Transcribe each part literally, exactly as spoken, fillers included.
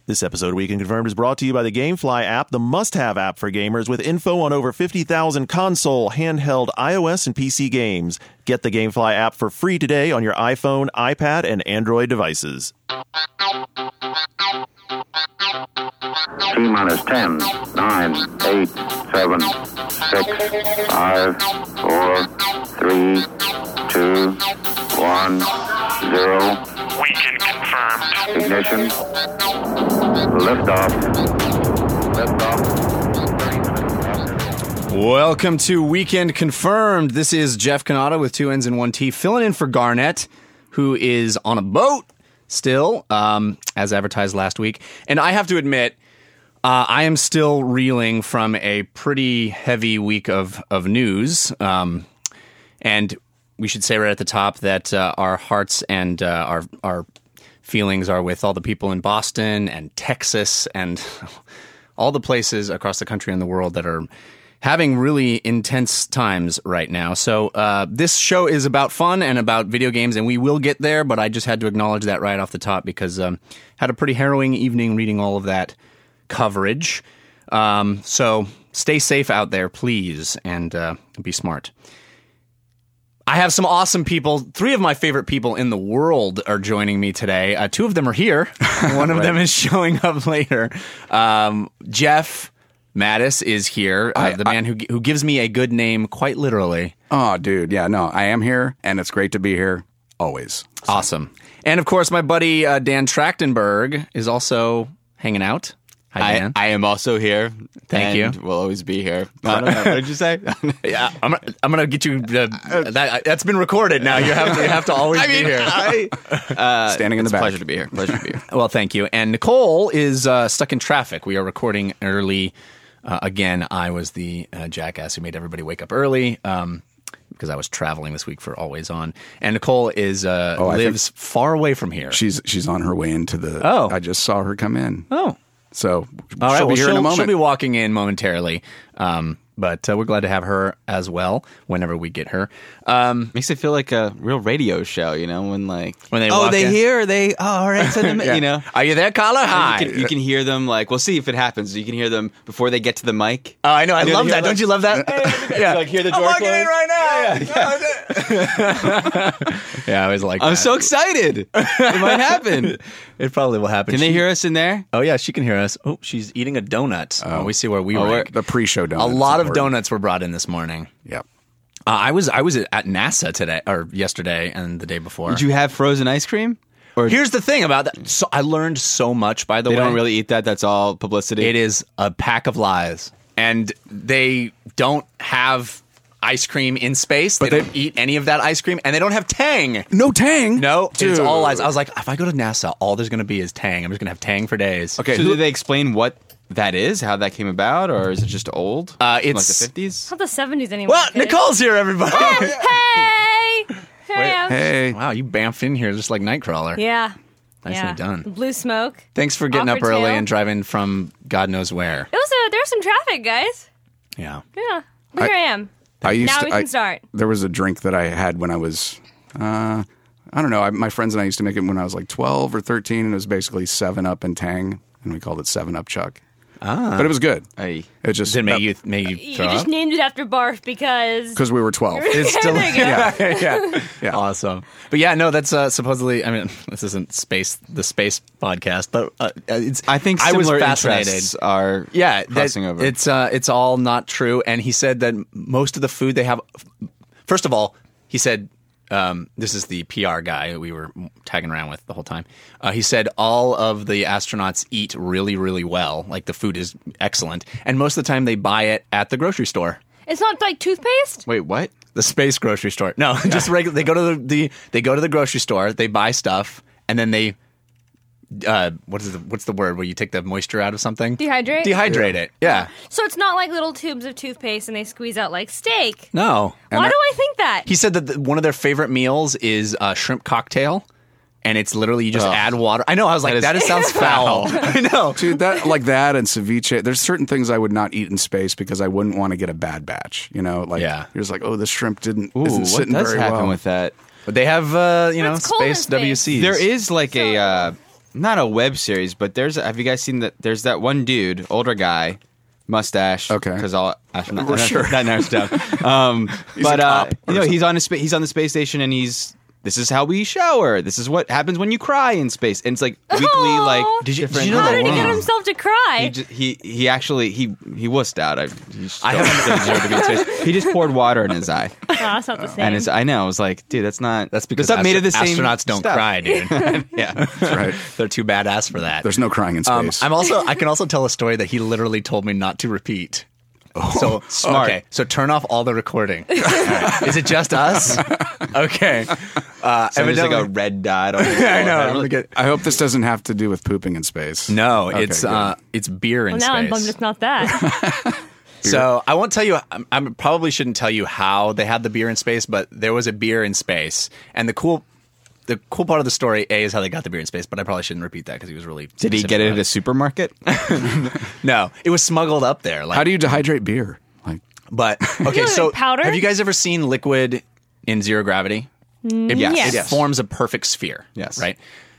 This episode of Weekend Confirmed is brought to you by the GameFly app, the must-have app for gamers with info on over fifty thousand console, handheld, iOS, and P C games. Get the GameFly app for free today on your iPhone, iPad, and Android devices. T-minus ten, nine, eight, seven, six, five, four, three, two, one, zero. Weekend Confirmed. Ignition. Liftoff. Liftoff. Welcome to Weekend Confirmed. This is Jeff Cannata with two N's and one T, filling in for Garnett, who is on a boat still, um, as advertised last week. And I have to admit, uh, I am still reeling from a pretty heavy week of, of news. Um, and we should say right at the top that uh, our hearts and uh, our our feelings are with all the people in Boston and Texas and all the places across the country and the world that are having really intense times right now. So uh, this show is about fun and about video games, and we will get there, but I just had to acknowledge that right off the top because um had a pretty harrowing evening reading all of that coverage. Um, so stay safe out there, please, and uh, be smart. I have some awesome people. Three of my favorite people in the world are joining me today. Uh, two of them are here. One of right. them is showing up later. Um, Jeff Mattis is here, uh, I, the man I, who who gives me a good name, quite literally. Oh, dude. Yeah, no, I am here, and it's great to be here, always. So. Awesome. And, of course, my buddy uh, Dan Trachtenberg is also hanging out. Hi, Dan. I, I am also here. Thank and you. We'll always be here. I don't know. What did you say? yeah, I'm, I'm going to get you. Uh, that, that's been recorded now. You have to, you have to always I mean, be here. I, uh, Standing in the it's back. Pleasure to be here. Pleasure to be here. Well, thank you. And Nicole is uh, stuck in traffic. We are recording early. Uh, again, I was the uh, jackass who made everybody wake up early. Um, because I was traveling this week for Always On. And Nicole is uh, oh, lives far away from here. She's she's on her way into the... Oh. I just saw her come in. Oh. So All right, she'll well, be here in a moment. She'll be walking in momentarily. Um, but uh, we're glad to have her as well whenever we get her. Um, Makes it feel like a real radio show, you know, when like... When they oh, walk they in. hear, or they... Oh, all right, send them, yeah. you know. Are you there, caller? Hi. You can, you can hear them, like, we'll see if it happens. You can hear them before they get to the mic. Oh, I know. I You love hear that. them? Don't you love that? yeah. Like, hear the door I'm walking close. in right now. Yeah, yeah. yeah, I always like I'm that. so excited. It might happen. It probably will happen. Can she, they hear us in there? Oh, yeah, she can hear us. Oh, she's eating a donut. Oh, oh we see where we oh, were. The pre-show donut. A lot of donuts were brought in this morning. Yep. Uh, I was I was at NASA today, or yesterday and the day before. Did you have frozen ice cream? Or Here's the thing about that. So I learned so much, by the they way. don't really eat that. That's all publicity. It is a pack of lies. And they don't have ice cream in space. They, But they- don't eat any of that ice cream. And they don't have Tang. No Tang? No, Dude. it's all lies. I was like, if I go to NASA, all there's going to be is Tang. I'm just going to have Tang for days. Okay. So did they explain what that is, how that came about, or is it just old? Uh, From, it's- like the fifties. Not the seventies anymore. Well, kid. Nicole's here, everybody. Hey! Hey! I'm- Hey. Wow, you bamfed in here just like Nightcrawler. Yeah. Nicely yeah. done. Blue smoke. Thanks for getting up Awkward early tail. and driving from God knows where. It was a, there was some traffic, guys. Yeah. Yeah. But here I am. I used now to, we can I, start. There was a drink that I had when I was, uh, I don't know, I, my friends and I used to make it when I was like twelve or thirteen, and it was basically seven up and Tang, and we called it seven up Chuck. Ah. But it was good. Hey. It just... Does it make you, make you You throw just up? named it after barf because... Because we were twelve. It's still There you go. yeah, yeah, Yeah. awesome. But yeah, no, that's uh, supposedly. I mean, this isn't space, the space podcast, but uh, it's. I think I was similar fascinated. interests are Yeah, crossing that, over. it's uh, it's all not true. And he said that most of the food they have. First of all, he said. Um, this is the P R guy that we were tagging around with the whole time. Uh, he said all of the astronauts eat really, really well. Like the food is excellent. And most of the time they buy it at the grocery store. It's not like toothpaste? Wait, what? The space grocery store. No, just regular. They go to the, the they go to the grocery store. They buy stuff, and then they uh, what is the, what's the word where you take the moisture out of something? Dehydrate? Dehydrate it. Yeah. So it's not like little tubes of toothpaste and they squeeze out like steak. No. Why do I think that? He said that the, one of their favorite meals is a shrimp cocktail. And it's literally you just Ugh. add water. I know. I was like, That that, is is, sounds foul. I know. Dude, that like that and ceviche. There's certain things I would not eat in space because I wouldn't want to get a bad batch. You know, like Yeah. you're just like, oh, this shrimp didn't Ooh, isn't what sitting does very happen well. with that? But they have, uh, you know, It's cold in space space. W Cs. There is like a uh, not a web series, but there's. Have you guys seen that? There's that one dude, older guy, mustache. Okay. Because all astronaut. We're sure. That narrows down. Um, He's but a uh, cop you or know, he's something. on a spa- he's on the space station, and he's. This is how we shower. This is what happens when you cry in space. And it's like weekly, Aw. like Did you- different. did you know How that did he Wow. get himself to cry? He, just, he he actually he he wussed out. I, he still I haven't- doesn't deserve to be in space. He just poured water in his eye, oh, that's not the same. and it's. I know. I was like, dude, that's not. That's because that's not made of the astro- same. astronauts don't stuff. cry, dude. Yeah. That's right. They're too badass for that. There's no crying in Um, space. I'm also. I can also tell a story that he literally told me not to repeat. So smart. Okay, so turn off all the recording. All right. Is it just us? Okay. Uh, So there's like a evidently- red dot. On the I know. forehead. I'm gonna get- I hope this doesn't have to do with pooping in space. no, Okay, it's good. uh, it's beer in well, now I'm space. bummed it's not that. So I won't tell you. I, I probably shouldn't tell you how they had the beer in space, but there was a beer in space, and the cool. The cool part of the story, A, is how they got the beer in space, but I probably shouldn't repeat that because he was really. Did he specific get it about at a supermarket? No, it was smuggled up there. Like, How do you dehydrate beer? Like, But okay, like so powder? have you guys ever seen liquid in zero gravity? It, yes. it Yes. forms a perfect sphere. Yes. Right.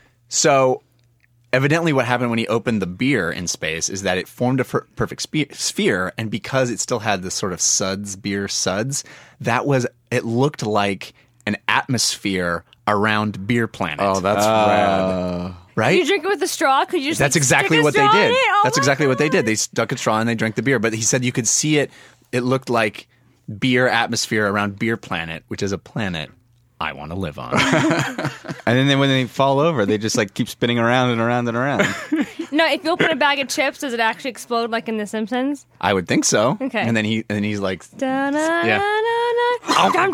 So evidently, what happened when he opened the beer in space is that it formed a per- perfect spe- sphere, and because it still had this sort of suds beer suds, that was it looked like an atmosphere around Beer Planet. oh, that's rad. right. You drink it with a straw? Could you just That's like, exactly stick a what they straw did. in it? Oh That's my exactly what they God. did. They stuck a straw and they drank the beer. But he said you could see it. It looked like beer atmosphere around Beer Planet, which is a planet I want to live on. And then they, when they fall over, they just like keep spinning around and around and around. No, if you open a bag of chips, does it actually explode like in The Simpsons? I would think so. Okay. And then he and then he's like, Da, na, Yeah. na, na, na. Dum,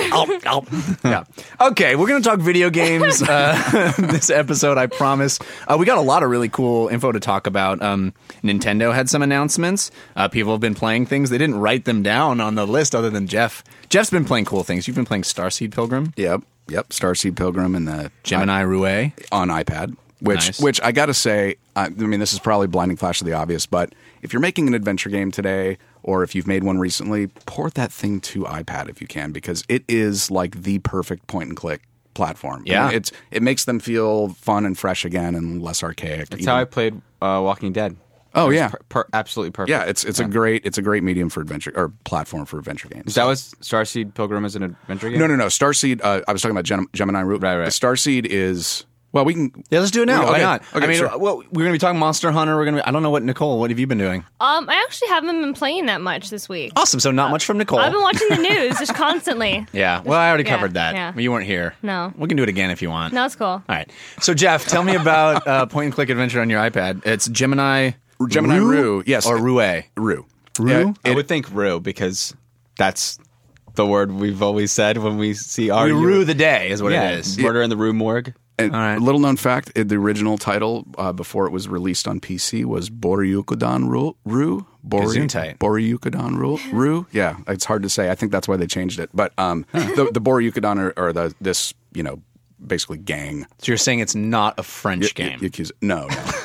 dum. yeah. Okay, we're gonna talk video games uh, this episode. I promise. Uh, we got a lot of really cool info to talk about. Um, Nintendo had some announcements. Uh, people have been playing things. They didn't write them down on the list, other than Jeff. Jeff's been playing cool things. You've been playing Starseed Pilgrim, Yep, yep. Starseed Pilgrim and the Gemini Rue. on iPad, which Nice. which I got to say, I, I mean, this is probably blinding flash of the obvious, but if you're making an adventure game today, or if you've made one recently, port that thing to iPad if you can, because it is like the perfect point and click platform. Yeah. I mean, it's it makes them feel fun and fresh again and less archaic. That's even. how I played uh, Walking Dead. Oh It was yeah, per- per- absolutely perfect. yeah. It's it's a great it's a great medium for adventure or platform for adventure games. That was Starseed Pilgrim as an adventure game. no, no, no. Starseed. Uh, I was talking about Gem- Gemini Root. Right, right. The Starseed is well. We can. Yeah, let's do it now. Okay, Why not? okay, I mean, sure. well, we're gonna be talking Monster Hunter. We're gonna. Be, I don't know what Nicole. What have you been doing? Um, I actually haven't been playing that much this week. Awesome. So not much from Nicole. I've been watching the news just constantly. Yeah. Well, I already Yeah, covered that. yeah. You weren't here. No. We can do it again if you want. No, it's cool. All right. So Jeff, tell me about uh, point and click adventure on your iPad. It's Gemini. Gemini Rue, yes. Or Rue. Rue. Rue? Yeah, I would think Rue because that's the word we've always said when we see our We rue the day is what yeah, it is. Murder in the Rue Morgue. And All right. little known fact, uh, the original title uh, before it was released on P C was Boryukodan Ru. Ru? Gesundheit. Boryukodan Ru? Ru? Yeah, it's hard to say. I think that's why they changed it. But um, the, the Boryukodan are, are the this, you know, basically gang. So you're saying it's not a French Y- game. y- Yakuza. No,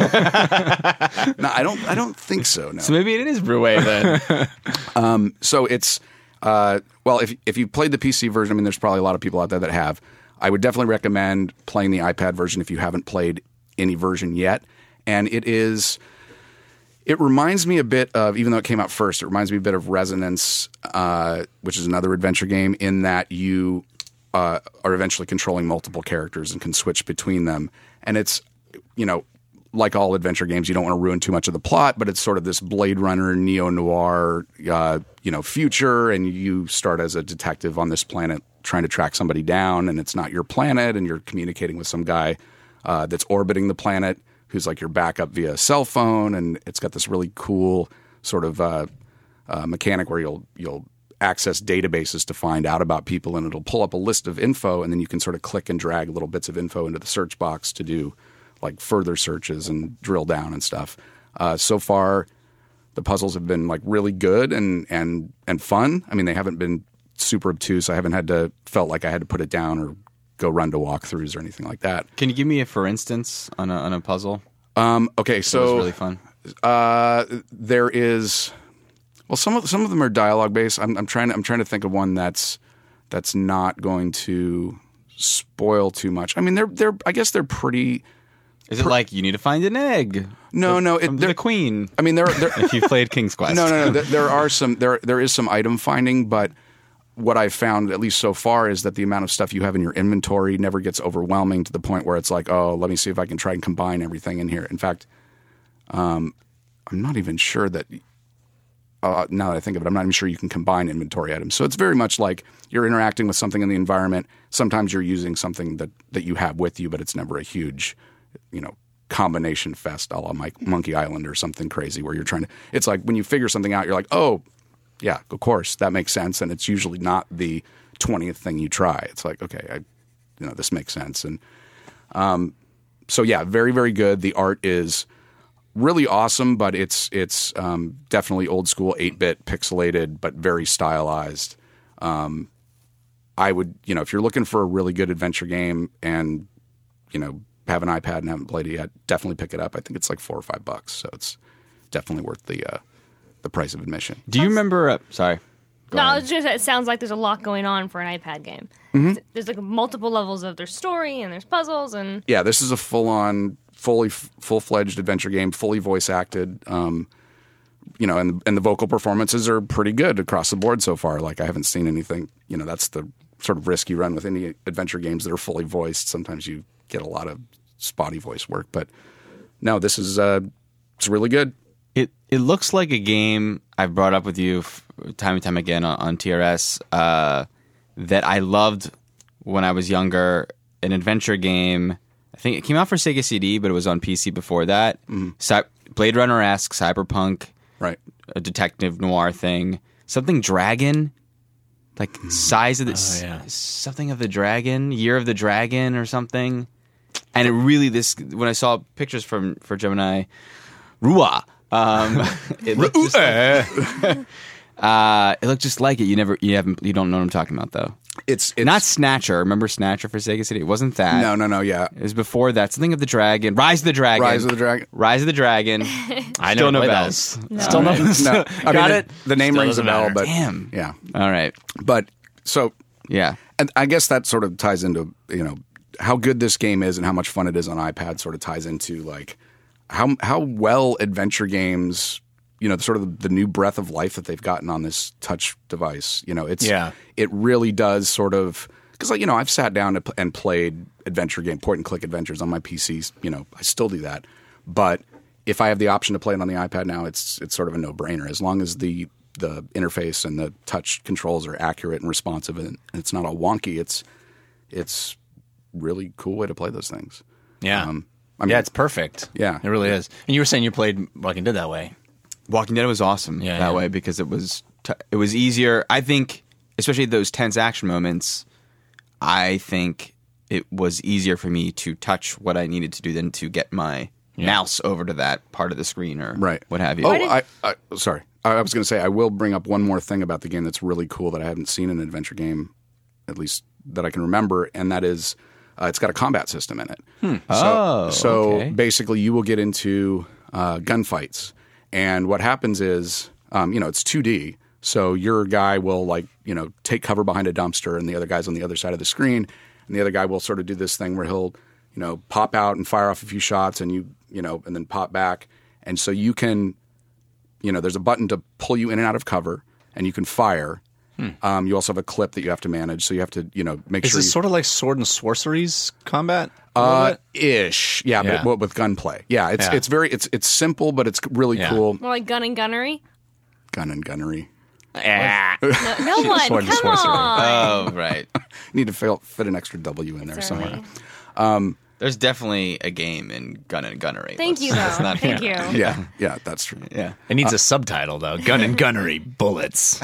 no. no, I don't. I don't think so. No. So maybe it is Rue then. So it's uh, well, if if you played the P C version, I mean, there's probably a lot of people out there that have. I would definitely recommend playing the iPad version if you haven't played any version yet. And it is, it reminds me a bit of, even though it came out first, it reminds me a bit of Resonance, uh, which is another adventure game, in that you uh, are eventually controlling multiple characters and can switch between them. And it's, you know, like all adventure games, you don't want to ruin too much of the plot, but it's sort of this Blade Runner, neo-noir, uh, you know, future, and you start as a detective on this planet trying to track somebody down, and it's not your planet, and you're communicating with some guy uh, that's orbiting the planet who's like your backup via cell phone, and it's got this really cool sort of uh, uh, mechanic where you'll you'll access databases to find out about people, and it'll pull up a list of info, and then you can sort of click and drag little bits of info into the search box to do like further searches and drill down and stuff. Uh, so far, the puzzles have been like really good and and and fun. I mean, they haven't been super obtuse. I haven't had to felt like I had to put it down or go run to walkthroughs or anything like that. Can you give me a for instance on a on a puzzle? Um, okay, That was so really fun. uh, there is well, some of some of them are dialogue based. I'm, I'm trying to, I'm trying to think of one that's that's not going to spoil too much. I mean, they're they're I guess they're pretty Is it like you need to find an egg? No, no, it, From there- the queen. I mean, there, there If you've played King's Quest. No, no, no. There, there are some. There, there is some item finding, but what I've found, at least so far, is that the amount of stuff you have in your inventory never gets overwhelming to the point where it's like, oh, let me see if I can try and combine everything in here. In fact, um, I'm not even sure that. Uh, now that I think of it, I'm not even sure you can combine inventory items. So it's very much like you're interacting with something in the environment. Sometimes you're using something that, that you have with you, but it's never a huge, you know, combination fest a la Monkey Island or something crazy where you're trying to. It's like when you figure something out, you're like, oh, yeah, of course, that makes sense. And it's usually not the twentieth thing you try. It's like, okay, I, you know, this makes sense. And um, so, yeah, very, very good. The art is really awesome, but it's it's um, definitely old school eight-bit pixelated, but very stylized. Um, I would, you know, if you're looking for a really good adventure game and, you know, have an iPad and haven't played it yet, definitely pick it up. I think it's like four or five bucks, so it's definitely worth the uh, the price of admission. Do you remember? Uh, sorry. Go No, ahead. it's just it sounds like there's a lot going on for an iPad game. Mm-hmm. There's like multiple levels of their story and there's puzzles and Yeah, this is a full-on, fully full-fledged adventure game, fully voice acted. Um, you know, and and the vocal performances are pretty good across the board so far. Like I haven't seen anything. You know, that's the sort of risk you run with any adventure games that are fully voiced. Sometimes you get a lot of spotty voice work, but no, this is uh, it's really good. It it looks like a game I've brought up with you f- time and time again on, on T R S uh, that I loved when I was younger. An adventure game. I think it came out for Sega C D, but it was on P C before that. Mm-hmm. Cy- Blade Runner-esque, cyberpunk, Right? a detective noir thing. Something dragon, like size of the s- yeah. something of the dragon, Year of the Dragon or something. And it really this when I saw pictures from for Gemini, Rua. Um, it looked just like, uh, it looked just like it. You never, you haven't, you don't know what I'm talking about though. It's, it's Not Snatcher. Remember Snatcher for Sega City? It wasn't that. no, no, no. Yeah, It was before that. Something of the Dragon. Rise of the Dragon. Rise of the Dragon. Rise of the Dragon. I Still never no played bells. that. Still no. no. I Got mean, it. The name Still rings a doesn't bell, matter. but Damn. yeah. All right. But so, Yeah. and I guess that sort of ties into you know how good this game is and how much fun it is on iPad. Sort of ties into like how how well adventure games. You know, sort of the, the new breath of life that they've gotten on this touch device. You know, it's Yeah. it really does sort of because like you know I've sat down and, and played adventure game point and click adventures on my P Cs. You know, I still do that, but if I have the option to play it on the iPad now, it's it's sort of a no brainer as long as the the interface and the touch controls are accurate and responsive and it's not all wonky. It's it's really cool way to play those things. Yeah. Um, I mean, yeah, it's perfect. Yeah. It really is. And you were saying you played Walking Dead that way. Walking Dead was awesome Yeah, that yeah. way because it was t- it was easier. I think, especially those tense action moments, I think it was easier for me to touch what I needed to do than to get my mouse over to that part of the screen or Right. what have you. Oh, Why did- I, I sorry. I, I was going to say I will bring up one more thing about the game that's really cool that I haven't seen in an adventure game, at least that I can remember, and that is uh, it's got a combat system in it. So, Oh, so okay. basically, you will get into uh, gunfights, and what happens is, um, you know, it's two D. So your guy will like you know take cover behind a dumpster, and the other guy's on the other side of the screen, and the other guy will sort of do this thing where he'll you know pop out and fire off a few shots, and you you know and then pop back, and so you can. You know, there's a button to pull you in and out of cover, and you can fire. Hmm. Um, you also have a clip that you have to manage, so you have to, you know, make Is sure. this you, sort of like Sword and Sorceries combat? A little uh, bit? ish, yeah, Yeah. but with gunplay. Yeah, it's Yeah. it's very it's it's simple, but it's really Yeah. cool. more like gun and gunnery. Gun and gunnery. Ah. No, no one, Sword and come sorcery. on. Oh, right. You need to fill, fit an extra W in there somewhere. Sorry. There's definitely a game in Gun and Gunnery. Thank Let's- you, let's though. not- Thank you. Yeah, yeah, that's true. Yeah. It needs a subtitle though. Gun and Gunnery Bullets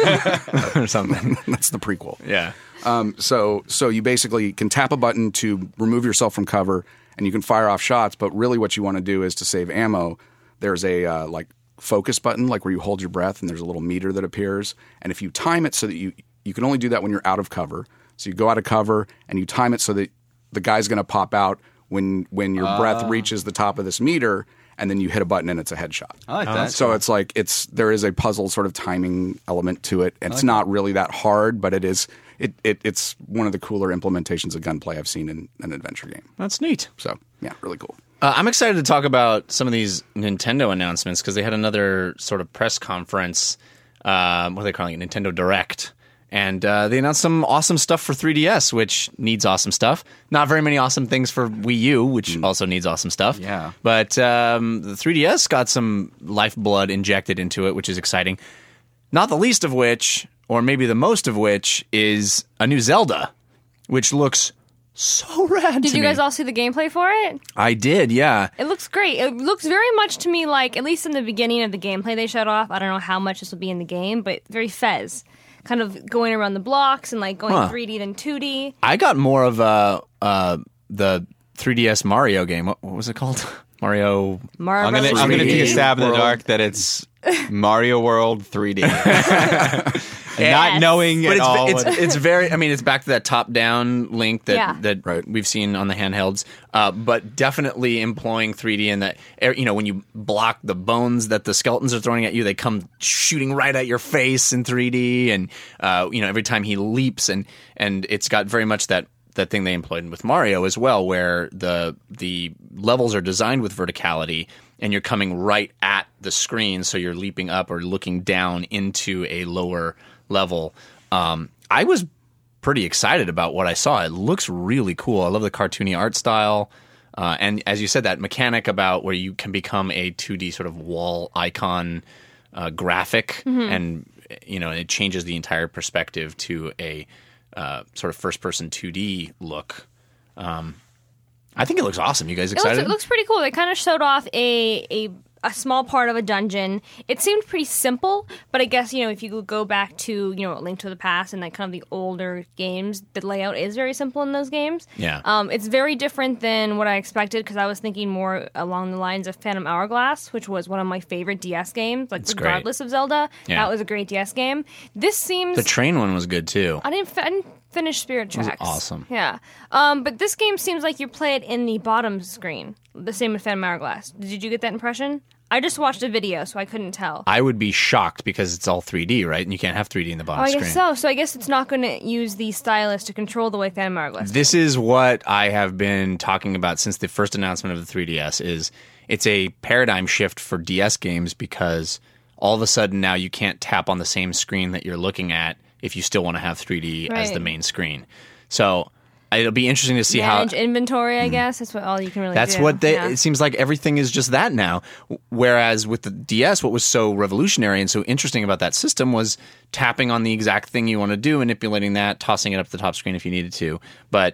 or something. That's the prequel. Yeah. Um, so so you basically can tap a button to remove yourself from cover, and you can fire off shots. But really, what you want to do is to save ammo. There's a uh, like focus button, like where you hold your breath, and there's a little meter that appears. And if you time it so that you you can only do that when you're out of cover. So you go out of cover and you time it so that the guy's going to pop out when when your breath reaches the top of this meter, and then you hit a button and it's a headshot. I like that. So it's like it's there is a puzzle sort of timing element to it. And it's not really that hard, but it is it, it it's one of the cooler implementations of gunplay I've seen in an adventure game. That's neat. So yeah, really cool. Uh, I'm excited to talk about some of these Nintendo announcements because they had another sort of press conference. Um, what are they calling it? Nintendo Direct. And uh, they announced some awesome stuff for three D S, which needs awesome stuff. Not very many awesome things for Wii U, which also needs awesome stuff. Yeah. But um, the three D S got some lifeblood injected into it, which is exciting. Not the least of which, or maybe the most of which, is a new Zelda, which looks so rad Did to you me. guys all see the gameplay for it? I did, yeah. It looks great. It looks very much to me like, at least in the beginning of the gameplay they showed off, I don't know how much this will be in the game, but very Fez. Kind of going around the blocks and like going Huh. three D then two D. I got more of uh, uh, the three D S Mario game. What, what was it called? Mario. Mario I'm gonna Brothers I'm gonna three D. take a stab in the World. dark that it's Mario World three D. Not Yes. knowing But at it's, all. it's what- it's very. I mean, it's back to that top-down link that Yeah. that Right. we've seen on the handhelds, uh, but definitely employing three D in that. You know, when you block the bones that the skeletons are throwing at you, they come shooting right at your face in three D, and uh, you know, every time he leaps, and and it's got very much that. That thing they employed with Mario as well, where the the levels are designed with verticality, and you're coming right at the screen, so you're leaping up or looking down into a lower level. Um, I was pretty excited about what I saw. It looks really cool. I love the cartoony art style, uh, and as you said, that mechanic about where you can become a two D sort of wall icon uh, graphic, and you know it changes the entire perspective to a Uh, sort of first-person two D look. Um, I think it looks awesome. You guys It looks, excited? it looks pretty cool. They kind of showed off a, a a small part of a dungeon. It seemed pretty simple, but I guess, you know, if you go back to, you know, A Link to the Past and like kind of the older games, the layout is very simple in those games. Yeah. Um, it's very different than what I expected because I was thinking more along the lines of Phantom Hourglass, which was one of my favorite D S games, like It's great. regardless of Zelda. Yeah. That was a great D S game. This seems... the train one was good too. I didn't, fi- I didn't finish Spirit Tracks. awesome. Yeah. Um, but this game seems like you play it in the bottom screen. The same with Phantom Hourglass. Did you get that impression? I just watched a video, so I couldn't tell. I would be shocked because it's all three D, right? And you can't have three D in the bottom Oh, I screen. guess so. So I guess it's not going to use the stylus to control the way Phantom Hourglass. This is what I have been talking about since the first announcement of the three D S. Is it's a paradigm shift for D S games because all of a sudden now you can't tap on the same screen that you're looking at if you still want to have three D as Right. the main screen. So it'll be interesting to see Manage how. inventory, I guess. That's what all you can really That's do. what they. Yeah. It seems like everything is just that now. Whereas with the D S, what was so revolutionary and so interesting about that system was tapping on the exact thing you want to do, manipulating that, tossing it up to the top screen if you needed to. But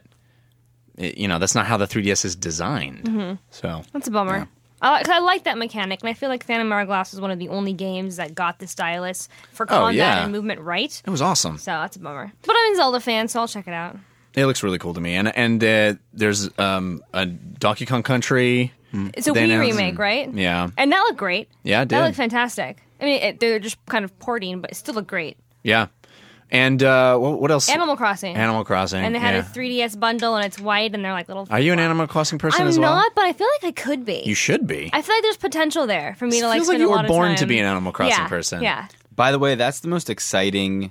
it, you know, that's not how the three D S is designed. Mm-hmm. So That's a bummer. I, cause I like that mechanic, and I feel like Phantom Hourglass was one of the only games that got the stylus for combat yeah. and movement right. it was awesome. So that's a bummer. But I'm a Zelda fan, so I'll check it out. It looks really cool to me. And and uh, there's um, a Donkey Kong Country. It's a They Wii announced- remake, right? Yeah, And that looked great. Yeah, it That did. looked fantastic. I mean, it, they're just kind of porting, but it still looked great. yeah. And uh, what, what else? Animal Crossing. Animal Crossing. And they had yeah. a three D S bundle, and it's white, and they're like little... Are you an Animal Crossing person I'm as well? not, but I feel like I could be. You should be. I feel like there's potential there for me It to like feels like spend you a were lot of born to time. be an Animal Crossing yeah, person. Yeah. By the way, that's the most exciting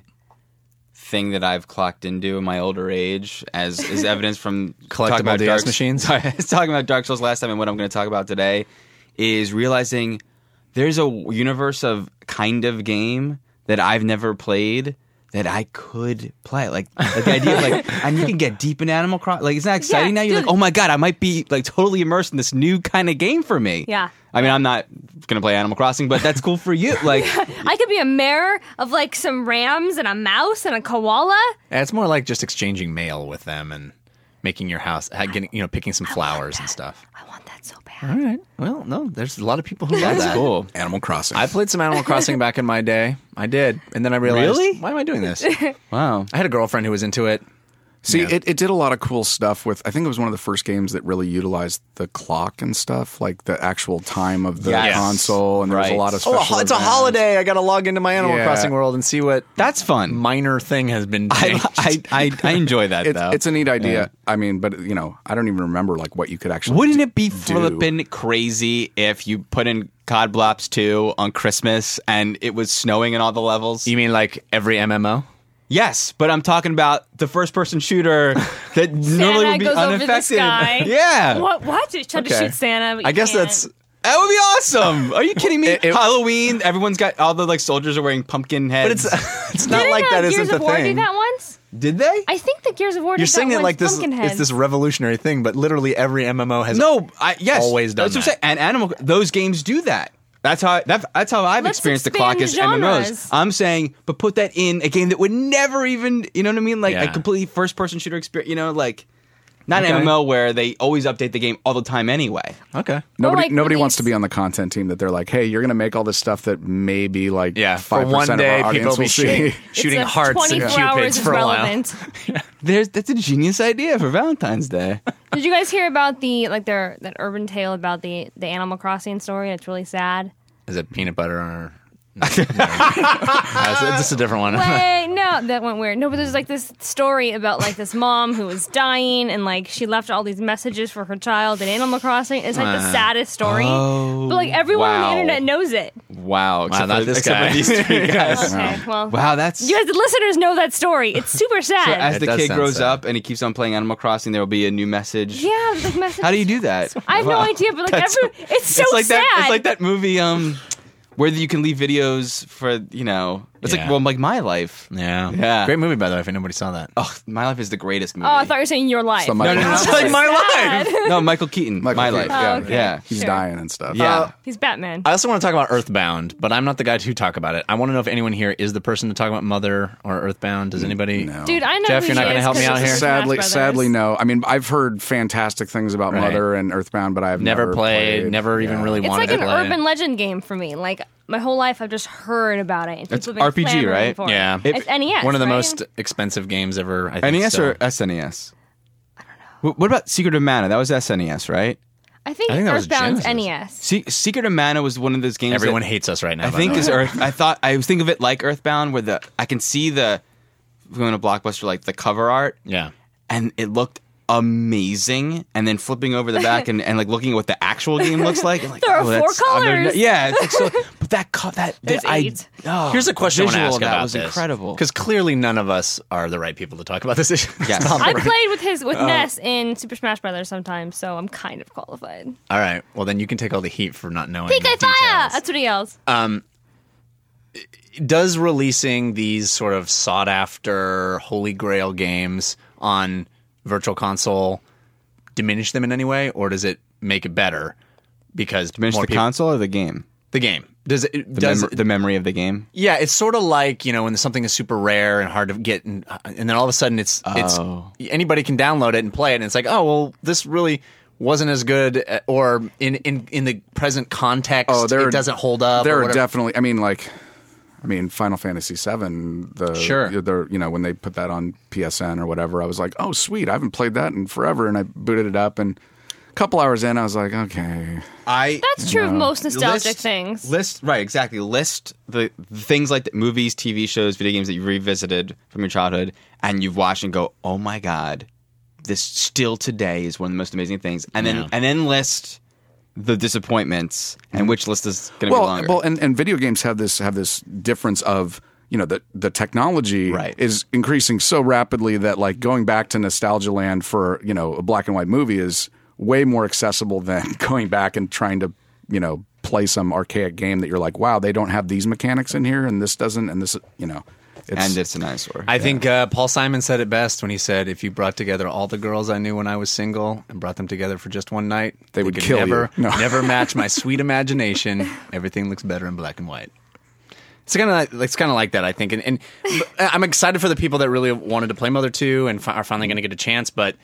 thing that I've clocked into in my older age, as is evidence from Collectible talking about D S Dark- machines? Sorry, I was talking about Dark Souls last time, and what I'm going to talk about today is realizing there's a universe of kind of game that I've never played that I could play. Like, like the idea of like, and you can get deep in Animal Crossing. Like, isn't that exciting? Yeah, now you're dude. like, oh my god, I might be like totally immersed in this new kind of game for me. Yeah. I mean, I'm not going to play Animal Crossing, but that's cool for you. Like, I could be a mare of like some rams and a mouse and a koala. Yeah, it's more like just exchanging mail with them and making your house, ha- getting you know, picking some flowers and stuff. I want that so bad. All right. Well, no, there's a lot of people who love that's that. cool. Animal Crossing. I played some Animal Crossing back in my day. I did, and then I realized, Really? why am I doing this? Wow. I had a girlfriend who was into it. See, Yeah. it, it did a lot of cool stuff with, I think it was one of the first games that really utilized the clock and stuff, like the actual time of the Yes. console, and there was a Right. lot of Oh, special it's a events. holiday. I got to log into my Animal Yeah. Crossing world and see what That's fun. minor thing has been I, changed. I, I, I enjoy that, It's, though. it's a neat idea. I mean, but, you know, I don't even remember, like, what you could actually Wouldn't d- it be do. flippin' crazy if you put in COD Blops two on Christmas and it was snowing in all the levels? You mean like every M M O? Yes, but I'm talking about the first-person shooter that normally would be goes over the unaffected. sky. Yeah. What? What? You tried to Okay. shoot Santa. But you I guess can't. that's That would be awesome. Are you kidding me? It- it- Halloween, everyone's got all the like soldiers are wearing pumpkin but heads. it's it's not Didn't, like uh, that Gears isn't the of War thing. do that once? Did they? I think the Gears of War. You're did saying that it once, like this pumpkin it's heads. this revolutionary thing, but literally every M M O has No, I yes, always done that's what I'm that. saying. And Animal, those games do that. That's how that, that's how I've Let's experienced the expand clock as M M Os. genres. I'm saying, but put that in a game that would never even, you know what I mean? Like a Yeah. completely first person shooter experience. You know, like not Okay. an M M O where they always update the game all the time anyway. Okay. Nobody, like nobody release- wants to be on the content team that they're like, hey, you're going to make all this stuff that maybe like Yeah, for five one percent day, of our people audience will be will shooting, see. shooting It's a hearts and twenty-four hours cupids is for a while. relevant. There's that's a genius idea for Valentine's Day. Did you guys hear about the like their that urban tale about the the Animal Crossing story? It's really sad. Is it peanut butter or? No, it's, it's a different one. Wait, no, that went weird. No, but there's like this story about like this mom who was dying and like she left all these messages for her child in Animal Crossing. It's like the saddest story, but like everyone on wow. the internet knows it. Wow, except not for, this except guy. for these three guys. Okay, well, Wow, that's you guys, the listeners, know that story. It's super sad. so as It the does kid sound grows sad. up and he keeps on playing Animal Crossing, there will be a new message. yeah, there's, like messages. How do you do that? I have Wow. no idea, but like every, it's so it's like sad. that. It's like that movie, um, where you can leave videos for you know. It's Yeah. like well, like My Life. Yeah. Yeah. Great movie, by the way, if nobody saw that. Oh, My Life is the greatest movie. Oh, I thought you were saying your life. So no, no, no, Michael- no. like my Sad. no, Michael Keaton. Michael My Keaton, Life. yeah. Oh, okay. Yeah. He's Sure. dying and stuff. Yeah. Uh, He's Batman. I also want to talk about Earthbound, but I'm not the guy to talk about it. I want to know if anyone here is the person to talk about Mother or Earthbound. Does anybody? No. Dude, I know Jeff, who you're not she gonna is help me 'cause out it's here? Smash Sadly, Brothers. sadly, no. I mean, I've heard fantastic things about Right. Mother and Earthbound, but I've Never, never, played, never even Yeah. really It's wanted like to an play. urban legend game for me. Like my whole life, I've just heard about it. And It's people have been R P G, clamoring right? for it. Yeah. It's N E S. One of the right? most expensive games ever. I think, N E S still. or S N E S? I don't know. What about Secret of Mana? That was S N E S, right? I think, I think that was Earthbound's Genesis. N E S. Se- Secret of Mana was one of those games. Everyone that hates us right now. I by think the is way. Earth. I thought I was thinking of it like Earthbound, where the I can see the going to Blockbuster like the cover art, Yeah. and it looked amazing. And then flipping over the back and, and like looking at what the actual game looks like. And like, There are oh, four that's- oh, they're colors. n- yeah, it's like so. But that co- that There's the, I, eight. oh, Here's a question I want to visual ask of that about was this. incredible. Because clearly none of us are the right people to talk about this issue. Yes. It's not I the right- played with his Oh. with Ness in Super Smash Brothers sometimes, so I'm kind of qualified. All right. Well, then you can take all the heat for not knowing. P K the Fire! details. That's what he yells. Does releasing these sort of sought after holy grail games on Virtual Console diminish them in any way, or does it make it better? Because Diminish more the people- console or the game? the game does it The, does mem- the memory of the game. yeah, it's sort of like, you know, when something is super rare and hard to get, and, and then all of a sudden it's Oh. it's anybody can download it and play it, and it's like, oh well, this really wasn't as good, uh, or in in, in the present context, Oh, there it are- doesn't hold up. There or are whatever. definitely. I mean, like, I mean, Final Fantasy seven. The Sure. the you know when they put that on P S N or whatever, I was like, oh sweet, I haven't played that in forever, and I booted it up, and a couple hours in, I was like, okay, I That's true of most nostalgic list, things. List right, exactly. List the, the things like the movies, T V shows, video games that you revisited from your childhood, and you've watched and go, "Oh my god, this still today is one of the most amazing things." And then Yeah. and then list the disappointments, and which list is going to well, be longer. well, and, and video games have this have this difference of. You know, the the technology Right. is increasing so rapidly that like going back to nostalgia land for, you know, a black and white movie is way more accessible than going back and trying to, you know, play some archaic game that you're like, wow, they don't have these mechanics in here and this doesn't and this, you know. It's, and it's an eyesore. I think uh, Paul Simon said it best when he said, "If you brought together all the girls I knew when I was single and brought them together for just one night, They would could kill never, you." No. never match my sweet imagination. Everything looks better in black and white." It's kind of like, it's kind of like that, I think, and, and I'm excited for the people that really wanted to play Mother two and fi- are finally going to get a chance. But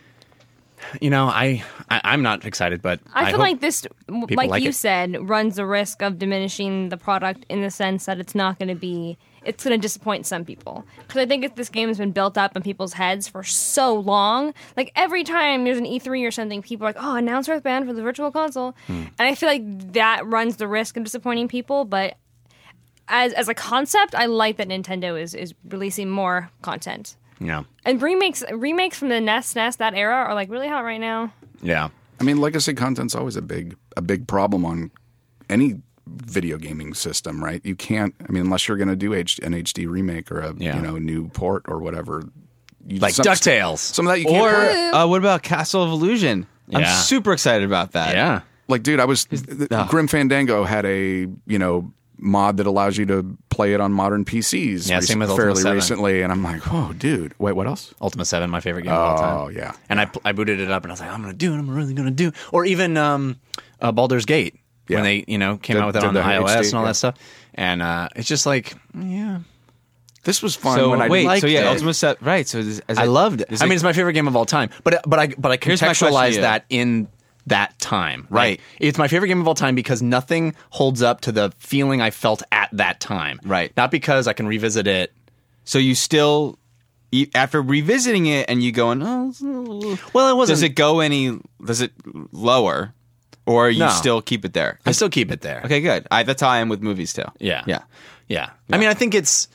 you know, I, I I'm not excited, but I, feel hope like this, like, like you it. said, runs the risk of diminishing the product in the sense that it's not going to be, it's going to disappoint some people. Because I think if this game has been built up in people's heads for so long, like every time there's an E three or something, people are like, oh, announce Earthbound for the Virtual Console. Hmm. And I feel like that runs the risk of disappointing people, but as as a concept, I like that Nintendo is, is releasing more content. yeah, And remakes remakes from the N E S, N E S, that era are like really hot right now. yeah. I mean, legacy content's always a big a big problem on any video gaming system, right? You can't. I mean, unless you're going to do H- an H D remake or a Yeah. you know new port or whatever, you, Like some, DuckTales. Some of that you can't. Or play. uh, what about Castle of Illusion? I'm Yeah. super excited about that. Yeah. Like, dude, I was oh. Grim Fandango had a you know mod that allows you to play it on modern P Cs. Yeah, same with Ultima fairly seven. recently, and I'm like, oh, dude, wait, what else? Ultima seven, my favorite game of all time. Oh yeah, And I, I booted it up and I was like, I'm going to do it. I'm really going to do it. Or even um, uh, Baldur's Gate Yeah. when they you know came Did- out with it did on the iOS H D, and all yeah. that stuff. And uh, it's just like, yeah. this was fun. So when I wait, liked so yeah, it. Ultimate Set, right? So is, is I it- loved it. is I mean, it's my favorite game of all time. But but I but I Here's my question to contextualize you. that in that time. Right. Like, it's my favorite game of all time because nothing holds up to the feeling I felt at that time. Right. Not because I can revisit it. so you still, you, after revisiting it, and you going, oh, Well, it wasn't. does it go any? Does it lower, or you No. still keep it there? I still keep it there. Okay, good. I, that's how I am with movies too. Yeah. yeah. Yeah. I mean, I think it's.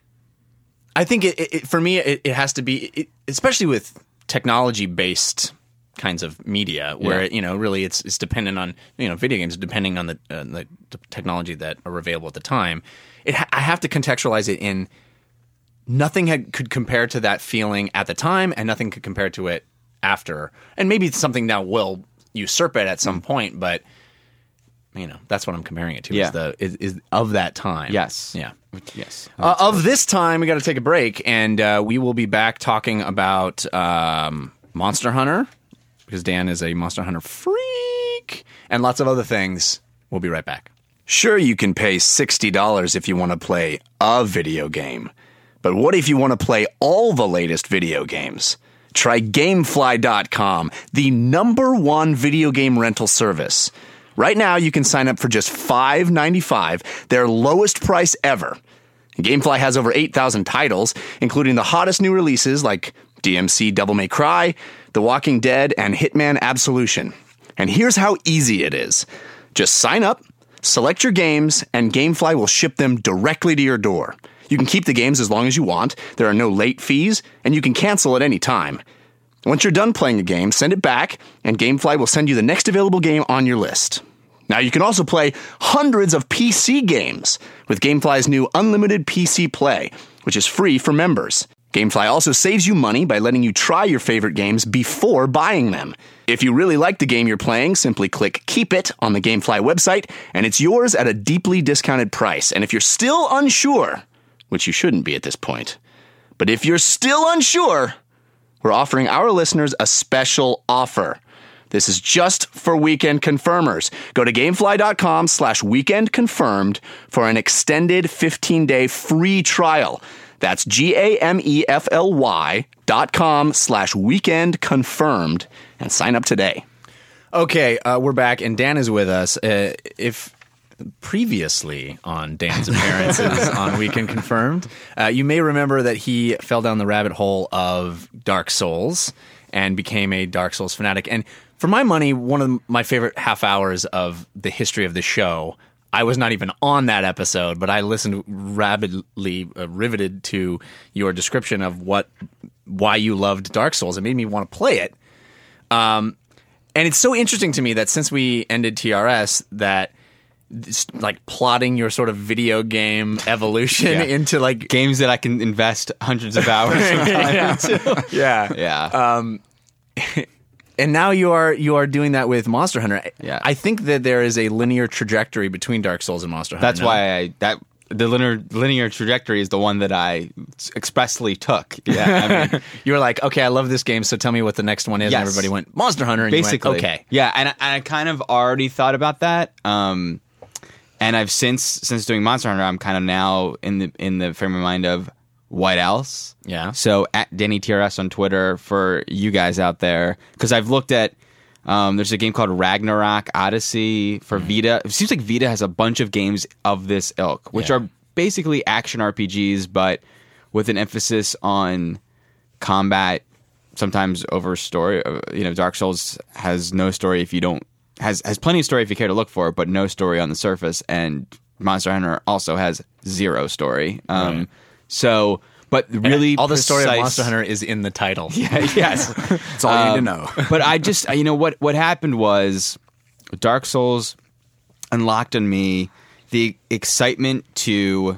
I think it, it, it for me, it, it has to be, it, especially with technology-based kinds of media, where Yeah. it, you know, really, it's it's dependent on you know, video games, depending on the uh, the t- technology that are available at the time. It ha- I have to contextualize it in. Nothing had, could compare to that feeling at the time, and nothing could compare to it after. And maybe something now will usurp it at some point, but you know, that's what I'm comparing it to. Yeah. Is the is, is of that time. Yes. Yeah. Yes. Uh, of this time, we got to take a break, and uh, we will be back talking about um, Monster Hunter, because Dan is a Monster Hunter freak, and lots of other things. We'll be right back. Sure, you can pay sixty dollars if you want to play a video game, but what if you want to play all the latest video games? Try Gamefly dot com, the number one video game rental service. Right now, you can sign up for just five dollars and ninety-five cents, their lowest price ever. Gamefly has over eight thousand titles, including the hottest new releases like D M C Devil May Cry, The Walking Dead, and Hitman Absolution. And here's how easy it is. Just sign up, select your games, and Gamefly will ship them directly to your door. You can keep the games as long as you want, there are no late fees, and you can cancel at any time. Once you're done playing a game, send it back, and Gamefly will send you the next available game on your list. Now, you can also play hundreds of P C games with Gamefly's new Unlimited P C Play, which is free for members. Gamefly also saves you money by letting you try your favorite games before buying them. If you really like the game you're playing, simply click Keep It on the Gamefly website, and it's yours at a deeply discounted price. And if you're still unsure, which you shouldn't be at this point, but if you're still unsure, we're offering our listeners a special offer. This is just for weekend confirmers. Go to Gamefly.com slash weekend confirmed for an extended fifteen-day free trial. That's G-A-M-E-F-L-Y dot com slash weekend confirmed and sign up today. Okay, uh, we're back, and Dan is with us. Uh, if previously on Dan's appearances on Weekend Confirmed, uh, you may remember that he fell down the rabbit hole of Dark Souls and became a Dark Souls fanatic. And for my money, one of my favorite half hours of the history of the show, I was not even on that episode, but I listened rabidly, uh, riveted to your description of what, why you loved Dark Souls. It made me want to play it. Um, and it's so interesting to me that since we ended T R S, that this, like plotting your sort of video game evolution Yeah. into like Games that I can invest hundreds of hours of time yeah. into. yeah. Yeah. And now you are you are doing that with Monster Hunter. Yeah. I think that there is a linear trajectory between Dark Souls and Monster Hunter. That's now. why I that the linear linear trajectory is the one that I expressly took. Yeah, I mean, you were like, okay, I love this game, so tell me what the next one is. Yes. And everybody went Monster Hunter. And basically, you went, okay, yeah, and I, and I kind of already thought about that. Um, and I've since since doing Monster Hunter, I'm kind of now in the in the frame of mind of what else. Yeah. So at Danny T R S on Twitter for you guys out there, because I've looked at. Um, there's a game called Ragnarok Odyssey for Vita. It seems like Vita has a bunch of games of this ilk, which Yeah. are basically action R P Gs, but with an emphasis on combat, sometimes over story. Uh, You know, Dark Souls has no story if you don't has has plenty of story if you care to look for it, but no story on the surface. And Monster Hunter also has zero story. Um, Right. So, but really, all the story of precise- Monster Hunter is in the title. Yeah, yes. That's all you need to know. But I just, you know, what what happened was Dark Souls unlocked in me the excitement to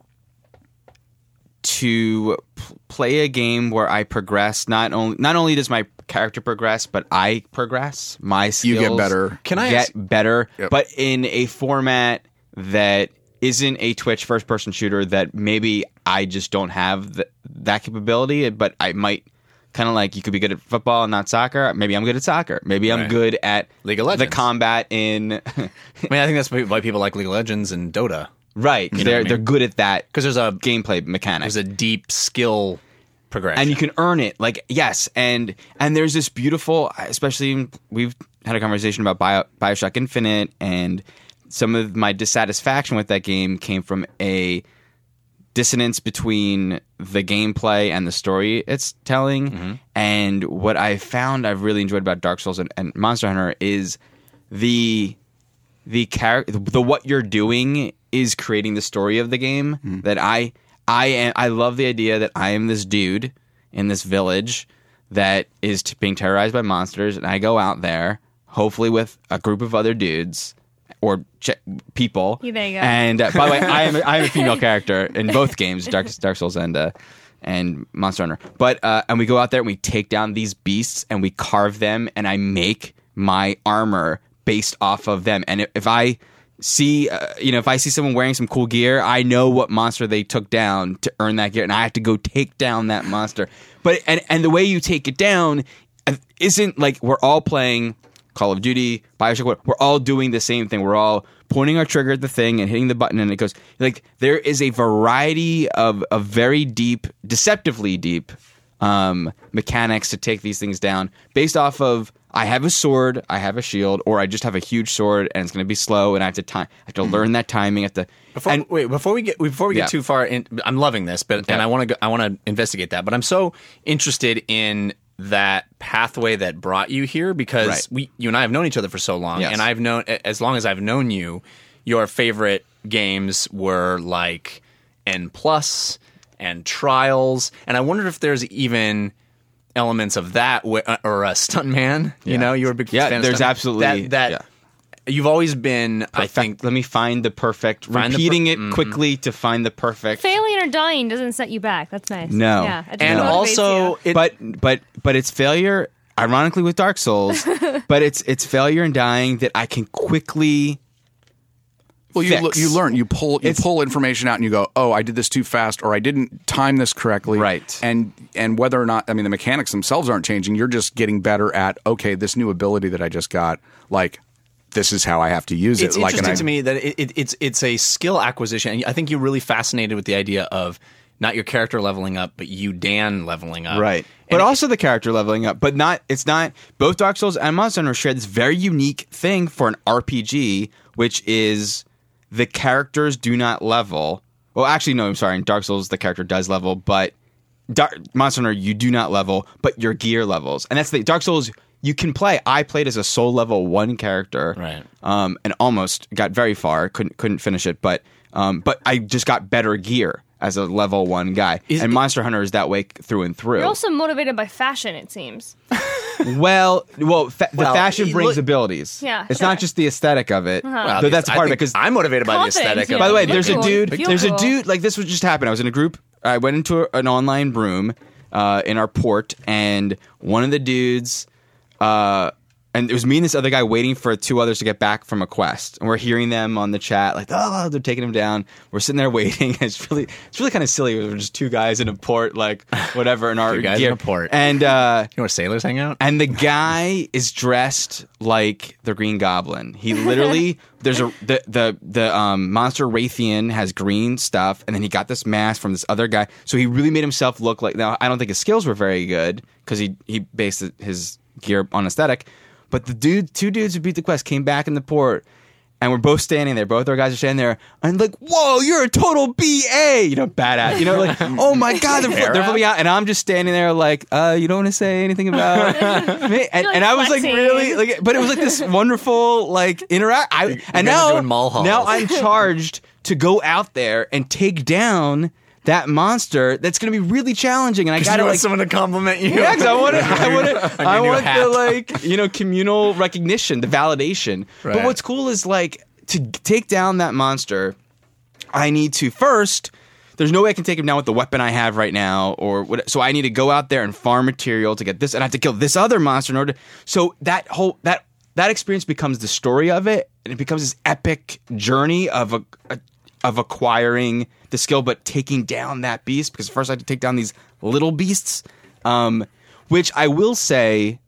to p- play a game where I progress. Not only not only does my character progress, but I progress. My skills You get better. Can I get ask- better, Yep. but in a format that isn't a Twitch first-person shooter that maybe I just don't have th- that capability, but I might kind of like you could be good at football and not soccer. Maybe I'm good at soccer. Maybe I'm Right. good at League of the Legends. combat in I mean, I think that's why people like League of Legends and Dota. right. know They're what I mean? they're good at that Because there's a gameplay mechanic. there's a deep skill progression. and you can earn it. Like yes, and and there's this beautiful, especially we've had a conversation about Bio, BioShock Infinite, and some of my dissatisfaction with that game came from a dissonance between the gameplay and the story it's telling. Mm-hmm. And what I found I've really enjoyed about Dark Souls and, and Monster Hunter is the the character, the what you're doing is creating the story of the game. Mm-hmm. That I I am I love the idea that I am this dude in this village that is t- being terrorized by monsters, and I go out there, hopefully with a group of other dudes or ch- people. Yeah, there you go. And uh, by the way, I am a, I am a female character in both games, Dark Dark Souls and uh, and Monster Hunter. But uh, and we go out there and we take down these beasts and we carve them, and I make my armor based off of them. And if, if I see, uh, you know, if I see someone wearing some cool gear, I know what monster they took down to earn that gear, and I have to go take down that monster. But and and the way you take it down isn't like we're all playing Call of Duty, BioShock. We're all doing the same thing. We're all pointing our trigger at the thing and hitting the button, and it goes. Like there is a variety of of very deep, deceptively deep um, mechanics to take these things down based off of. I have a sword, I have a shield, or I just have a huge sword, and it's going to be slow, and I have to time. I have to learn that timing. I have to. Before, and, wait, before we get before we get Yeah. too far, in, I'm loving this, but Okay. and I want to I want to investigate that. But I'm so interested in that pathway that brought you here because Right. we you and I have known each other for so long, Yes. and I've known as long as I've known you, your favorite games were like N Plus and Trials, and I wondered if there's even elements of that wh- or a Stuntman. You Yeah. know, you were a big Yeah, fan. there's of Stuntman. absolutely- that. that yeah. You've always been, I perfect- think, let me find the perfect. Find the per- repeating it Mhm. quickly to find the perfect. Failing or dying doesn't set you back. That's nice. No. Yeah. It just and motivates also you. it, but but but it's failure. Ironically, with Dark Souls, but it's it's failure and dying that I can quickly. Well, you fix. you learn. You pull you It's- pull information out, and you go, "Oh, I did this too fast, or I didn't time this correctly." Right. And and whether or not, I mean, the mechanics themselves aren't changing. You're just getting better at. Okay, this new ability that I just got, like, this is how I have to use it's it. Like, and interesting I- to me that it, it, it's it's a skill acquisition. And I think you're really fascinated with the idea of not your character leveling up, but you, Dan, leveling up. Right. And But it- also the character leveling up. But not it's not both Dark Souls and Monster Hunter share this very unique thing for an R P G, which is the characters do not level. Well, actually, no, I'm sorry. In Dark Souls, the character does level, but Dark, Monster Hunter, you do not level, but your gear levels. And that's the Dark Souls. You can play. I played as a soul level one character, Right. Um, and almost got very far. Couldn't couldn't finish it, but um, but I just got better gear as a level one guy. Is and it- Monster Hunter is that way through and through. You're also motivated by fashion, it seems. Well, well, fa- the Well, fashion you brings look- abilities. Yeah, it's sure. not just the aesthetic of it. Well, Though that's a I part of it. think Because I'm motivated by the Confidence, aesthetic. yeah. of by the way, Look there's a cool. dude. Feel There's a cool. dude. Like this was just happened. I was in a group. I went into a, an online room uh, in our port, and one of the dudes. Uh, And it was me and this other guy waiting for two others to get back from a quest, and we're hearing them on the chat like, "Oh, they're taking him down." We're sitting there waiting. It's really, it's really kind of silly. We're just two guys in a port, like whatever, in our Two guys gear. in a port. And uh, You know where sailors hang out? and the guy is dressed like the Green Goblin. He literally there's a the the the um, monster Raytheon has green stuff, and then he got this mask from this other guy. So he really made himself look like. Now I don't think his skills were very good because he he based his gear on aesthetic. But the dude, two dudes who beat the quest came back in the port, and we're both standing there. Both our guys are standing there, and like, whoa, you're a total B A, you know, badass, you know, like, oh my god, they're, they're flipping out, and I'm just standing there like, uh, you don't want to say anything about me, and, You're, like, and I was like flexing. really like, but it was like this wonderful like interact. I, and guys are now, doing Mulhalls. now I'm charged to go out there and take down that monster. That's going to be really challenging, and I Because got you to want like. someone to compliment you. Yeah, 'cause I want to. I want to. I new want hat. the like you know communal recognition, the validation. But Right. what's cool is like to take down that monster, I need to first. There's no way I can take him down with the weapon I have right now, or what, so I need to go out there and farm material to get this, and I have to kill this other monster in order. So that whole that that experience becomes the story of it, and it becomes this epic journey of a, a of acquiring the skill, but taking down that beast. Because first I had to take down these little beasts, um, which I will say,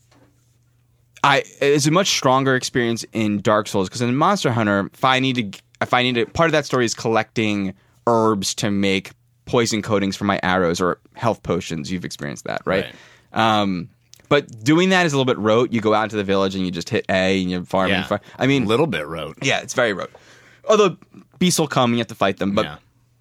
I is a much stronger experience in Dark Souls. Because in Monster Hunter, if I need to, if I need to, part of that story is collecting herbs to make poison coatings for my arrows or health potions. You've experienced that, right? right. Um, but doing that is a little bit rote. You go out into the village and you just hit A and you farm. Yeah. And farm. I mean, a little bit rote. Yeah, it's very rote. Although beasts will come and you have to fight them. But yeah.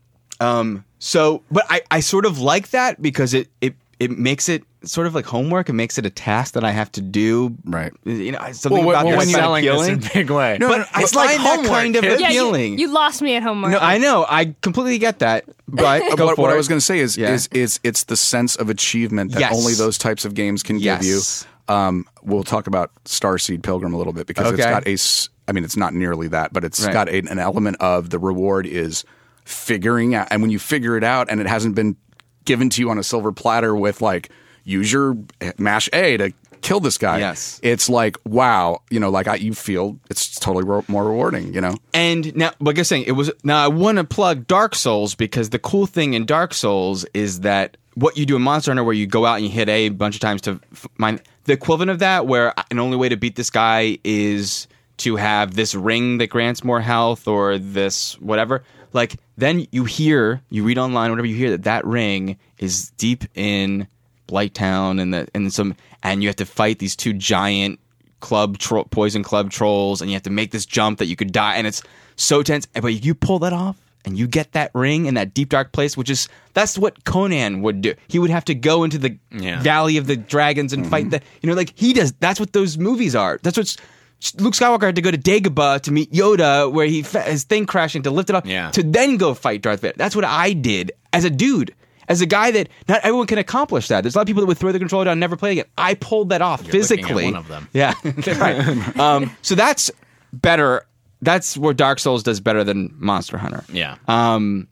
um, so, but I, I sort of like that because it, it it makes it sort of like homework. It makes it a task that I have to do. Right. You know, something Well, about when that you- kind of selling this appealing. in a big way. No, But no, I it's like find that homework, kind of kid. Yeah, you, appealing. you lost me at homework. No, I know. I completely get that. But go what, for what it. I was going to say is, Yeah. is is it's the sense of achievement that Yes. only those types of games can Yes. give you. Um, we'll talk about Starseed Pilgrim a little bit because it's Okay. got a. s- I mean, it's not nearly that, but it's Right. got a, an element of the reward is figuring out, and when you figure it out, and it hasn't been given to you on a silver platter with like use your mash A to kill this guy. Yes. It's like wow, you know, like I, you feel it's totally ro- more rewarding, you know. And now, like I was saying, it was. Now I want to plug Dark Souls because the cool thing in Dark Souls is that what you do in Monster Hunter, where you go out and you hit A a bunch of times to f- mine. The equivalent of that, where an only way to beat this guy is to have this ring that grants more health or this whatever. Like then you hear, you read online, whatever you hear that that ring is deep in Blighttown and the and some, and you have to fight these two giant club tro- poison club trolls, and you have to make this jump that you could die, and it's so tense. But you pull that off, and you get that ring in that deep dark place, which is that's what Conan would do. He would have to go into the Yeah. Valley of the Dragons and fight the, you know, like he does. That's what those movies are. That's what's. Luke Skywalker had to go to Dagobah to meet Yoda, where he his thing crashing to lift it up, Yeah. to then go fight Darth Vader. That's what I did as a dude. As a guy that not everyone can accomplish that. There's a lot of people that would throw the controller down and never play again. I pulled that off You're looking at physically. one of them. Yeah, right. Um, so that's better. That's where Dark Souls does better than Monster Hunter. Yeah. Um,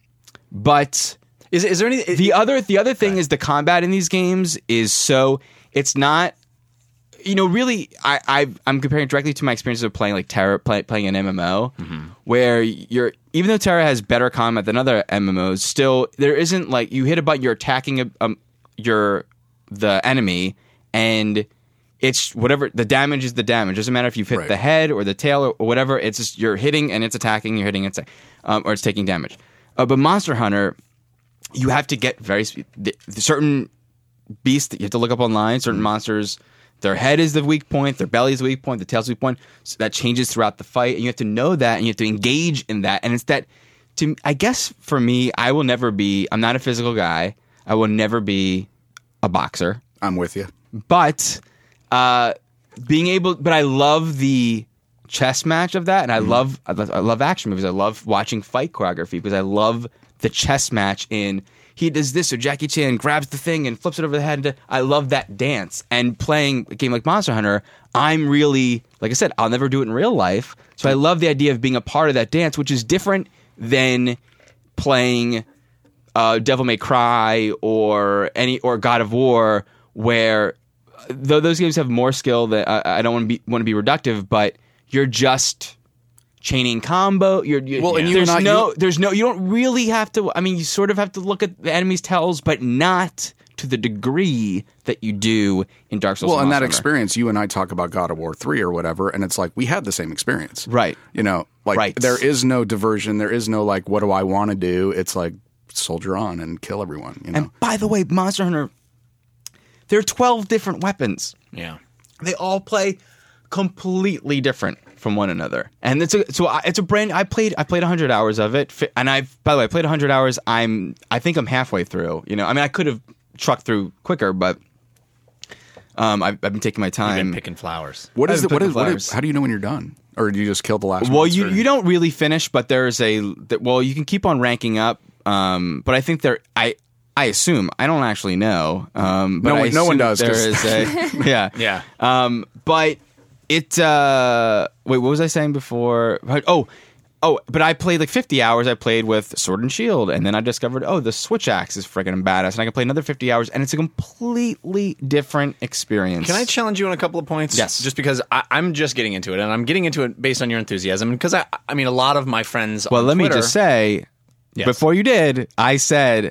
but Is is there any the other the other thing is the combat in these games is so it's not. You know, really, I, I I'm comparing it directly to my experiences of playing like Terra, play, playing an M M O, where you're even though Terra has better combat than other M M Os, still there isn't like you hit a button, you're attacking a, um, your the enemy, and it's whatever the damage is the damage. Doesn't matter if you've hit Right. the head or the tail or, or whatever. It's just you're hitting and it's attacking, you're hitting, it's um, or it's taking damage. Uh, but Monster Hunter, you have to get very sp- the, the certain beasts that you have to look up online. Certain monsters. Their head is the weak point, their belly is the weak point, the tail's the weak point. So that changes throughout the fight, and you have to know that, and you have to engage in that. And it's that, to I guess for me, I will never be. I'm not a physical guy. I will never be a boxer. I'm with you. But uh, being able, but I love the chess match of that, and I love, I love, I love action movies. I love watching fight choreography because I love the chess match in. He does this, so Jackie Chan grabs the thing and flips it over the head. And I love that dance. And playing a game like Monster Hunter, I'm really, like I said, I'll never do it in real life. So I love the idea of being a part of that dance, which is different than playing uh, Devil May Cry or any or God of War, where though those games have more skill, that I, I don't want to be want to be reductive, but you're just chaining combo. You're, you're Well, and you there's and I- no, you- there's no. You don't really have to. I mean, you sort of have to look at the enemy's tells, but not to the degree that you do in Dark Souls. Well, in that Monster Hunter. experience, you and I talk about God of War three or whatever, and it's like we had the same experience, Right. You know, like Right. there is no diversion, there is no like, what do I want to do? It's like soldier on and kill everyone. You know, And by the way, Monster Hunter, there are twelve different weapons. Yeah. They all play completely different from one another, and it's a so I, it's a brand. I played I played one hundred hours of it, fi- and I've by the way I played one hundred hours. I'm I think I'm halfway through. You know, I mean I could have trucked through quicker, but um, I've, I've been taking my I've time. been picking flowers. what is I've the, what put is the what flowers. is how do you know when you're done, or do you just kill the last? Well, monster? you you don't really finish, but there's a that- well you can keep on ranking up. Um, but I think there I. I assume I don't actually know. Um, but No one- I no one assume does, There 'cause- is a yeah Yeah. Um, but it. Uh, wait, what was I saying before? Oh. Oh, but I played like fifty hours. I played with Sword and Shield, and then I discovered, oh, the Switch Axe is freaking badass, and I can play another fifty hours, and it's a completely different experience. Can I challenge you on a couple of points? Yes. Just because I, I'm just getting into it, and I'm getting into it based on your enthusiasm. Because I, I mean, a lot of my friends. Well, on let Twitter, me just say, Yes. before you did, I said,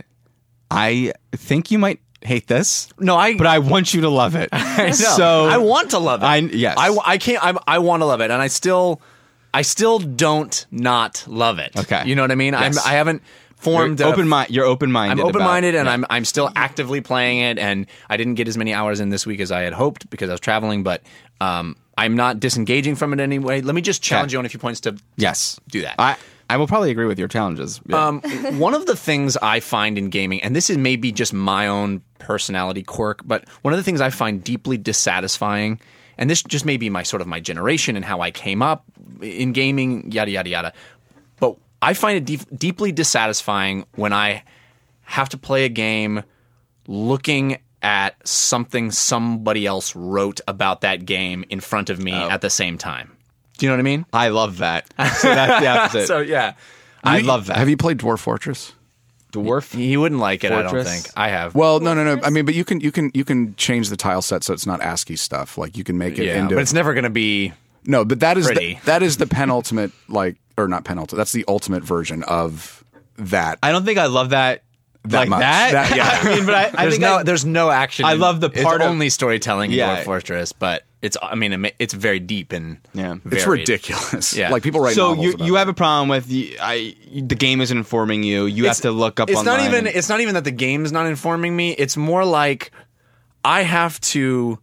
I think you might hate this. No, I. But I want you to love it. I know. So I want to love it. I yes. I, I can't. I, I want to love it, and I still, I still don't not love it. Okay. You know what I mean? Yes. I'm, I haven't formed You're a- open mind. You're open minded. I'm open minded, and I'm I'm still actively playing it. And I didn't get as many hours in this week as I had hoped because I was traveling. But um, I'm not disengaging from it anyway. Let me just challenge Okay. you on a few points to yes do that. I I will probably agree with your challenges. Yeah. Um, one of the things I find in gaming, and this is maybe just my own personality quirk, but one of the things I find deeply dissatisfying, and this just may be my sort of my generation and how I came up in gaming, yada yada yada. But I find it deep, deeply dissatisfying when I have to play a game looking at something somebody else wrote about that game in front of me at the same time. Do you know what I mean? I love that. So that's the opposite. So yeah. I love that. Have you played Dwarf Fortress? Dwarf? He wouldn't like it, I don't Fortress? think. I have. Well, no, no, no. I mean, but you can you can you can change the tile set so it's not ASCII stuff. Like you can make it yeah, into but it's never going to be. no. But that is pretty. the, that is the penultimate, like, or not penultimate. That's the ultimate version of that. I don't think I love that, That like much. that. That- yeah. I mean, but I, I There's think no, I, there's no action. I in- love the it's part of- only storytelling in Yeah. Dwarf Fortress, but it's. I mean, it ma- it's very deep and Yeah. It's varied. ridiculous. Yeah. Like people write so novels you about you it. have a problem with the I the game isn't informing you. You It's- have to look up It's online. not even. and- It's not even that the game's not informing me. It's more like I have to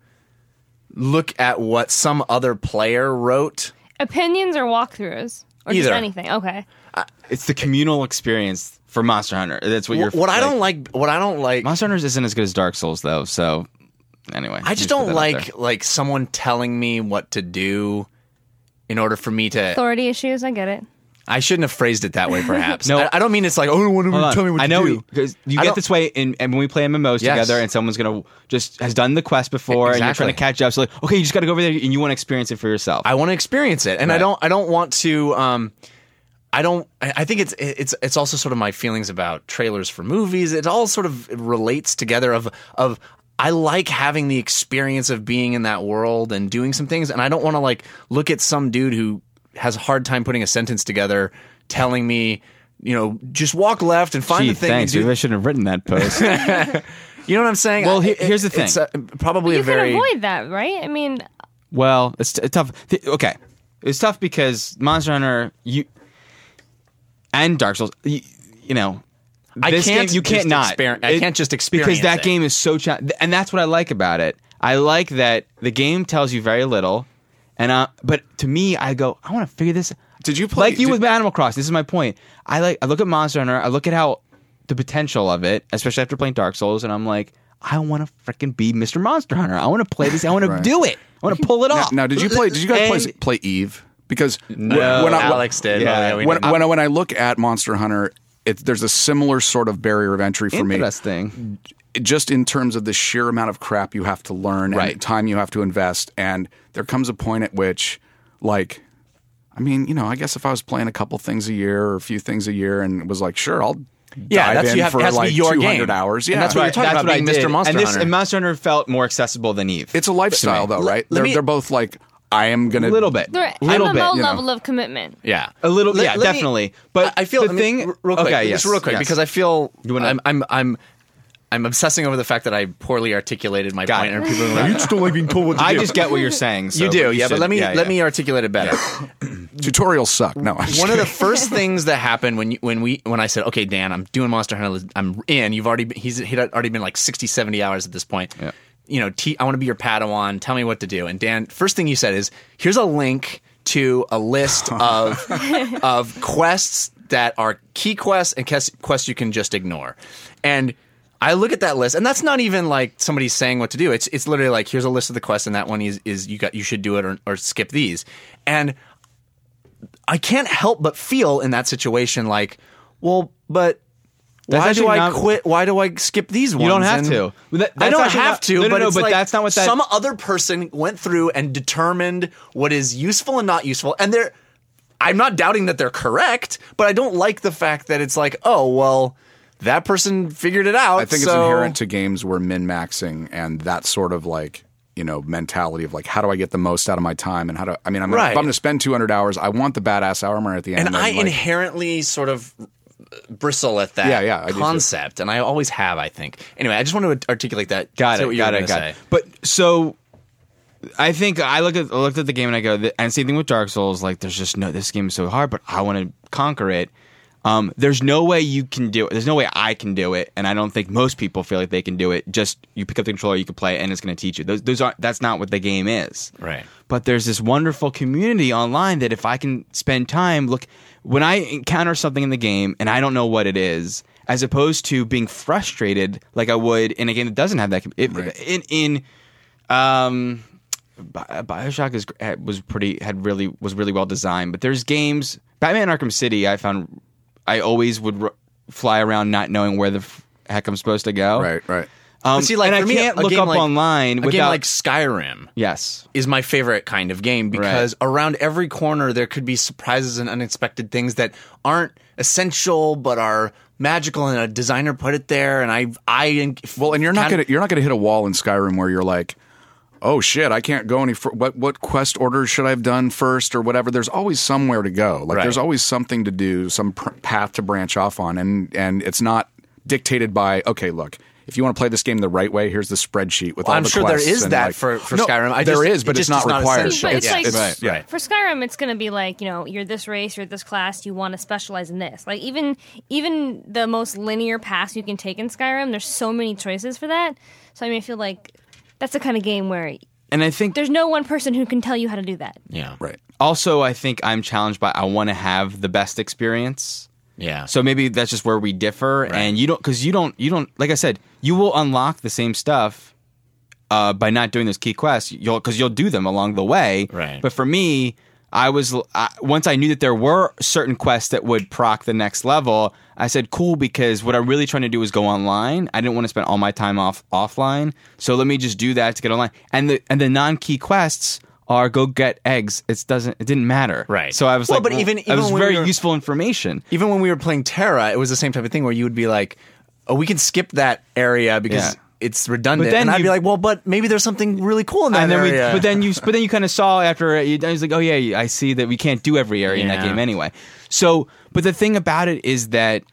look at what some other player wrote. Opinions or walkthroughs? Or just Either. anything? Okay. It's the communal experience for Monster Hunter. That's what you're. What I don't like. What I don't like. Monster Hunter isn't as good as Dark Souls though. So anyway, I just put don't that out like there. like someone telling me what to do in order for me to. Authority issues. I get it. I shouldn't have phrased it that way. Perhaps. No. I, I don't mean it's like oh, I don't want Hold to on. tell me what I to know do. because you I get don't- this way, in, and when we play M M Os Yes. together, and someone's gonna just has done the quest before, and you're Exactly. trying to catch up. So like, okay, you just got to go over there, and you want to experience it for yourself. I want to experience it, and I Right. don't. I don't want to. Um, I don't. I I think it's it's it's also sort of my feelings about trailers for movies. It all sort of relates together. Of of I like having the experience of being in that world and doing some things, and I don't want to like look at some dude who has a hard time putting a sentence together, telling me, you know, just walk left and find Gee, the thing. thanks. And Maybe do, I shouldn't have written that post. you know what I'm saying? Well, I- he- it- here's the thing. It's uh probably You a very can avoid that, right? I mean, Well, it's t- tough. Th- Okay, it's tough because Monster Hunter, you and Dark Souls, you, you know, I this can't game, you can't just not. exper- I can't just experience because that it. game is so cha- and that's what I like about it. I like that the game tells you very little, and uh, but to me, I go, I want to figure this. Did you play- like you did- with Animal Crossing? This is my point. I like. I look at Monster Hunter. I look at how the potential of it, especially after playing Dark Souls, and I'm like, I want to freaking be Mister Monster Hunter. I want to play this. I want to Right. do it. I want to pull it Now, off. now, did you play? Did you guys play, And- play Eve? Because No, when I, Alex did. Yeah, Oh, yeah, we when, didn't. when, I, when I look at Monster Hunter, it, there's a similar sort of barrier of entry for me. Interesting. Just in terms of the sheer amount of crap you have to learn Right. and time you have to invest. And there comes a point at which, like, I mean, you know, I guess if I was playing a couple things a year or a few things a year and was like, sure, I'll Yeah, dive that's- in you have- for it has to be like your two game. hundred hours. Yeah, And that's what you're talking That's about what I being Mister did. Monster and this, Hunter. And Monster Hunter felt more accessible than Eve. it's a lifestyle, though, right? Let They're, me- they're both like, I am going a to. little bit. they're little M M O bit. you know. level of commitment. yeah, A little, Let- yeah, let me- definitely. But I feel the I mean, thing, r- real quick, okay, just yes, real quick, yes. because I feel You wanna- I'm I'm I'm I'm obsessing over the fact that I poorly articulated my Got point, it. and people are like, you just don't like being told what to I do. just get what you're saying. So you do, yeah, but should- let me yeah, let yeah. me articulate it better. Tutorials suck. No, I'm just One of the kidding. first things that happened when you, when we when I said, okay, Dan, I'm doing Monster Hunter, I'm in. You've already been, he's he'd already been like sixty, seventy hours at this point. Yeah. You know, T, I want to be your Padawan. Tell me what to do. And Dan, first thing you said is, here's a link to a list of of quests that are key quests and quests quests you can just ignore. And I look at that list, and that's not even like somebody saying what to do. It's it's literally like, here's a list of the quests, and that one is is you got you should do it or, or skip these. And I can't help but feel in that situation like, well, but That's why do actually I not- quit? Why do I skip these ones? You don't have And to. That- I that's don't actually have not- to, no, no, but no, it's but like that's not what that- some other person went through and determined what is useful and not useful. And they're, I'm not doubting that they're correct, but I don't like the fact that it's like, oh, well, that person figured it out. I think it's so- inherent to games where min-maxing and that sort of like, you know, mentality of like, how do I get the most out of my time? And how do I mean, I'm gonna, Right. if I'm going to spend two hundred hours, I want the badass armor at the end. And I like, inherently sort of bristle at that Yeah, yeah, I do too. concept, and I always have, I think. Anyway, I just want to articulate that. Got Say it. what you Got were it. gonna Got it. say. But so, I think I look at I looked at the game and I go, th- and same thing with Dark Souls. Like, there's just no. This game is so hard, but I want to conquer it. Um, there's no way you can do it. There's no way I can do it, and I don't think most people feel like they can do it. Just you pick up the controller, you can play, it, and it's going to teach you. Those, those aren't. That's not what the game is. Right. But there's this wonderful community online that if I can spend time, look, when I encounter something in the game and I don't know what it is, as opposed to being frustrated like I would in a game that doesn't have that. It, Right. In in um, Bi- Bioshock is had- was pretty had really was really well designed, but there's games. Batman Arkham City, I found I always would r- fly around not knowing where the f- heck I'm supposed to go. right, right. Um, But see, like, and for I me, can't a look game up like- online A without game like Skyrim yes. is my favorite kind of game because around every corner there could be surprises and unexpected things that aren't essential but are magical, and a designer put it there. And I, I Well, and you're not kind- gonna you're not gonna hit a wall in Skyrim where you're like, oh shit, I can't go any. Fr- what what quest orders should I have done first or whatever? There's always somewhere to go. Like Right. there's always something to do, some pr- path to branch off on, and and it's not dictated by okay, look. If you want to play this game the right way, here's the spreadsheet with Well, all I'm the sure there quests is and, that like- for- for No, Skyrim. I there just- is, it but it's just not is not required. essential. But it's like it's- right. for Skyrim, it's going to be like, you know, you're this race, you're this class, you want to specialize in this. Like even even the most linear path you can take in Skyrim, there's so many choices for that. So I mean, I feel like that's the kind of game where And I think there's no one person who can tell you how to do that. Yeah. Right. also I think I'm challenged by I want to have the best experience. Yeah. So maybe that's just where we differ, and you don't because you don't you don't like I said you will unlock the same stuff uh, by not doing those key quests. You'll because you'll do them along the way. Right. But for me, I was I, once I knew that there were certain quests that would proc the next level. I said cool because what I'm really trying to do is go online. I didn't want to spend all my time off offline, so let me just do that to get online. And the and the non key quests are go get eggs. It doesn't. It didn't matter. Right. So I was Well, like, but even- it even was when very we were- useful information. Even when we were playing Terra, it was the same type of thing where you would be like, "Oh, we can skip that area because Yeah. it's redundant." But then and I'd you- be like, "Well, but maybe there's something really cool in that and then area." we, but then you, but then you kind of saw after you, I was like, oh yeah, I see that we can't do every area in that Yeah. game anyway. So, but the thing about it is that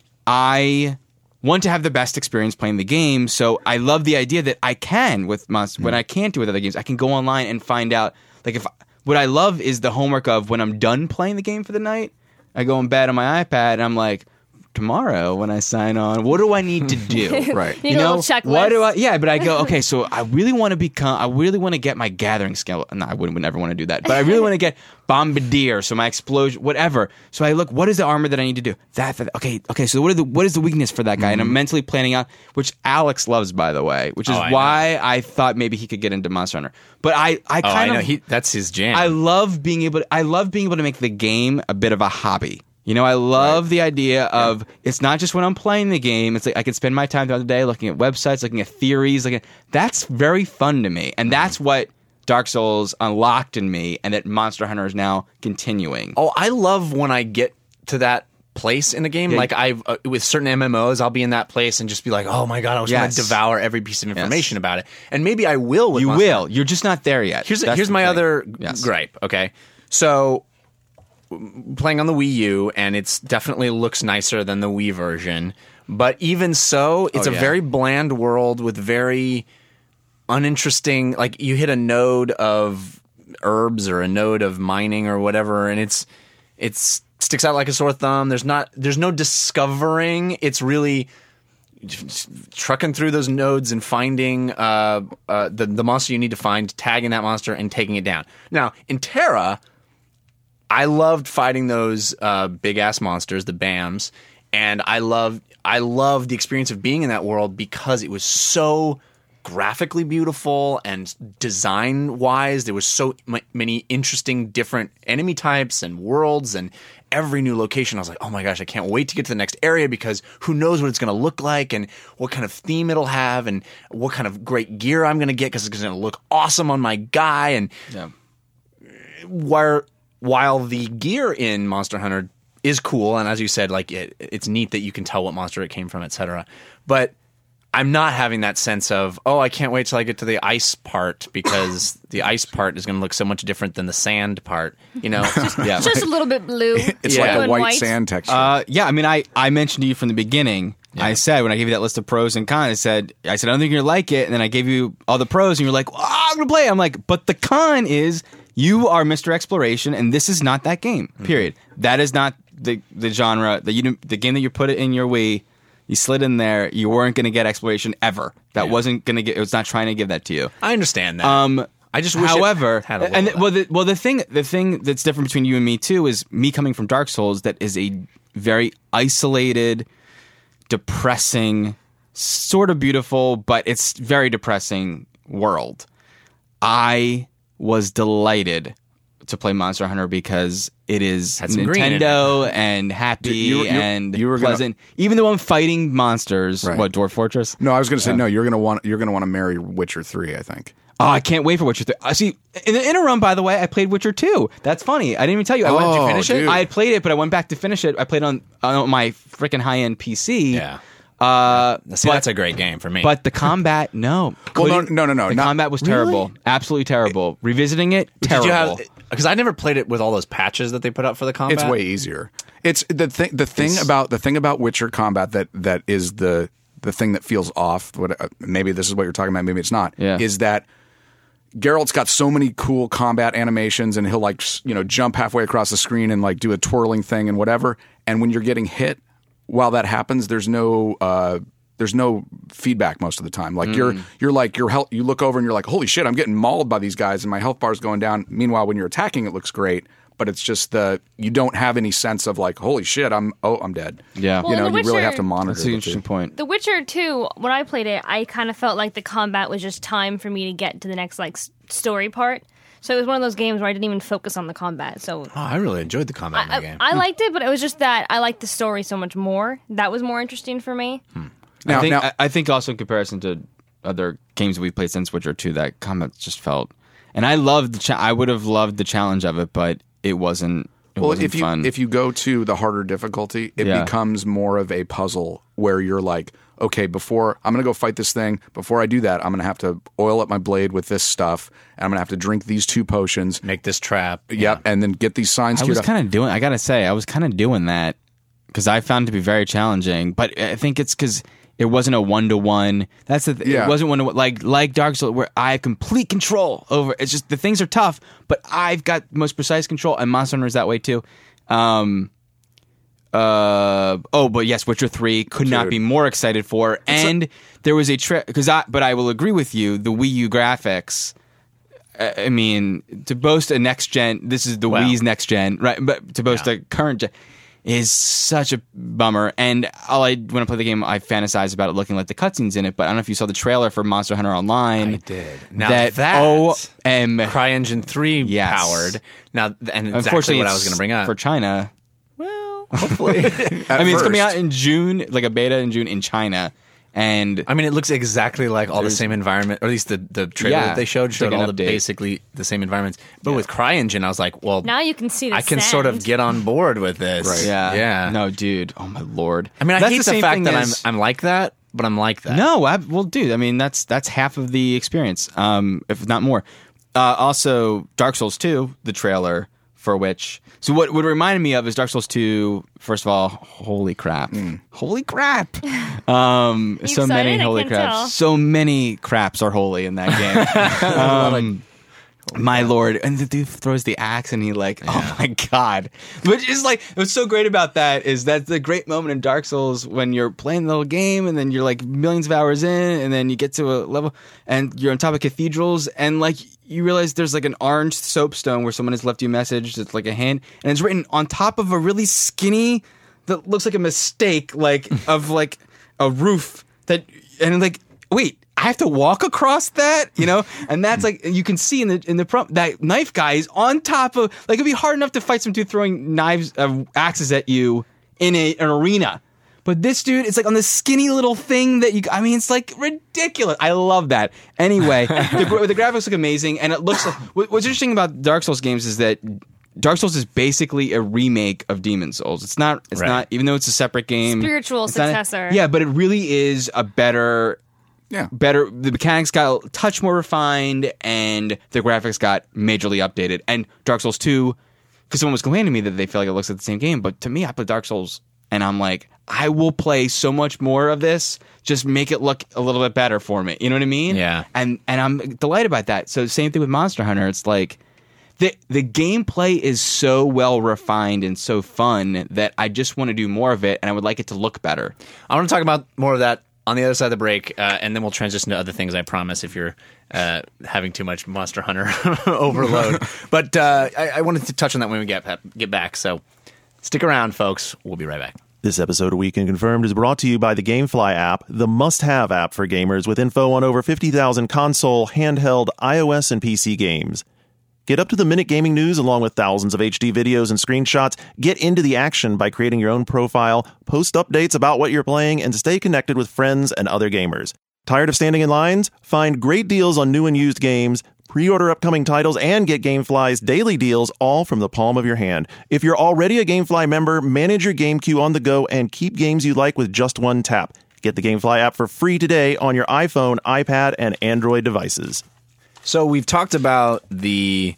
I want to have the best experience playing the game. So I love the idea that I can with Monst- when I can't do it with other games, I can go online and find out. Like if what I love is the homework of when I'm done playing the game for the night, I go in bed on my iPad and I'm like, tomorrow when I sign on, what do I need to do? Right. You get a little checklist. What do I? Yeah, but I go okay. So I really want to become. I really want to get my gathering skill. No, I wouldn't would never want to do that. But I really want to get bombardier. So my explosion, whatever. So I look. What is the armor that I need to do? That. that okay. Okay. So what are the what is the weakness for that guy? And I'm mentally planning out, which Alex loves, by the way, which is Oh, I why I thought maybe he could get into Monster Hunter. But I, I oh, I kind know of, he, that's his jam. I love being able. I love being able to make the game a bit of a hobby. You know, I love the idea of it's not just when I'm playing the game. It's like I can spend my time throughout the day looking at websites, looking at theories. Looking at, that's very fun to me, and that's what Dark Souls unlocked in me, and that Monster Hunter is now continuing. Oh, I love when I get to that place in a game. Yeah. Like I've uh, with certain M M Os, I'll be in that place and just be like, "Oh my god, I was Yes. going to devour every piece of information about it." And maybe I will. With You Monster will. You're just not there yet. Here's That's here's the my thing. other Yes. gripe. Okay, so w- playing on the Wii U, and it's definitely looks nicer than the Wii version. But even so, it's Oh, a yeah. very bland world with very uninteresting. Like you hit a node of herbs or a node of mining or whatever, and it's it's sticks out like a sore thumb. There's not there's no discovering. It's really trucking through those nodes and finding uh, uh, the the monster you need to find, tagging that monster, and taking it down. Now in Terra, I loved fighting those uh, big ass monsters, the B A Ms, and I loved I loved the experience of being in that world because it was so graphically beautiful and design wise. There was so m- many interesting different enemy types and worlds and every new location. I was like, oh my gosh, I can't wait to get to the next area because who knows what it's going to look like and what kind of theme it'll have and what kind of great gear I'm going to get because it's going to look awesome on my guy. And Yeah. while, while the gear in Monster Hunter is cool, and as you said, like it, it's neat that you can tell what monster it came from, et cetera. But I'm not having that sense of, oh, I can't wait till I get to the ice part because the ice part is going to look so much different than the sand part. You know, Yeah. It's just a little bit blue. It's Yeah. like Blue a and white, sand texture. Uh, yeah, I mean, I, I mentioned to you from the beginning. I said when I gave you that list of pros and cons, I said I said I don't think you're gonna like it, and then I gave you all the pros, and you're like, oh, I'm gonna play it. I'm like, but the con is you are Mister Exploration, and this is not that game. Period. That is not the the genre that you the game that you put it in your Wii. You slid in there. You weren't gonna get exploration ever. That wasn't gonna get. It was not trying to give that to you. I understand that. Um, I just wish it however, had a little and of that. well, the, well, the thing, the thing that's different between you and me too is me coming from Dark Souls. That is a very isolated, depressing, sort of beautiful, but it's very depressing world. I was delighted to play Monster Hunter because it is Had some green in Nintendo and happy You- you- and you were gonna- pleasant. Even though I'm fighting monsters, Right. what Dwarf Fortress? no, I was going to say no. You're going to want you're going to want to marry Witcher three. I think. Oh, I can't wait for Witcher three. I see. In the interim, by the way, I played Witcher two. That's funny. I didn't even tell you. I went Oh, to finish it. dude. I had played it, but I went back to finish it. I played on on my freaking high end P C. Yeah. Uh, See, but, that's a great game for me. but the combat, no. Well, no, Couldn't- no, no, no, The not- combat was terrible. Absolutely terrible. Revisiting it, terrible. did you have? Because I never played it with all those patches that they put up for the combat. It's way easier. It's the thing. The thing about the thing about Witcher combat that that is the the thing that feels off. What uh, maybe this is what you're talking about. Maybe it's not. Yeah. Is that Geralt's got so many cool combat animations, and he'll like s- you know jump halfway across the screen and like do a twirling thing and whatever. And when you're getting hit, while that happens, there's no. Uh, there's no feedback most of the time. Like you're you're like your health. You look over and you're like, holy shit, I'm getting mauled by these guys, and my health bar's going down. Meanwhile, when you're attacking, it looks great, but it's just the you don't have any sense of like, holy shit, I'm oh I'm dead. Yeah. you Well, know, The you really Witcher- have to monitor. That's an the interesting two. point. The Witcher two, when I played it, I kind of felt like the combat was just time for me to get to the next like s- story part. So it was one of those games where I didn't even focus on the combat. So Oh, I really enjoyed the combat in I, that game. I liked it, but it was just that I liked the story so much more. That was more interesting for me. Now, I think now, I, I think also in comparison to other games we've played since Witcher two, that combat just felt. And I loved the. Cha- I would have loved the challenge of it, but it wasn't. It well, wasn't if you fun. if you go to the harder difficulty, it Yeah. becomes more of a puzzle where you're like, okay, before I'm going to go fight this thing, before I do that, I'm going to have to oil up my blade with this stuff, and I'm going to have to drink these two potions. Make this trap. Yep, and then get these signs. I queued was up. kind of doing. I gotta say, I was kind of doing that because I found it to be very challenging. But I think it's because it wasn't a one to one. That's the. Th- Yeah. It wasn't one to one like like Dark Souls where I have complete control over. It's just the things are tough, but I've got most precise control. And Monster Hunter is that way too. Um. Uh oh, but yes, Witcher three could not Dude. be more excited for, and there was a trick because I. But I will agree with you. The Wii U graphics. I I mean, to boast a next gen, this is the Wow. Wii's next gen, right? But to boast Yeah. a current gen is such a bummer. And all I when I play the game, I fantasize about it looking like the cutscenes in it. But I don't know if you saw the trailer for Monster Hunter Online. I did. Now that, that- O M CryEngine three Yes. powered. Now, and exactly Unfortunately, what I it's was going to bring up. for China. well, hopefully. I mean, it's coming first. out in June, like a beta in June in China, and I mean, it looks exactly like all the There's- same environment, or at least the, the trailer Yeah, that they showed it's showed like an all the update. basically the same environments. But with CryEngine, I was like, well, Now you can see the I can sort of sand. get on board with this. Right. yeah, Yeah. no, dude, oh my lord. I mean, I That's hate the, same fact thing that as- I'm I'm like that, but I'm like that. No, I, well, dude. I mean, that's that's half of the experience, um, if not more. Uh, also, Dark Souls two, the trailer for which. So what what it reminded me of is Dark Souls two. First of all, holy crap, holy crap! Um, You so many excited? I holy can craps. tell. So many craps are holy in that game. um, my lord, and the dude throws the axe, and he like, oh my god! Which is like, what's so great about that is that's the great moment in Dark Souls when you're playing the little game, and then you're like millions of hours in, and then you get to a level, and you're on top of cathedrals, and like you realize there's like an orange soapstone where someone has left you a message that's like a hint, and it's written on top of a really skinny that looks like a mistake, like of like a roof that, and like wait. I have to walk across that, you know, and that's like you can see in the in the front that knife guy is on top of like it'd be hard enough to fight some dude throwing knives, uh, axes at you in a, an arena. But this dude, it's like on this skinny little thing that you, I mean, it's like ridiculous. I love that. Anyway, the, the graphics look amazing. And it looks like, what's interesting about Dark Souls games is that Dark Souls is basically a remake of Demon Souls. It's not, it's Right. not, even though it's a separate game. Spiritual it's not a- successor. yeah, but it really is a better, Yeah. better, the mechanics got a touch more refined and the graphics got majorly updated. And Dark Souls two, because someone was complaining to me that they feel like it looks like the same game, but to me, I played Dark Souls and I'm like, I will play so much more of this. Just make it look a little bit better for me. You know what I mean? Yeah. And and I'm delighted about that. So same thing with Monster Hunter. It's like the the gameplay is so well refined and so fun that I just want to do more of it, and I would like it to look better. I want to talk about more of that on the other side of the break, uh, and then we'll transition to other things, I promise, if you're uh, having too much Monster Hunter overload. But uh, I, I wanted to touch on that when we get get back, so stick around, folks. We'll be right back. This episode of Weekend Confirmed is brought to you by the GameFly app, the must-have app for gamers with info on over fifty thousand console, handheld, iOS, and P C games. Get up-to-the-minute gaming news along with thousands of H D videos and screenshots. Get into the action by creating your own profile, post updates about what you're playing, and stay connected with friends and other gamers. Tired of standing in lines? Find great deals on new and used games, pre-order upcoming titles, and get GameFly's daily deals all from the palm of your hand. If you're already a GameFly member, manage your game queue on the go and keep games you like with just one tap. Get the GameFly app for free today on your iPhone, iPad, and Android devices. So we've talked about the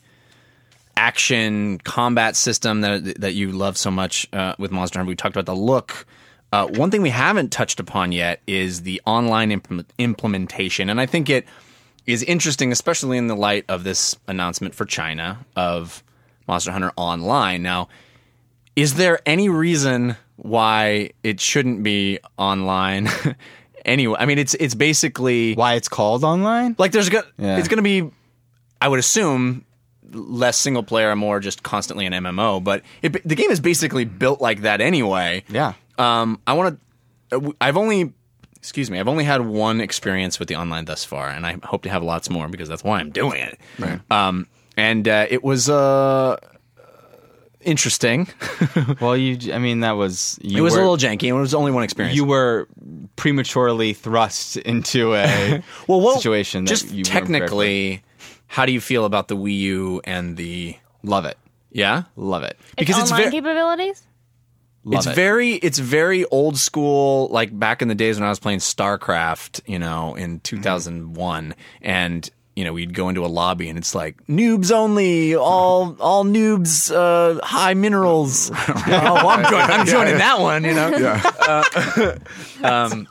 action combat system that that you love so much uh, with Monster Hunter. We talked about the look. Uh, one thing we haven't touched upon yet is the online implement- implementation, and I think it is interesting, especially in the light of this announcement for China of Monster Hunter Online. Now, is there any reason why it shouldn't be online? Anyway, I mean, it's it's basically Why it's called online? like there's go- Yeah. it's going to be, I would assume, less single player and more just constantly an M M O. But it, the game is basically built like that anyway. Yeah. Um, I want to. I've only, excuse me, I've only had one experience with the online thus far, and I hope to have lots more because that's why I'm doing it. Right. Um, and uh, it was uh, interesting. Well, you. I mean, that was. You it was were, a little janky, and it was only one experience. You were prematurely thrust into a well, well, situation. That just you weren't prepared technically, how do you feel about the Wii U and the? for. Love it. Yeah, Love it. because it's it's online ve- capabilities. Love it's it. very it's very old school, like back in the days when I was playing StarCraft, you know, in two thousand one, and you know we'd go into a lobby and it's like noobs only, all all noobs, uh, high minerals. oh, well, I'm, joining, I'm joining that one, you know. Yeah. Um,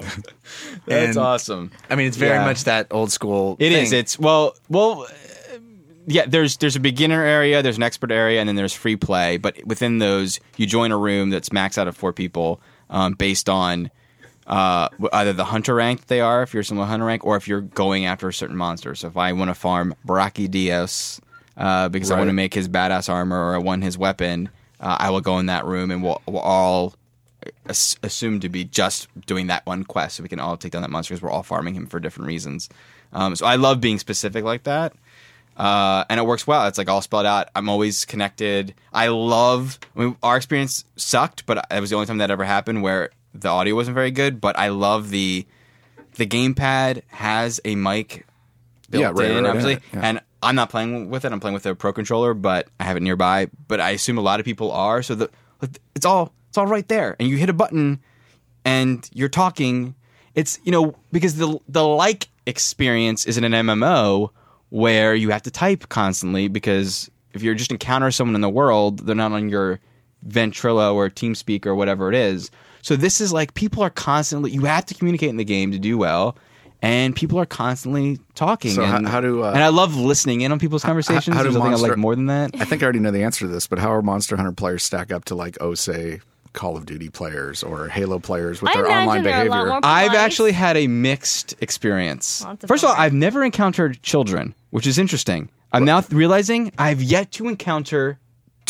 That's and- awesome. I mean, it's very Yeah. much that old school. It thing. is. It's well, well, uh, yeah. There's there's a beginner area, there's an expert area, and then there's free play. But within those, you join a room that's maxed out of four people, um, based on uh, either the hunter rank they are, if you're someone hunter rank, or if you're going after a certain monster. So if I want to farm Brachydios uh, because I want to make his badass armor or I want his weapon, uh, I will go in that room and we'll, we'll all as- assumed to be just doing that one quest, so we can all take down that monster because we're all farming him for different reasons. Um, so I love being specific like that, uh, and it works well. It's like all spelled out. I'm always connected. I love. I mean, our experience sucked, but it was the only time that ever happened where the audio wasn't very good. But I love the the gamepad has a mic built Yeah, right, in, right, obviously, yeah, yeah. and I'm not playing with it. I'm playing with a Pro controller, but I have it nearby. But I assume a lot of people are. So the it's all it's all right there, and you hit a button, and you're talking. It's you know because the the like experience is in an M M O where you have to type constantly because if you just encounter someone in the world, they're not on your Ventrilo or TeamSpeak or whatever it is. So this is like people are constantly. You have to communicate in the game to do well. And people are constantly talking. So and, how- how do, uh, and I love listening in on people's conversations. how do There's nothing I Monster- like more than that. I think I already know the answer to this, but how are Monster Hunter players stack up to like, oh, say, Call of Duty players or Halo players with I their imagine online they're a lot behavior? more I've polite. actually had a mixed experience. Lots of First of all, fun. I've never encountered children, which is interesting. I'm now realizing I've yet to encounter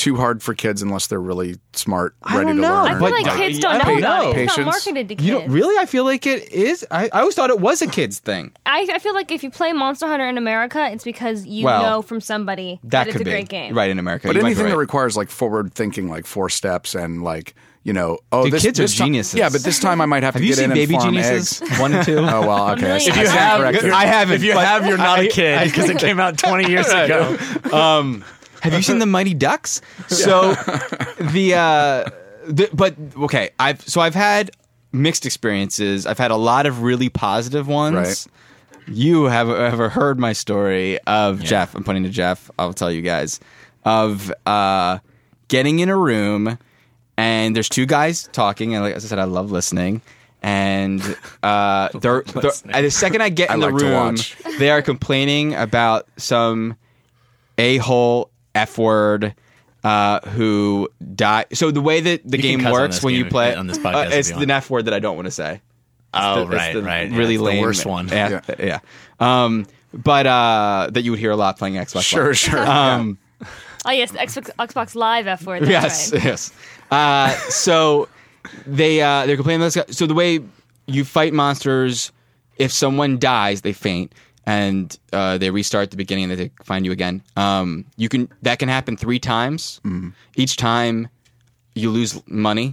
too hard for kids unless they're really smart, I ready don't to know. learn. I feel But- like uh, kids I don't don't know about know. it. It's not Patience. marketed to kids. You don't, really? I feel like it is. I, I always thought it was a kid's thing. I, I feel like if you play Monster Hunter in America, it's because you Well, know from somebody that, That it's could a be great game. right in America. But You might be anything that right. requires like forward thinking, like four steps and like, you know, oh, Dude, this, kids are this time- geniuses. yeah, but this time I might have, Have to you get seen in Baby and farm Geniuses eggs. one and two? Oh well, okay. I, If I you stand have- corrected. I haven't. If you but have, you're not I- a kid because it came out twenty years ago. Um, have you seen the Mighty Ducks? So the, uh, the but okay, I've so I've had mixed experiences. I've had a lot of really positive ones. Right. You have ever heard my story of Jeff? I'm pointing to Jeff. I'll tell you guys of uh, getting in a room and there's two guys talking, and like as I said, I love listening. And uh, they're, they're at the second I get I in the like to room, watch. they are complaining about some a-hole F word uh, who died. So the way that the You can game cuss on works this when you game- play on this podcast uh, if it's you the want. F word that I don't want to say. Oh, the- it's right, the right. Yeah, Really it's the lame. worst one. Yeah, yeah. Um, but uh, that you would hear a lot playing Xbox. Sure, Live. sure. Um, Oh yes, the Xbox, Xbox Live F word. That's yes, right. yes. Uh, so they uh, they're complaining about this guy. So the way you fight monsters, if someone dies, they faint and uh, they restart at the beginning and they find you again. Um, you can that can happen three times. Each time you lose money.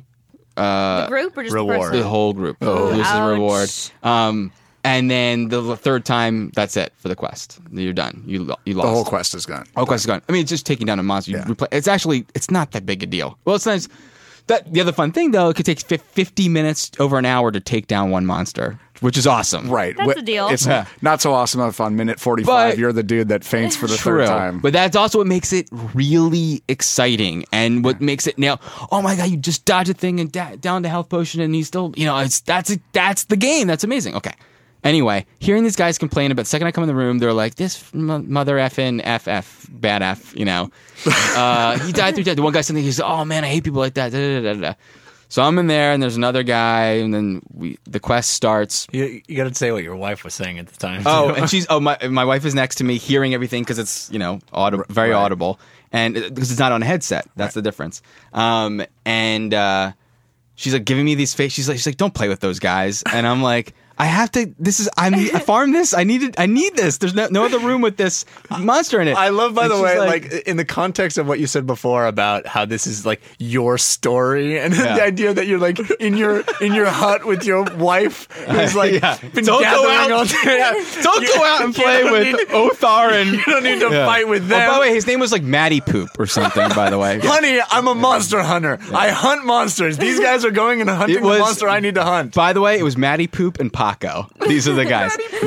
The group or just Reward. the person? The whole group loses a Ouch. reward. Um, and then the third time, that's it for the quest. You're done. You lo- you lost. The whole quest is gone. Whole quest is gone. I mean, it's just taking down a monster. You Yeah. replay, it's actually it's not that big a deal. Well, it's nice. That the other fun thing though, it could take fif- fifty minutes over an hour to take down one monster, which is awesome. Right. That's Wh- a deal. It's Yeah. not so awesome if on minute forty-five But- you're the dude that faints for the True. third time. But that's also what makes it really exciting, and what makes it now. Oh my god, you just dodge a thing and da- down the health potion, and he's still, you know, it's that's a, that's the game. That's amazing. Okay. Anyway, hearing these guys complain about the second I come in the room, they're like, "This m- mother effing F F bad F," you know. uh, he died through death. The one guy said, "He's oh man, I hate people like that." Da, da, da, da, da. So I'm in there, and there's another guy, and then we the quest starts. You, you got to say what your wife was saying at the time. Oh, too. and she's oh my my wife is next to me, hearing everything because it's you know audible, very Right. audible, and because it's not on a headset. That's the difference. Um, and uh, she's like giving me these face. She's like she's like don't play with those guys, and I'm like. I have to. This is. I'm. I farm this. I need it. I need this. There's no, no other room with this monster in it. I love, by And the she's way, like, in the context of what you said before about how this is like your story, and Yeah. the idea that you're like in your in your hut with your wife who's like Yeah. been Don't go gathering out. all day. Yeah. don't You- go out and you play don't with need- Othar and. You don't need to Yeah. fight with Oh, them. by the way, his name was like Matty Poop or something. By the way, Honey, I'm a monster hunter. I hunt monsters. These guys are going and hunting It was- the monster I need to hunt. By the way, it was Matty Poop and Paco. These are the guys.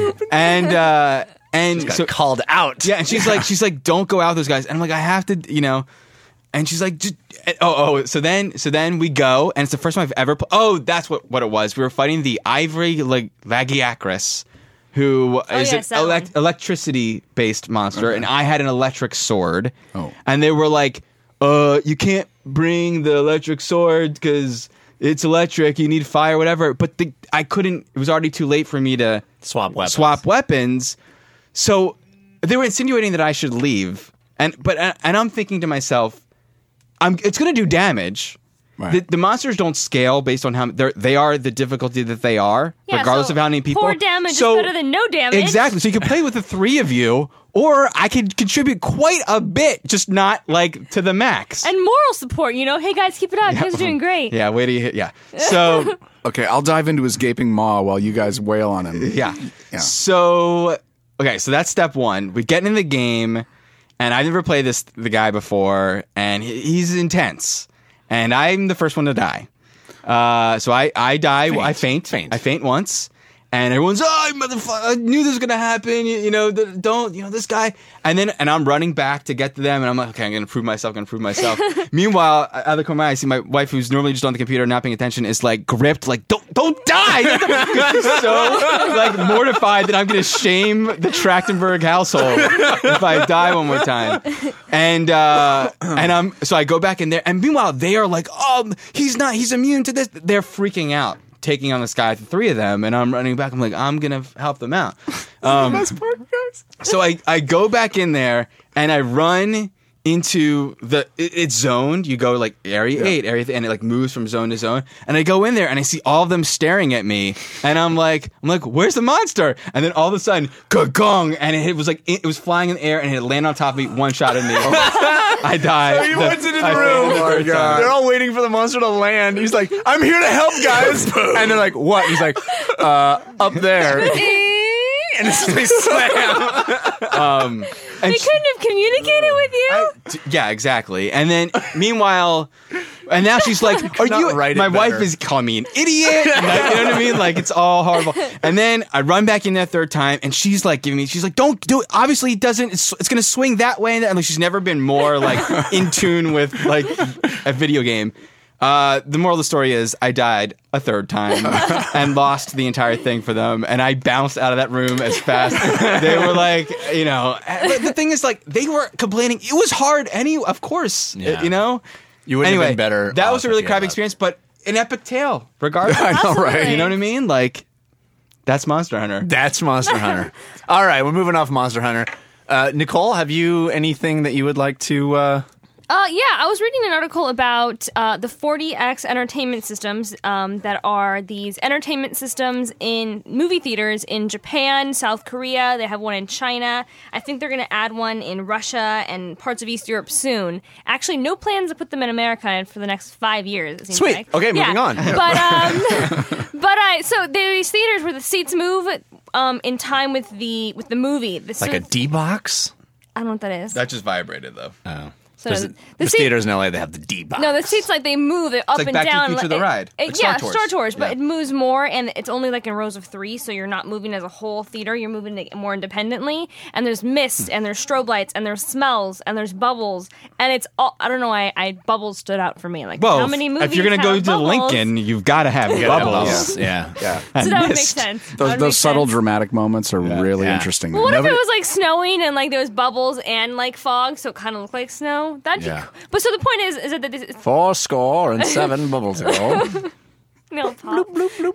and uh, and so Called out. yeah, and she's like, she's like, don't go out with those guys. And I'm like, I have to, you know. And she's like, just, oh, oh. So then, so then we go, and it's the first time I've ever. Pl- oh, that's what, what it was. We were fighting the Ivory like Lagiacrus, who Oh, is yes, an that elect- one. electricity based monster, and I had an electric sword. Oh. And they were like, uh, you can't bring the electric sword because it's electric. You need fire, whatever. But the, I couldn't. It was already too late for me to Swap weapons. swap weapons. So they were insinuating that I should leave, and but and I'm thinking to myself, I'm it's going to do damage. Right. The, the monsters don't scale based on how they're, they are the difficulty that they are, Yeah, regardless so of how many people. poor damage is So- better than no damage. Exactly. So you can play with the three of you, or I could contribute quite a bit, just not like to the max. And moral support, you know. Hey guys, keep it up. You guys are doing great. Yeah. Wait till you hit. Yeah. So. Okay, I'll dive into his gaping maw while you guys wail on him. Yeah. Yeah. So okay, so that's step one. We get in the game, and I've never played this the guy before, and he- he's intense, and I'm the first one to die. Uh, so I I die. I faint. Faint. I faint once. And everyone's, oh, motherfucker, I knew this was going to happen. You, you know, th- don't, you know, this guy. And then, and I'm running back to get to them. And I'm like, okay, I'm going to prove myself, going to prove myself. Meanwhile, out of the corner of my eye, I see my wife, who's normally just on the computer, not paying attention, is like gripped, like, don't, don't die. She's so like mortified that I'm going to shame the Trachtenberg household if I die one more time. And, uh, and I'm, so I go back in there. And meanwhile, they are like, oh, he's not, he's immune to this. They're freaking out. Taking on this guy, the three of them, and I'm running back. I'm like, I'm gonna help them out. Um, so I, I go back in there and I run into the it, it's zoned. You go like area eight, area th- and it like moves from zone to zone. And I go in there and I see all of them staring at me, and I'm like, I'm like, where's the monster? And then all of a sudden, gong, and it was like it was flying in the air and it landed on top of me, one shot at me. I died. So he went into the I room. failed the third time. They're all waiting for the monster to land. He's like, I'm here to help, guys. And they're like, what? He's like, uh, up there. And it's they slam. Um, and They she- couldn't have communicated with you. I- t- yeah, exactly. And then, meanwhile, and now she's like, "Are not you?" write it My wife better. is calling me an idiot. And I- you know what I mean? Like it's all horrible. And then I run back in that third time, and she's like giving me. She's like, "Don't do it." Obviously, it doesn't. It's, it's going to swing that way. And that. And like, she's never been more like in tune with like a video game. Uh, the moral of the story is I died a third time and lost the entire thing for them, and I bounced out of that room as fast. They were like, you know, but the thing is, like, they were complaining. It was hard, any, of course, Yeah. you know. You would have anyway, been better. That was off a if really you had crappy left. experience, but an epic tale, regardless. I know, right? Absolutely. You know what I mean? Like, that's Monster Hunter. That's Monster Hunter. All right, we're moving off Monster Hunter. Uh, Nicole, have you anything that you would like to? Uh, Uh, yeah, I was reading an article about uh, the forty X entertainment systems um, that are these entertainment systems in movie theaters in Japan, South Korea. They have one in China. I think they're going to add one in Russia and parts of East Europe soon. Actually, no plans to put them in America for the next five years. It seems Sweet. like. Okay, moving Yeah. on. But um, but uh, so these theaters where the seats move um, in time with the with the movie. This like a is- D box? I don't know what that is. That just vibrated, though. Oh. So There's, the there's seat- theaters in L A that have the D box. No, the seats like they move it up like and Back to the down. Future, like- the ride. it- Like Star yeah, Tours. Star Tours, but Yeah. it moves more, and it's only like in rows of three, so you're not moving as a whole theater. You're moving it more independently. And there's mist, and there's strobe lights, and there's smells, and there's bubbles, and it's all. I don't know why I bubbles stood out for me. Like Well, how many movies if you're gonna go have to bubbles? Lincoln, you've got to have You gotta have bubbles. bubbles. Yeah. Yeah. So that would make mist. sense. That Those would those make subtle sense. dramatic moments are really Yeah. interesting. Well, what Nobody- if it was like snowing and like there was bubbles and like fog, so it kind of looked like snow? That'd be Yeah. cool. But so the point is, is that this, Four score and seven bubbles ago. No pop.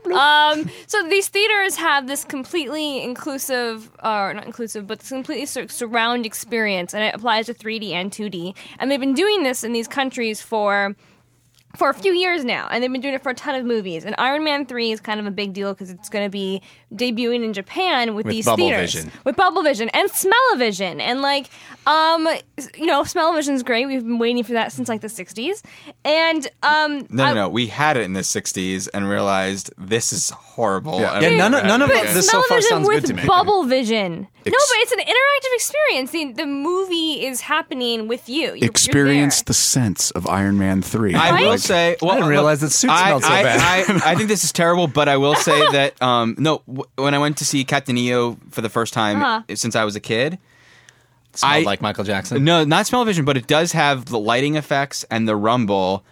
Um, so these theaters have this completely inclusive, or not inclusive, but this completely sur- surround experience, and it applies to three D and two D. And they've been doing this in these countries for for a few years now, and they've been doing it for a ton of movies. And Iron Man three is kind of a big deal because it's going to be debuting in Japan with, With these Bubble theaters Vision. with Bubble Vision and Smell-O-Vision, and like, um, you know, Smell-O-Vision's great. We've been waiting for that since like the sixties, and um, No, I- no, no. We had it in the sixties and realized this is horrible. Yeah. And Yeah, none of- none of But this so far Smell-O-Vision sounds good with to me. Bubble Vision. Ex- no, but it's an interactive experience. The, the movie is happening with you. You're, experience you're the sense of Iron Man three. I will Right? say, well, I didn't realize that suit I, smelled so I, bad. I, I think this is terrible, but I will say that um, no, w- when I went to see Captain E O for the first time Uh-huh. since I was a kid, Smelled I- like Michael Jackson. no, not Smell-O-Vision, but it does have the lighting effects and the rumble,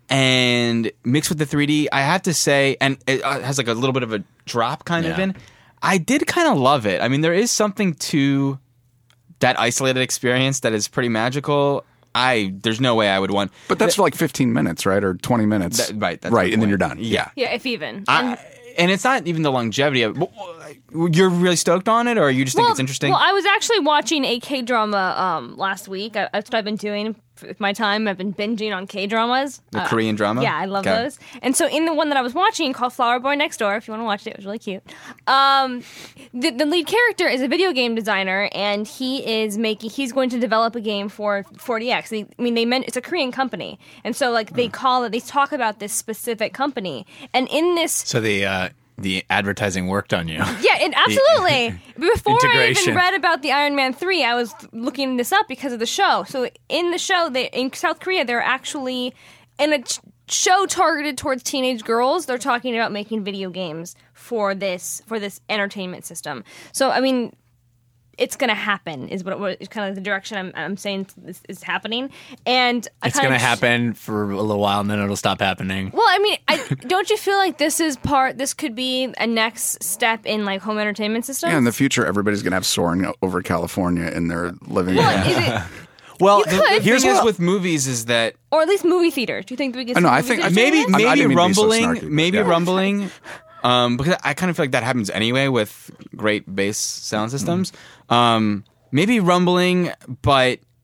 and mixed with the three D, I have to say, and it uh, has like a little bit of a drop kind of Yeah. in. I did kind of love it. I mean, there is something to that isolated experience that is pretty magical. I there's no way I would want. but that's for like fifteen minutes, right, or twenty minutes, That- right, that's right, the and then point. you're done. Yeah. yeah, if even. I, and it's not even the longevity of it. You're really stoked on it, or you just think it's interesting? Well, I was actually watching a K drama um, last week. I, that's what I've been doing with my time. I've been binging on K dramas. The Korean drama? Yeah, I love Okay. those. And so, in the one that I was watching called Flower Boy Next Door, if you want to watch it, it was really cute. Um, the, the lead character is a video game designer, and he is making. He's going to develop a game for forty X. They, I mean, they meant it's a Korean company, and so like Hmm. they call it. They talk about this specific company, and in this So the uh, the advertising worked on you. yeah, it, absolutely. Before I Integration. even read about the Iron Man three, I was looking this up because of the show. So in the show, they, in South Korea, they're actually in a ch- show targeted towards teenage girls. They're talking about making video games for this for this entertainment system. So I mean, it's going to happen. Is what, what is kind of the direction I'm, I'm saying is, is happening. And I It's kind going of to happen for a little while, and then it'll stop happening. Well, I mean, I, don't you feel like this is part? This could be a next step in like home entertainment systems? Yeah, in the future, everybody's gonna have soaring over California in their living room. Well, is it, well, you the, could. the Here's thing is what- with movies is that or at least movie theaters. Do you think we get? I know, some I movie think- I theaters maybe doing this? I- I maybe didn't mean to be so rumbling, snarky, but maybe yeah. rumbling, um, because I kind of feel like that happens anyway with great bass sound systems. Um, maybe rumbling, but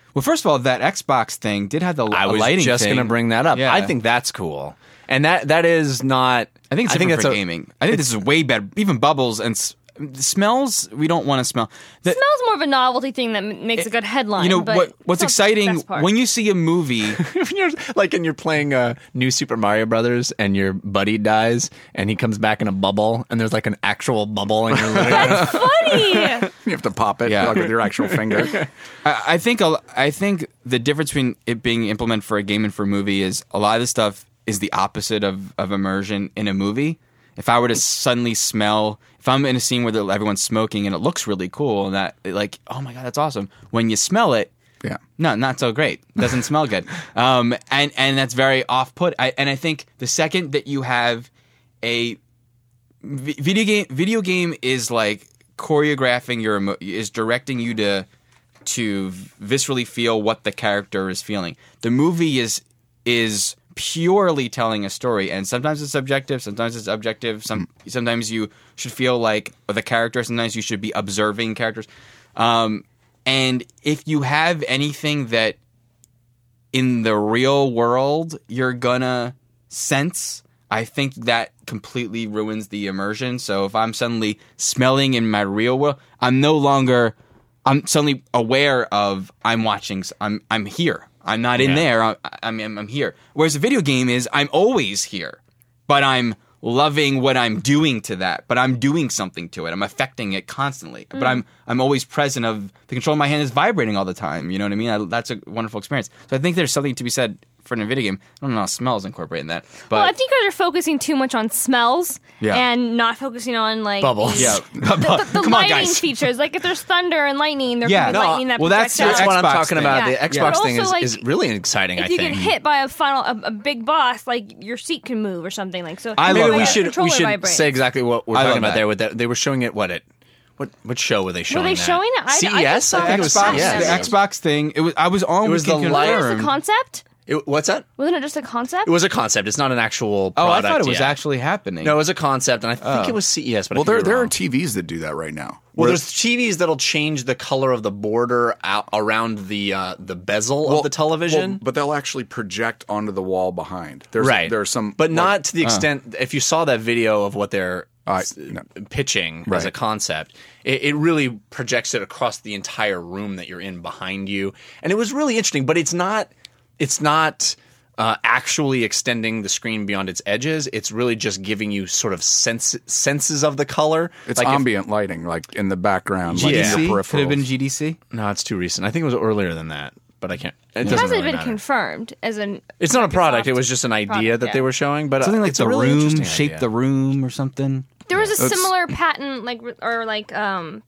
Well, first of all, that Xbox thing did have the I was lighting just thing. going to bring that up. Yeah. I think that's cool, and that that is not. I think it's I think different that's for a, gaming. I think this is way better. Even bubbles and s- smells, we don't want to smell. The, Smells more of a novelty thing that m- makes a good headline. you know but what? it's What's not the exciting best part. when you see a movie? When you're like, and you're playing uh, New Super Mario Brothers, and your buddy dies, and he comes back in a bubble, and there's like an actual bubble, and you're literally That's funny. You have to pop it Yeah. like with your actual finger. I, I think a, I think the difference between it being implemented for a game and for a movie is a lot of the stuff is the opposite of, of immersion in a movie. If I were to suddenly smell, if I'm in a scene where everyone's smoking and it looks really cool, and that like, oh my god, that's awesome. When you smell it, Yeah. no, not so great. Doesn't smell good, um, and and that's very off put. I, and I think the second that you have a vi- video game, video game is like choreographing your emo- is directing you to to viscerally feel what the character is feeling. The movie is is purely telling a story, and sometimes it's subjective, sometimes it's objective. Some sometimes you should feel like the character, sometimes you should be observing characters. Um, and if you have anything that in the real world you're gonna sense, I think that completely ruins the immersion. So if I'm suddenly smelling in my real world, I'm no longer, I'm suddenly aware of I'm watching, I'm I'm here. I'm not in Yeah. there. I, I mean, I'm here. Whereas a video game is I'm always here, but I'm loving what I'm doing to that. But I'm doing something to it. I'm affecting it constantly. But I'm I'm always present. Of the control of my hand is vibrating all the time. You know what I mean? I, that's a wonderful experience. So I think there's something to be said for a video game. I don't know how smells incorporate in that, but Well, I think you guys are focusing too much on smells Yeah. and not focusing on like Bubbles. the- yeah. the, the, the Come on, lighting guys. features. Like if there's thunder and lightning, there Yeah, can be no, lightning that well, that's projects That's out. what I'm Xbox talking thing. about. Yeah. The Yeah. Xbox But thing also, is, like, is really exciting. If I you think. get hit by a final a, a big boss, like your seat can move or something. Like so, I maybe love Maybe we that. should controller we should vibrates. say exactly what we're I talking love about that. there. With that, they were showing it. What it? What what show were they showing? they that? showing it? I- I C E just S. saw I think it was Xbox, C E S. the Xbox thing. It was. I was on. It was We Can the light- Wasn't it Confirm. just a concept? It, what's that? Wasn't it just a concept? It was a concept. It's not an actual. Oh, I Product thought it was yet. actually happening. No, it was a concept, and I think Oh. it was C E S. But I Well, could there be there are wrong. T Vs that do that right now. Well, Where- there's T Vs that'll change the color of the border out around the uh, the bezel well, of the television. well, but they'll actually project onto the wall behind. There's right. There's some, but like- not to the extent. If you saw that video of what they're I- s- no. pitching as Right. a concept, it, it really projects it across the entire room that you're in behind you, and it was really interesting. But it's not. It's not. Uh, actually extending the screen beyond its edges. It's really just giving you sort of sense, senses of the color. It's Like if- ambient lighting, like in the background, like G D in C your could have been peripherals. G D C. no, it's too recent. I think it was earlier than that, but I can't. It, It doesn't hasn't really been matter. confirmed as an. It's not a product. It Microsoft was just an idea product, that yeah. they were showing. But uh, Something like it's the a really room, interesting shape idea. the room or something. There was a That's- similar patent, like or like um,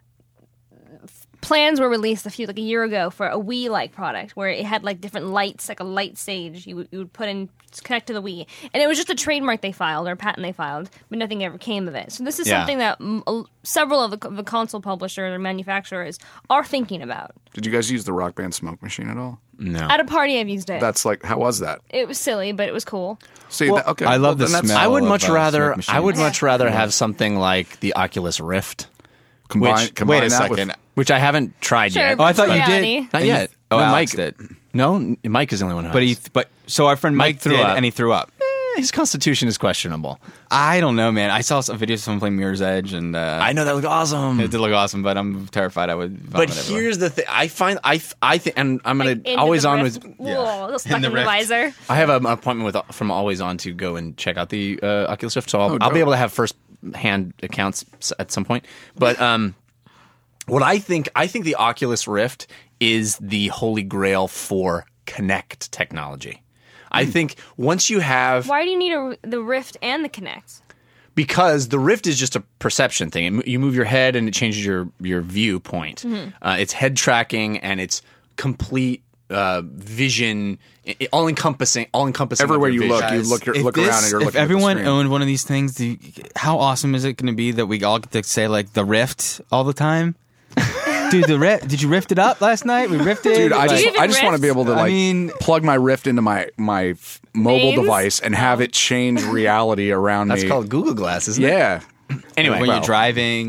plans were released a few like a year ago for a Wii-like product where it had like different lights, like a light stage you would, you would put in connect to the Wii, and it was just a trademark they filed or a patent they filed, but nothing ever came of it. So this is Yeah. something that mm, a- several of the, the console publishers or manufacturers are thinking about. Did you guys use the Rock Band smoke machine at all? No. At a party, I've used it. That's like, how was that? it was silly, but it was cool. See, that, okay, I love well, the then that's smell. I would of, much uh, rather. smoke I would machines. much rather have something like the Oculus Rift, Combine, which- combine Wait a that with- second. which I haven't tried Sure, yet. Oh, I thought you reality. did. Not And you- yet. Oh, no, Alex Mike did. No, Mike is the only one who. But he, has. but so our friend Mike, Mike threw did, up. and he threw up. Eh, his constitution is questionable. I don't know, man. I saw some videos of someone playing Mirror's Edge, and uh, I know that looked awesome. it did look awesome, but I'm terrified I would. But vomit everywhere. here's the thing. I find I I think, and I'm gonna Like, into always the on rift. with. Whoa, stuck in the the, rift. visor. I have an appointment with from Always On to go and check out the uh, Oculus Rift, so I'll, Oh, I'll be dope. able to have first hand accounts s- at some point. But um, what I think, I think the Oculus Rift is the holy grail for Kinect technology. I think once you have, Why do you need a, the Rift and the Kinect? because the Rift is just a perception thing. It mo- You move your head and it changes your your viewpoint. Mm-hmm. Uh, it's head tracking and it's complete uh, vision, i- i- all encompassing, all encompassing. Everywhere you look, you Guys, look, if look this- around and you're if looking everyone at the screen. owned one of these things, do you, how awesome is it going to be that we all get to say like the Rift all the time? Dude, the Rift. Did you rift it up last night? We rifted. Dude, I Do you just, even I just want to be able to I like mean- plug my Rift into my my f- mobile Mains? device and have it change reality around That's me. called Google Glass, isn't it? yeah. Anyway, when well, you're driving.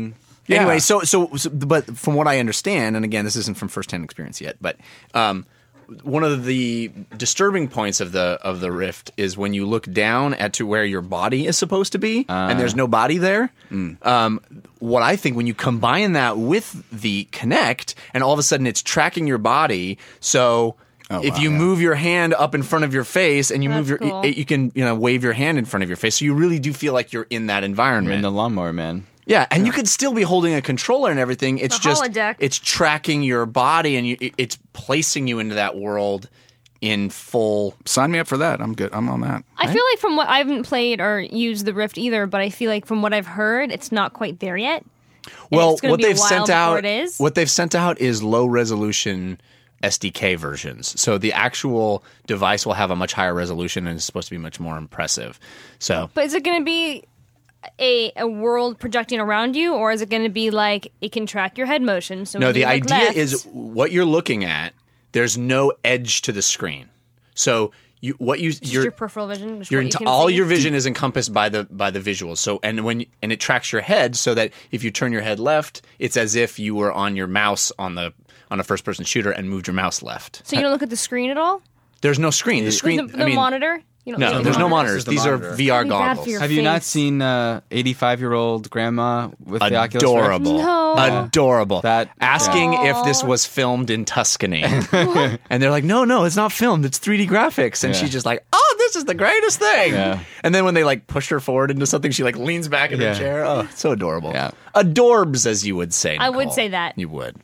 Yeah. Anyway, so, so so but from what I understand, and again, this isn't from firsthand experience yet, but um, one of the disturbing points of the of the Rift is when you look down at to where your body is supposed to be, uh. and there's no body there. Mm. Um, what I think when you combine that with the Kinect, and all of a sudden it's tracking your body, so. Oh, if wow, you yeah. move your hand up in front of your face and you That's move your, cool. you, you can you know wave your hand in front of your face, so you really do feel like you're in that environment. You're in the lawnmower, man. Yeah, and you could still be holding a controller and everything. It's The just holodeck. it's tracking your body and you, it- it's placing you into that world in full. Sign me up for that. I'm good. I'm on that. I feel like from what I haven't played or used the Rift either, but I feel like from what I've heard, it's not quite there yet. And Well, it's gonna what be a they've while sent before out, it is. what they've sent out is low resolution S D K versions. So the actual device will have a much higher resolution and is supposed to be much more impressive. So But is it going to be a, a world projecting around you, or is it going to be like it can track your head motion? So no, when the you look idea left- is what you're looking at. There's no edge to the screen. So you what you just you're, your peripheral vision. just Your what you enti- can all see? your vision is encompassed by the by the visuals. So and when and it tracks your head so that if you turn your head left, it's as if you were on your mouse on the on a first person shooter and moved your mouse left. So you don't look at the screen at all? There's no screen. The screen. the the I mean, monitor? You don't no, look at the there's no monitor? monitors. the These monitor. are V R That'd be bad for goggles. your Have you not face. seen uh, eighty-five-year-old grandma with the Oculus Rift? Adorable, No. adorable. That- asking yeah. if this was filmed in Tuscany, and they're like, "No, no, it's not filmed. It's three D graphics." And Yeah. she's just like, "Oh, this is the greatest thing." Yeah. And then when they like push her forward into something, she like leans back in Yeah. the chair. Oh, it's so adorable. Yeah. Adorbs, as you would say. I would Nicole. say that. You would.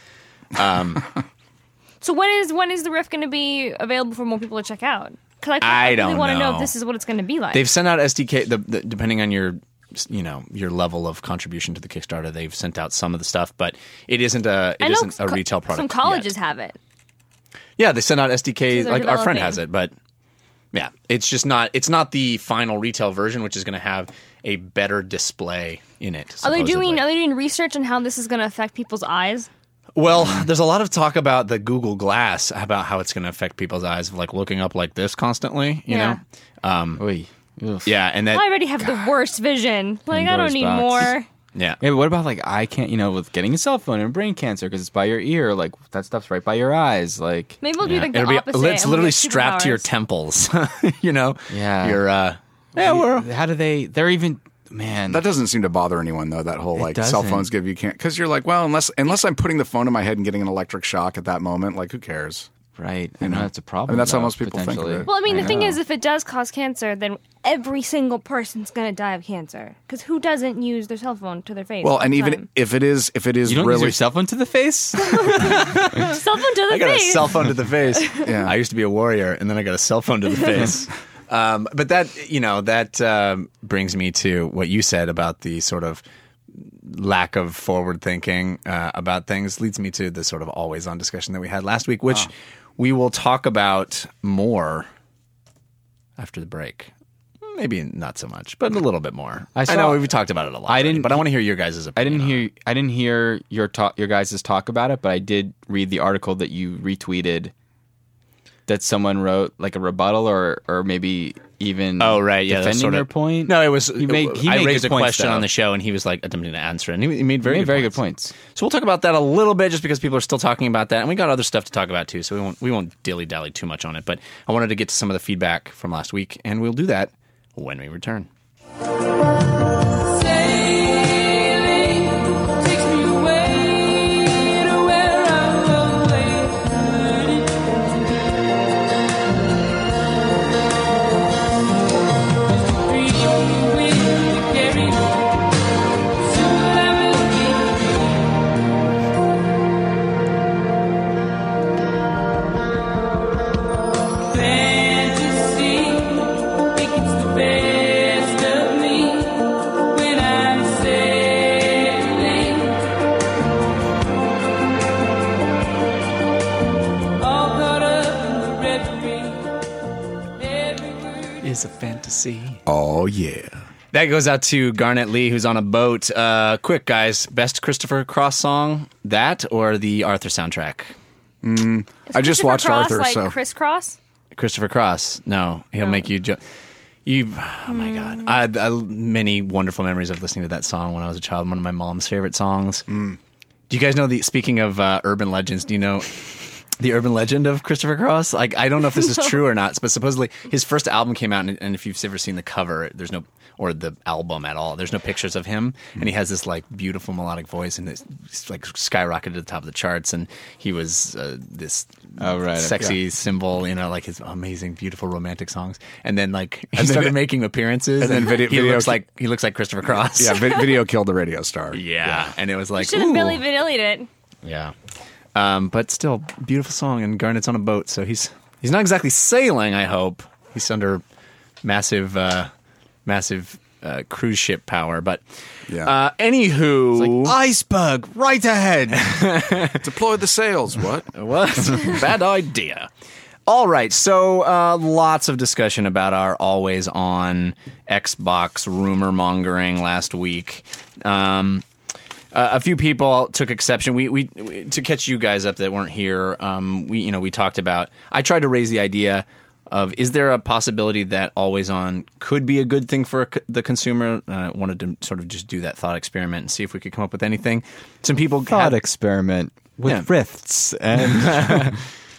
So when is when is the Rift going to be available for more people to check out? Because I, I really don't want to know know. if this is what it's going to be like. They've sent out S D K. The, the, depending on your, you know, your level of contribution to the Kickstarter, they've sent out some of the stuff, but it isn't a it I know isn't a co- retail product. Some colleges yet. have it. Yeah, they sent out S D Ks. they're Like our friend developing. has it, but yeah, it's just not. It's not the final retail version, which is going to have a better display in it. Are they doing supposedly. Are they doing research on how this is going to affect people's eyes? Well, there's a lot of talk about the Google Glass, about how it's going to affect people's eyes, like looking up like this constantly. You Yeah. know, um, Oy. Oof. yeah, and that I already have the worst vision. Like I Pandora's don't need box. more. yeah. Yeah, but what about like eye can't you know with getting a cell phone and brain cancer because it's by your ear? Like that stuff's right by your eyes. Like Maybe we'll do Yeah. like the It'll be, opposite. it's and we'll literally get strapped to your superpowers. temples. you know, Yeah. You're, uh, yeah, we're how do they? They're even man. That doesn't seem to bother anyone though. That whole like cell doesn't. phones give you can't because you're like, well, unless unless I'm putting the phone in my head and getting an electric shock at that moment, like who cares? right. I know that's a problem. I mean, that's how though, most people think of potentially. it. Well, I mean, the thing know. is, if it does cause cancer, then every single person's going to die of cancer. Because who doesn't use their cell phone to their face? Well, all and the even time? if it is if it is You don't use really your cell phone to the face. cell phone to the I got face. a cell phone to the face. Yeah. I used to be a warrior, and then I got a cell phone to the face. um, but that, you know, that um, brings me to what you said about the sort of lack of forward thinking uh, about things. Leads me to the sort of always on discussion that we had last week, which we will talk about more after the break. Maybe not so much, but a little bit more. I, I saw- know we've talked about it a lot. I already, didn't- but I want to hear your guys' opinion. I didn't on it. hear. I didn't hear your talk. Your guys' talk about it, but I did read the article that you retweeted. That someone wrote like a rebuttal, or or maybe even Oh right, yeah, that's defending sort of, your point. No, it was. He made- he I made raised good a points, question though. on the show, and he was like attempting to answer it. And he, he made very, He made good very points. good points. So we'll talk about that a little bit, just because people are still talking about that, and we got other stuff to talk about too. So we won't we won't dilly dally too much on it. But I wanted to get to some of the feedback from last week, and we'll do that when we return. Is a fantasy. Oh yeah. That goes out to Garnett Lee, who's on a boat. Uh, quick, guys, best Christopher Cross song, that or the Arthur soundtrack? I just Christopher watched Cross, Arthur, like so crisscross. Christopher Cross. No, he'll No. make you. Jo- You, oh my God! I had uh, many wonderful memories of listening to that song when I was a child. One of my mom's favorite songs. Mm. Do you guys know the? Speaking of uh, urban legends, do you know the urban legend of Christopher Cross? Like, I don't know if this is true or not, but supposedly his first album came out, and, and if you've ever seen the cover, there's no, or the album at all, there's no pictures of him, and he has this like beautiful melodic voice, and it's, it's like skyrocketed to the top of the charts, and he was uh, this Oh, right. sexy Yeah. symbol, you know, like his amazing, beautiful romantic songs, and then like he And then started it- making appearances, and then video- he video- looks like he looks like Christopher Cross, Yeah, vi- video killed the radio star. yeah, and it was like, Should have ooh. Billy Vanilli'd it. Yeah. Um, but still, beautiful song, and Garnet's on a boat, so he's he's not exactly sailing, I hope. He's under massive, uh, massive uh, cruise ship power. But Yeah. uh, anywho... Iceberg, right ahead. Deploy the sails. What? What? Bad idea. All right, so uh, lots of discussion about our always-on Xbox rumor-mongering last week. Um... Uh, a few people took exception. We, we, we to catch you guys up that weren't here. Um, we you know we talked about. I tried to raise the idea of is there a possibility that always on could be a good thing for a c the consumer. I uh, wanted to sort of just do that thought experiment and see if we could come up with anything. Some people Thought had, experiment with Yeah. rifts and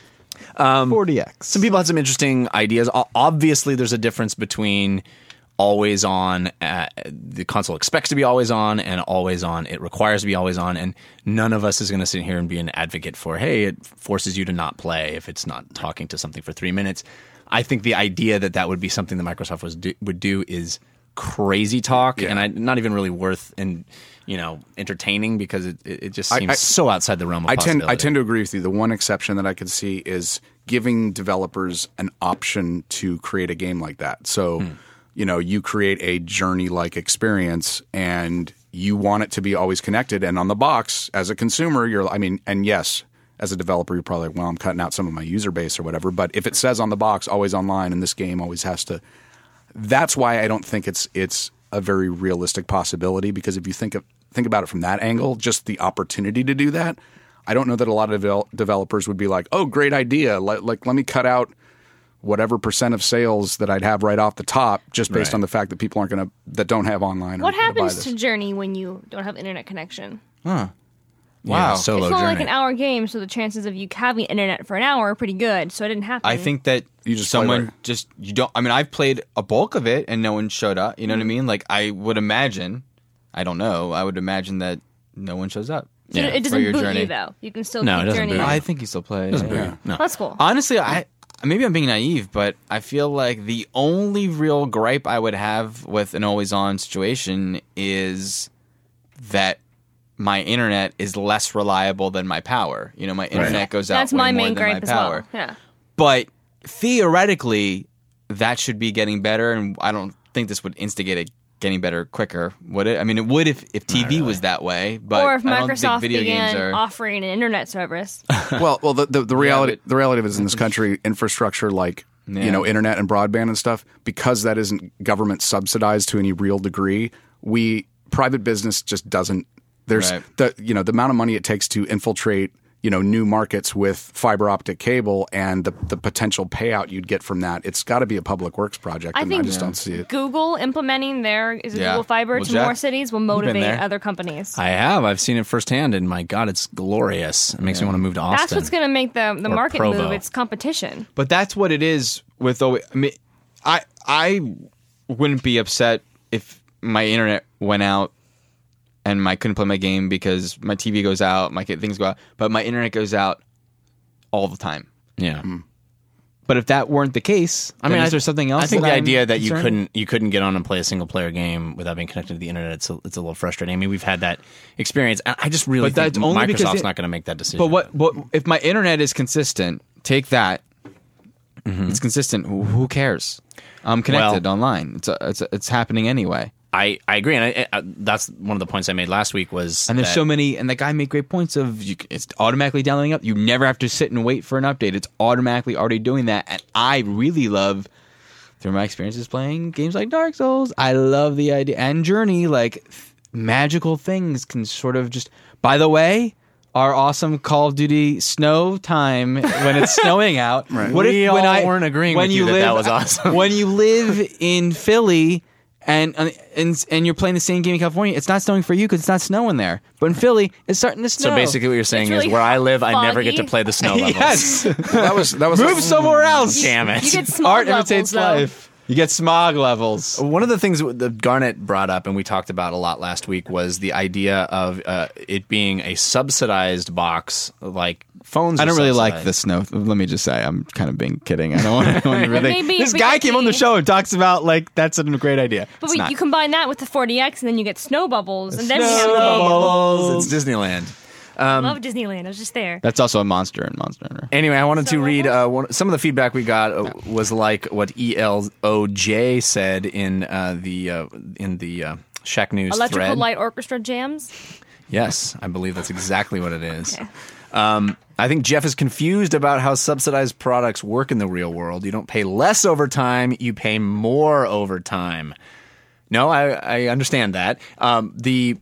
forty X. some people had some interesting ideas. O- Obviously, there's a difference between always on, uh, the console expects to be always on, and always on, it requires to be always on, and none of us is going to sit here and be an advocate for, hey, it forces you to not play if it's not talking to something for three minutes. I think the idea that that would be something that Microsoft was do, would do is crazy talk, Yeah. and I, not even really worth and you know entertaining because it, it it just I- seems I- so outside the realm of I tend I possibility. tend to agree with you. The one exception that I could see is giving developers an option to create a game like that. So, you know, you create a journey-like experience, and you want it to be always connected. And on the box, as a consumer, you're I mean, and yes, as a developer, you're probably like, well, I'm cutting out some of my user base or whatever. But if it says on the box, always online, and this game always has to, that's why I don't think it's it's a very realistic possibility. Because if you think of think about it from that angle, just the opportunity to do that, I don't know that a lot of devel- developers would be like, "Oh, great idea! Like, like, let me cut out whatever percent of sales that I'd have right off the top, just based Right. on the fact that people aren't going to that don't have online." What are gonna buy happens this. to Journey when you don't have internet connection? Yeah, Wow. solo it's only journey. like an hour game, so the chances of you having internet for an hour are pretty good. So it didn't happen. I think that You just play someone right. just you don't. I mean, I've played a bulk of it and no one showed up. You know what I mean? Like I would imagine. I don't know. I would imagine that no one shows up. So Yeah, it for doesn't your boot journey. you though. You can still No, keep it doesn't Journey. boot you. on. I think you still play. Yeah. No. That's cool. Honestly, I maybe I'm being naive, but I feel like the only real gripe I would have with an always on situation is that my internet is less reliable than my power. You know, my internet goes out That's way my more main than my gripe as power. well. Yeah. But theoretically, that should be getting better, and I don't think this would instigate it getting better quicker, would it? I mean, it would if, if T V was that way, but or if I don't think Microsoft video began games are. offering an internet service. well, well, the the, the reality but- the reality of it is in this country, infrastructure like Yeah. you know internet and broadband and stuff, because that isn't government subsidized to any real degree. We private business just doesn't. There's Right. the you know the amount of money it takes to infiltrate you know new markets with fiber optic cable, and the the potential payout you'd get from that. It's got to be a public works project, I and think I just don't see it. Google implementing their is it Yeah. Google Fiber Well, to Jeff, more cities will you've been motivate there. other companies. I have. I've seen it firsthand, and my God, it's glorious. It makes me want to move to Austin. That's what's going to make the the Or market Provo. move. It's competition. But that's what it is with. always- I mean, I I wouldn't be upset if my internet went out and I couldn't play my game because my T V goes out, my things go out, but my internet goes out all the time. Yeah. But if that weren't the case, I mean, is there something else? I think that the I'm idea that you concerned? couldn't you couldn't get on and play a single player game without being connected to the internet, it's a, it's a little frustrating. I mean, we've had that experience. and I just really But think that's only because Microsoft's it- not going to make that decision. But what? What if my internet is consistent? Take that. It's consistent. Who who cares? I'm connected Well- online. It's a, it's a, it's happening anyway. I, I agree, and I, I, that's one of the points I made last week was And there's that- so many. And the guy made great points of you, it's automatically downloading up. You never have to sit and wait for an update. It's automatically already doing that. And I really love, through my experiences playing games like Dark Souls, I love the idea and Journey. Like th- magical things can sort of just. By the way, our awesome Call of Duty snow time when it's snowing out. Right. What We if when all I weren't agreeing when with you that live, that was awesome. When you live in Philly and and and you're playing the same game in California, it's not snowing for you because it's not snowing there. But in Philly, it's starting to snow. So basically, what you're saying It's really is, where I live, I never get to foggy. play the snow levels. yes, That was that was move somewhere else. Damn it. You get small Art levels, imitates though. life. You get smog levels. One of the things that Garnet brought up and we talked about a lot last week was the idea of uh, it being a subsidized box, like phones. I are don't really like subsidized. the snow. Let me just say, I'm kind of being kidding. I don't want anyone to really. Maybe this we guy could came on the be- show and talks about like that's a great idea. But It's we, not. you combine that with the forty X, and then you get snow bubbles, and then we have Snow the bubbles. It's Disneyland. I love Disneyland. I was just there. That's also a monster in Monster Hunter. Anyway, I wanted So to read levels? uh, one, some of the feedback we got uh, was like what E L O J said in uh, the uh, in the uh, Shack News Electrical thread. Light Orchestra jams. Yes, I believe that's exactly what it is. Okay. Um, I think Jeff is confused about how subsidized products work in the real world. You don't pay less overtime, you pay more overtime. No, I, I understand that. Um, the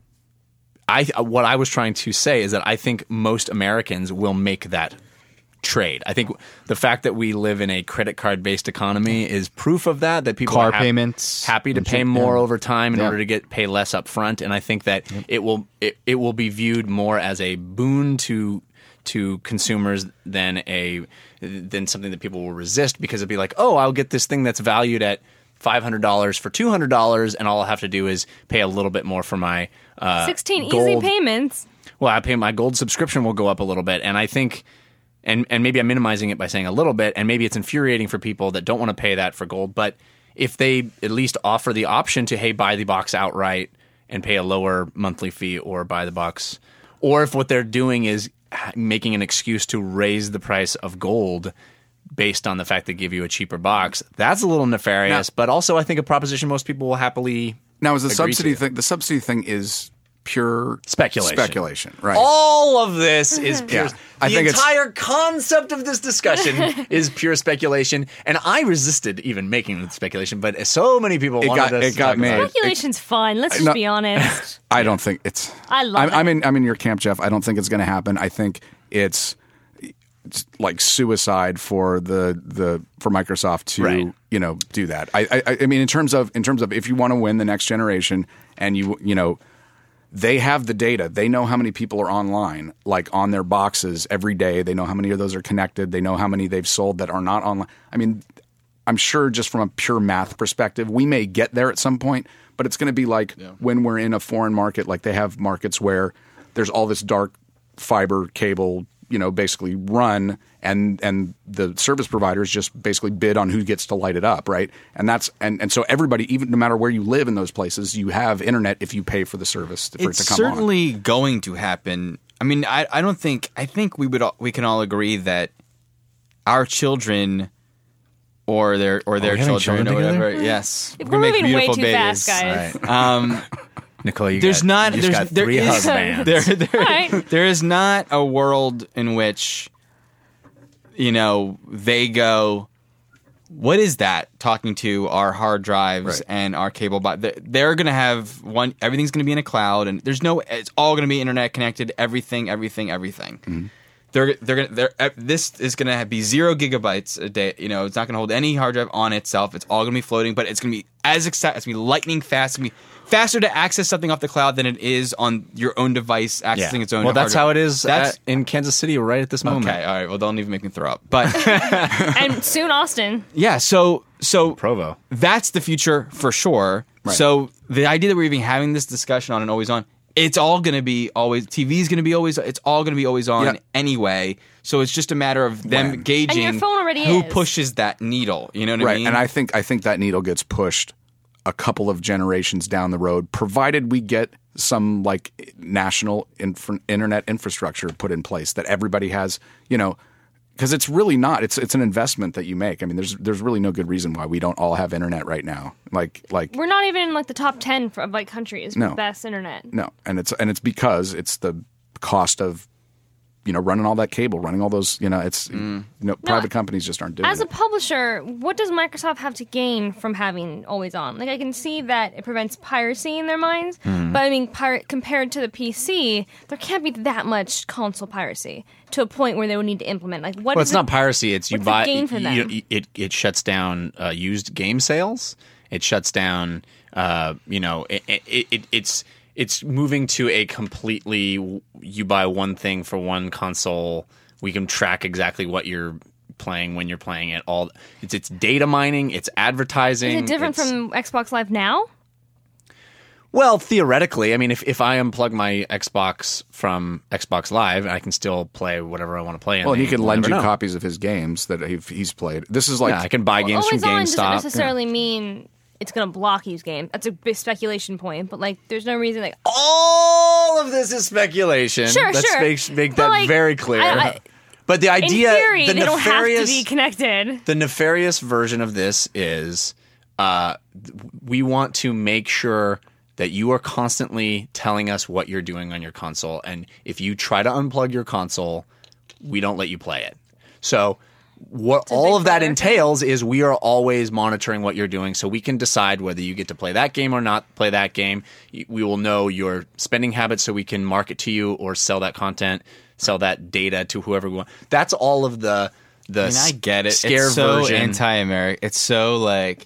I what I was trying to say is that I think most Americans will make that trade. I think the fact that we live in a credit card based economy is proof of that. That people Car are hap- payments. happy to pay more Yeah. over time in Yeah. order to get pay less up front, and I think that it will it, it will be viewed more as a boon to to consumers than a than something that people will resist, because it'd be like, oh, I'll get this thing that's valued at five hundred dollars for two hundred dollars, and all I'll have to do is pay a little bit more for my uh, Sixteen easy gold. payments. Well, I pay my gold subscription will go up a little bit, and I think, and and maybe I'm minimizing it by saying a little bit, and maybe it's infuriating for people that don't want to pay that for gold. But if they at least offer the option to, hey, buy the box outright and pay a lower monthly fee, or buy the box, or if what they're doing is making an excuse to raise the price of gold based on the fact they give you a cheaper box, that's a little nefarious. Now- but also, I think a proposition most people will happily. Now, is the agree subsidy to. thing? The subsidy thing is pure Speculation. Speculation, right? All of this is pure. Yeah, I the think it's- entire concept of this discussion is pure speculation, and I resisted even making the speculation. But so many people It wanted got- us it to got talk made. about it. Speculation's fun. Let's just no- be honest. I don't think it's. I love I'm, it. I'm in. I'm in your camp, Jeff. I don't think it's going to happen. I think it's, it's like suicide for the the for Microsoft to Right. you know do that. I, I I mean in terms of in terms of if you want to win the next generation, and you you know. They have the data. They know how many people are online, like on their boxes every day. They know how many of those are connected. They know how many they've sold that are not online. I mean, I'm sure just from a pure math perspective, we may get there at some point, but it's going to be like when we're in a foreign market, like they have markets where there's all this dark fiber cable, you know, basically run, and and the service providers just basically bid on who gets to light it up, right? And that's and, and so everybody, even no matter where you live in those places, you have internet if you pay for the service for It's it to come on. certainly going to happen. I mean, I, I don't think I think we would all, we can all agree that our children or their or their we having children, children or together? whatever. Yes, We're gonna make moving way beautiful too babies. fast, guys. Right. Um, Nicole, you there's got, not you just there's got there three is- husbands. there, there, Right. there is not a world in which you know they go, what is that talking to our hard drives Right. and our cable box? They're, they're going to have one. Everything's going to be in a cloud, and there's no. It's all going to be internet connected. Everything, everything, everything. Mm-hmm. They're they're gonna they're uh, this is gonna be zero gigabytes a day. You know, it's not gonna hold any hard drive on itself. It's all gonna be floating, but it's gonna be as exciting. It's gonna be lightning fast. It's gonna be faster to access something off the cloud than it is on your own device accessing its own. Well, that's hard how drive. it is That's at- in Kansas City right at this moment. okay. All right. Well, don't even make me throw up. But And soon Austin. yeah. So so Provo. that's the future for sure. So the idea that we're even having this discussion on and always on, it's all going to be always, T V is going to be always, it's all going to be always on Yeah. anyway. So it's just a matter of them When? gauging And your phone already who is. pushes that needle. You know what I Right, mean? and I think I think that needle gets pushed a couple of generations down the road, provided we get some like national inf- internet infrastructure put in place that everybody has. You know, because it's really not. It's it's an investment that you make. I mean, there's there's really no good reason why we don't all have internet right now. Like like We're not even in like the top ten for, of like countries No. with best internet. no, and it's and it's because it's the cost of you know, running all that cable, running all those, you know, it's, you know, private companies just aren't doing As a it. publisher, what does Microsoft have to gain from having always on? Like, I can see that it prevents piracy in their minds, Hmm. but I mean, pir- compared to the P C, there can't be that much console piracy to a point where they would need to implement. Like, what? Well, is it's not it- piracy. It's you what's the buy. gain for them? you- it it shuts down uh, used game sales. It shuts down. Uh, you know, it, it, it it's it's moving to a completely. You buy one thing for one console. We can track exactly what you're playing when you're playing it. All it's it's data mining. It's advertising. Is it different it's- from Xbox Live now? Well, theoretically, I mean, if, if I unplug my Xbox from Xbox Live, I can still play whatever I want to play. Well, and he they can will lend you never know. copies of his games that he- he's played. This is like Yeah, I can buy games from Always on doesn't GameStop. necessarily mean it's going to block used games. That's a big speculation point, but like, there's no reason like. All of this is speculation. Sure, Let's sure. make, make But, that like, very clear. I- I- but the In idea, theory, the they don't have to nefarious, be connected. the nefarious version of this is, uh, th- we want to make sure that you are constantly telling us what you're doing on your console, and if you try to unplug your console, we don't let you play it. So what a all big of that brother entails is we are always monitoring what you're doing, so we can decide whether you get to play that game or not play that game. Y- We will know your spending habits, so we can market to you or sell that content, sell that data to whoever we want. That's all of the the I mean, I get it. scare It's so version. anti-American. It's so like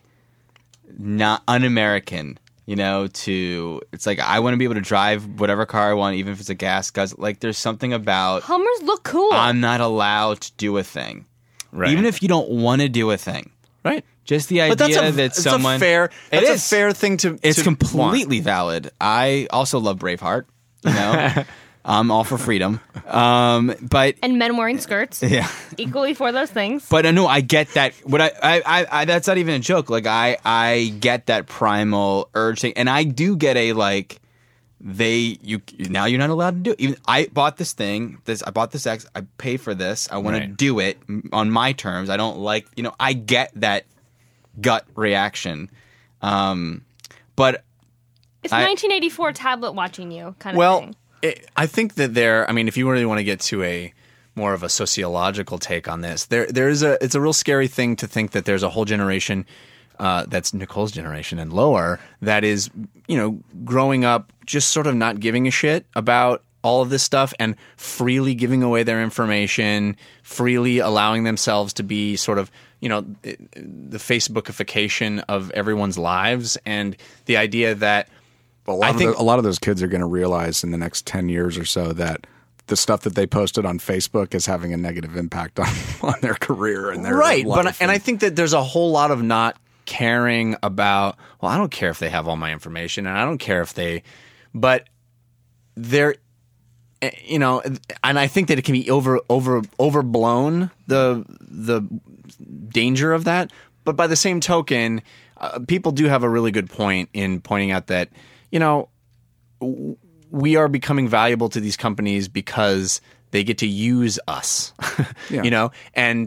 not un-American. You know, to it's like I want to be able to drive whatever car I want, even if it's a gas guzzler. Like, there's something about Hummers look cool. I'm not allowed to do a thing, Right. even if you don't want to do a thing. right. Just the idea But that's a, that it's someone a fair. That's it a is. fair thing to. It's to completely valid. I also love Braveheart. You know, I'm all for freedom. Um, but and men wearing skirts. yeah. Equally for those things. But uh, no, I get that. What I, I, I, I, that's not even a joke. Like I, I get that primal urge thing, and I do get a like. They, you now you're not allowed to do it. Even I bought this thing. This I bought this X. I pay for this. I want to Right. do it m- on my terms. I don't like. You know, I get that gut reaction. Um, but It's I- nineteen eighty-four tablet watching you kind of Well, thing. it, I think that there. I mean, if you really want to get to a more of a sociological take on this, there there is a. It's a real scary thing to think that there's a whole generation. Uh, that's Nicole's generation and lower. That is, you know, growing up just sort of not giving a shit about all of this stuff and freely giving away their information, freely allowing themselves to be sort of, you know, the Facebookification of everyone's lives, and the idea that a lot, I of think- the, a lot of those kids are going to realize in the next ten years or so that the stuff that they posted on Facebook is having a negative impact on, on their career and their right, life. but and I think that there's a whole lot of not caring about. Well, I don't care if they have all my information, and I don't care if they, but they're, eh, you know, and I think that it can be over over overblown the the danger of that. But by the same token, uh, people do have a really good point in pointing out that, you know, w- we are becoming valuable to these companies because they get to use us, Yeah. you know, and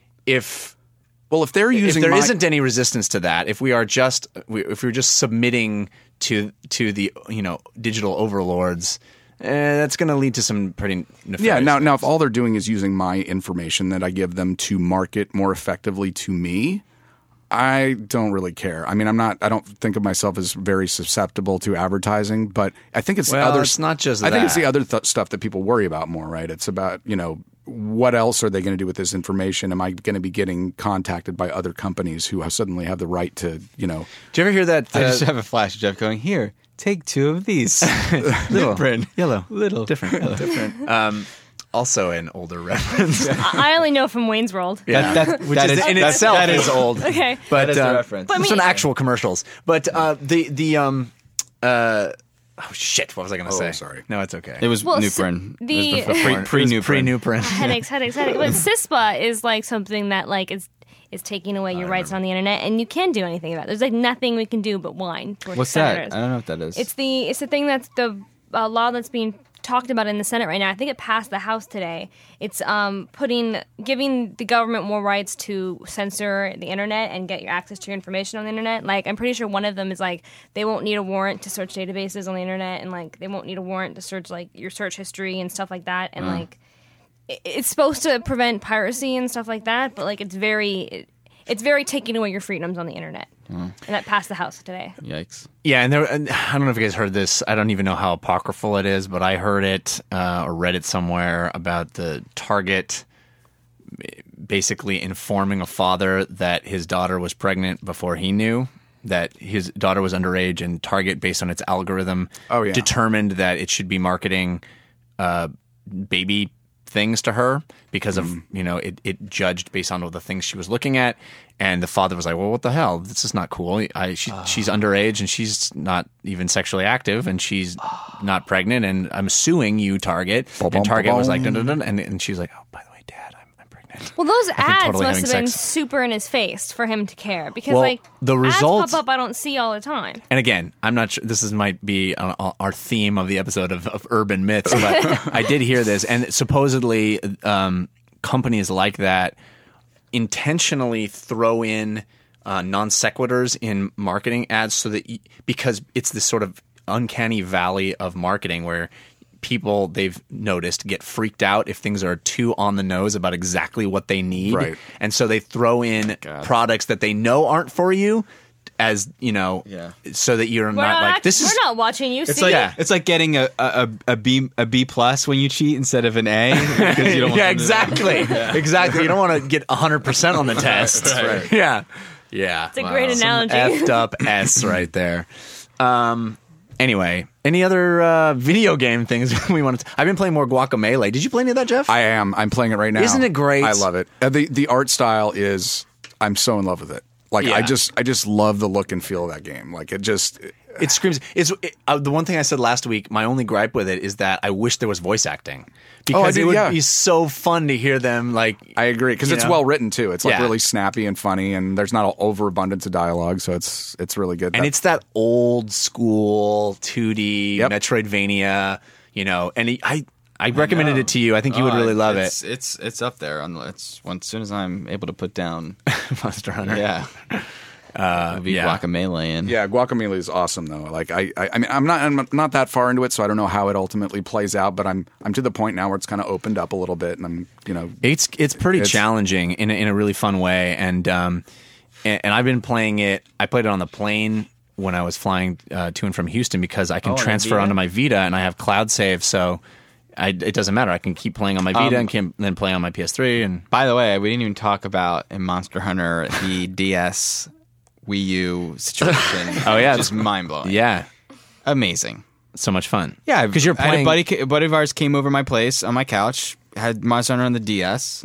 if well, if they're if using there my, not any resistance to that, if we are just we- if we're just submitting to to the, you know, digital overlords, eh, that's going to lead to some pretty nefarious. yeah. Now, now, if all they're doing is using my information that I give them to market more effectively to me, I don't really care. I mean, I'm not. I don't think of myself as very susceptible to advertising, but I think it's Well, other. it's not just I think it's that. the other th- stuff that people worry about more. Right? It's about, you know, what else are they going to do with this information? Am I going to be getting contacted by other companies who have suddenly have the right to, you know? Do you ever hear that? I uh, just have a flash of Jeff going, here, take two of these. Little print. yellow, Little. different, different. Um, also an older reference. I I only know from Wayne's World. That, that, Which that is, is, in that's- itself that is old. Okay. But That is the uh, reference. But I some mean- actual commercials. But uh, the the um uh oh shit, what was I going to Oh, say? sorry. No, it's okay. It was Well, Newprin. the- It was Pre- before- pre-Newprin. pre Newprin. Headaches, headaches, headaches. But CISPA is like something that like is is taking away your rights on the internet, and you can't do anything about it. There's like nothing we can do but whine. towards What's senators. that? I don't know what that is. It's the it's the thing that's the uh, law that's being talked about in the Senate right now. I think it passed the House today. It's um, putting giving the government more rights to censor the internet and get your access to your information on the internet. Like, I'm pretty sure one of them is like they won't need a warrant to search databases on the internet, and like they won't need a warrant to search like your search history and stuff like that. And like it- it's supposed to prevent piracy and stuff like that, but like it's very it, it's very taking away your freedoms on the internet. And that passed the House today. Yikes. Yeah, and there, and I don't know if you guys heard this. I don't even know how apocryphal it is, but I heard it uh, or read it somewhere about the Target basically informing a father that his daughter was pregnant before he knew that his daughter was underage, and Target, based on its algorithm, Oh, yeah. determined that it should be marketing uh, baby things to her because of you know it, it judged based on all the things she was looking at, and the father was like, well, what the hell, this is not cool. I she, she's underage and she's not even sexually active and she's not pregnant, and I'm suing you, Target. And Target was like, dun, dun, dun, and, and she's like, oh, by the way, Dad, I'm, I'm pregnant. Well, those ads totally must have having been sex. super in his face for him to care because Well, like the ads results- pop up I don't see all the time. And again, I'm not sure. This is might be uh, our theme of the episode of, of urban myths, but I did hear this, and supposedly um, companies like that intentionally throw in uh, non sequiturs in marketing ads, so that y- because it's this sort of uncanny valley of marketing where people they've noticed get freaked out if things are too on the nose about exactly what they need, Right. and so they throw in products that they know aren't for you. As you know, Yeah. so that you're We're not, not, like act- this is. we're not watching you. It's see like Yeah. it's like getting a, a, a B a B plus when you cheat instead of an A. Because you don't want yeah, them to- exactly, exactly. You don't want to get one hundred percent on the test. right. Yeah, yeah. It's a great analogy. Effed up S right there. Um. Anyway, any other uh, video game things we want to? I've been playing more Guacamelee. Did you play any of that, Jeff? I am. I'm playing it right now. Isn't it great? I love it. Uh, the The art style is. I'm so in love with it. Like Yeah. I just I just love the look and feel of that game. Like it just. It screams. It's it, uh, the one thing I said last week. My only gripe with it is that I wish there was voice acting because Oh, I do, it would yeah. be so fun to hear them. Like I agree because you it's know? well written too. It's like Yeah. really snappy and funny, and there's not an overabundance of dialogue, so it's it's really good. And That- it's that old school two D Yep. Metroidvania, you know. And it, I I recommended it to you. I think you would Oh, really love it's, it. It's it's up there. On, it's as soon as I'm able to put down. Monster Hunter. Yeah. Uh, be yeah. Guacamelee and Yeah, Guacamelee is awesome though. Like I, I, I mean, I'm not, I'm not that far into it, so I don't know how it ultimately plays out. But I'm, I'm to the point now where it's kind of opened up a little bit, and I'm, you know, It's it's pretty It's- challenging in a, in a really fun way, and um, and, and I've been playing it. I played it on the plane when I was flying uh, to and from Houston because I can Oh, on the transfer Vita? onto my Vita, and I have cloud save, so I, it doesn't matter. I can keep playing on my Vita Um, and can then play on my P S three. And By the way, we didn't even talk about in Monster Hunter the D S Wii U situation. Oh, yeah. just mind blowing. yeah, Amazing. so much fun. Yeah, because you're I had playing. a buddy, ca- a buddy of ours came over my place on my couch, had Monster Hunter on the D S,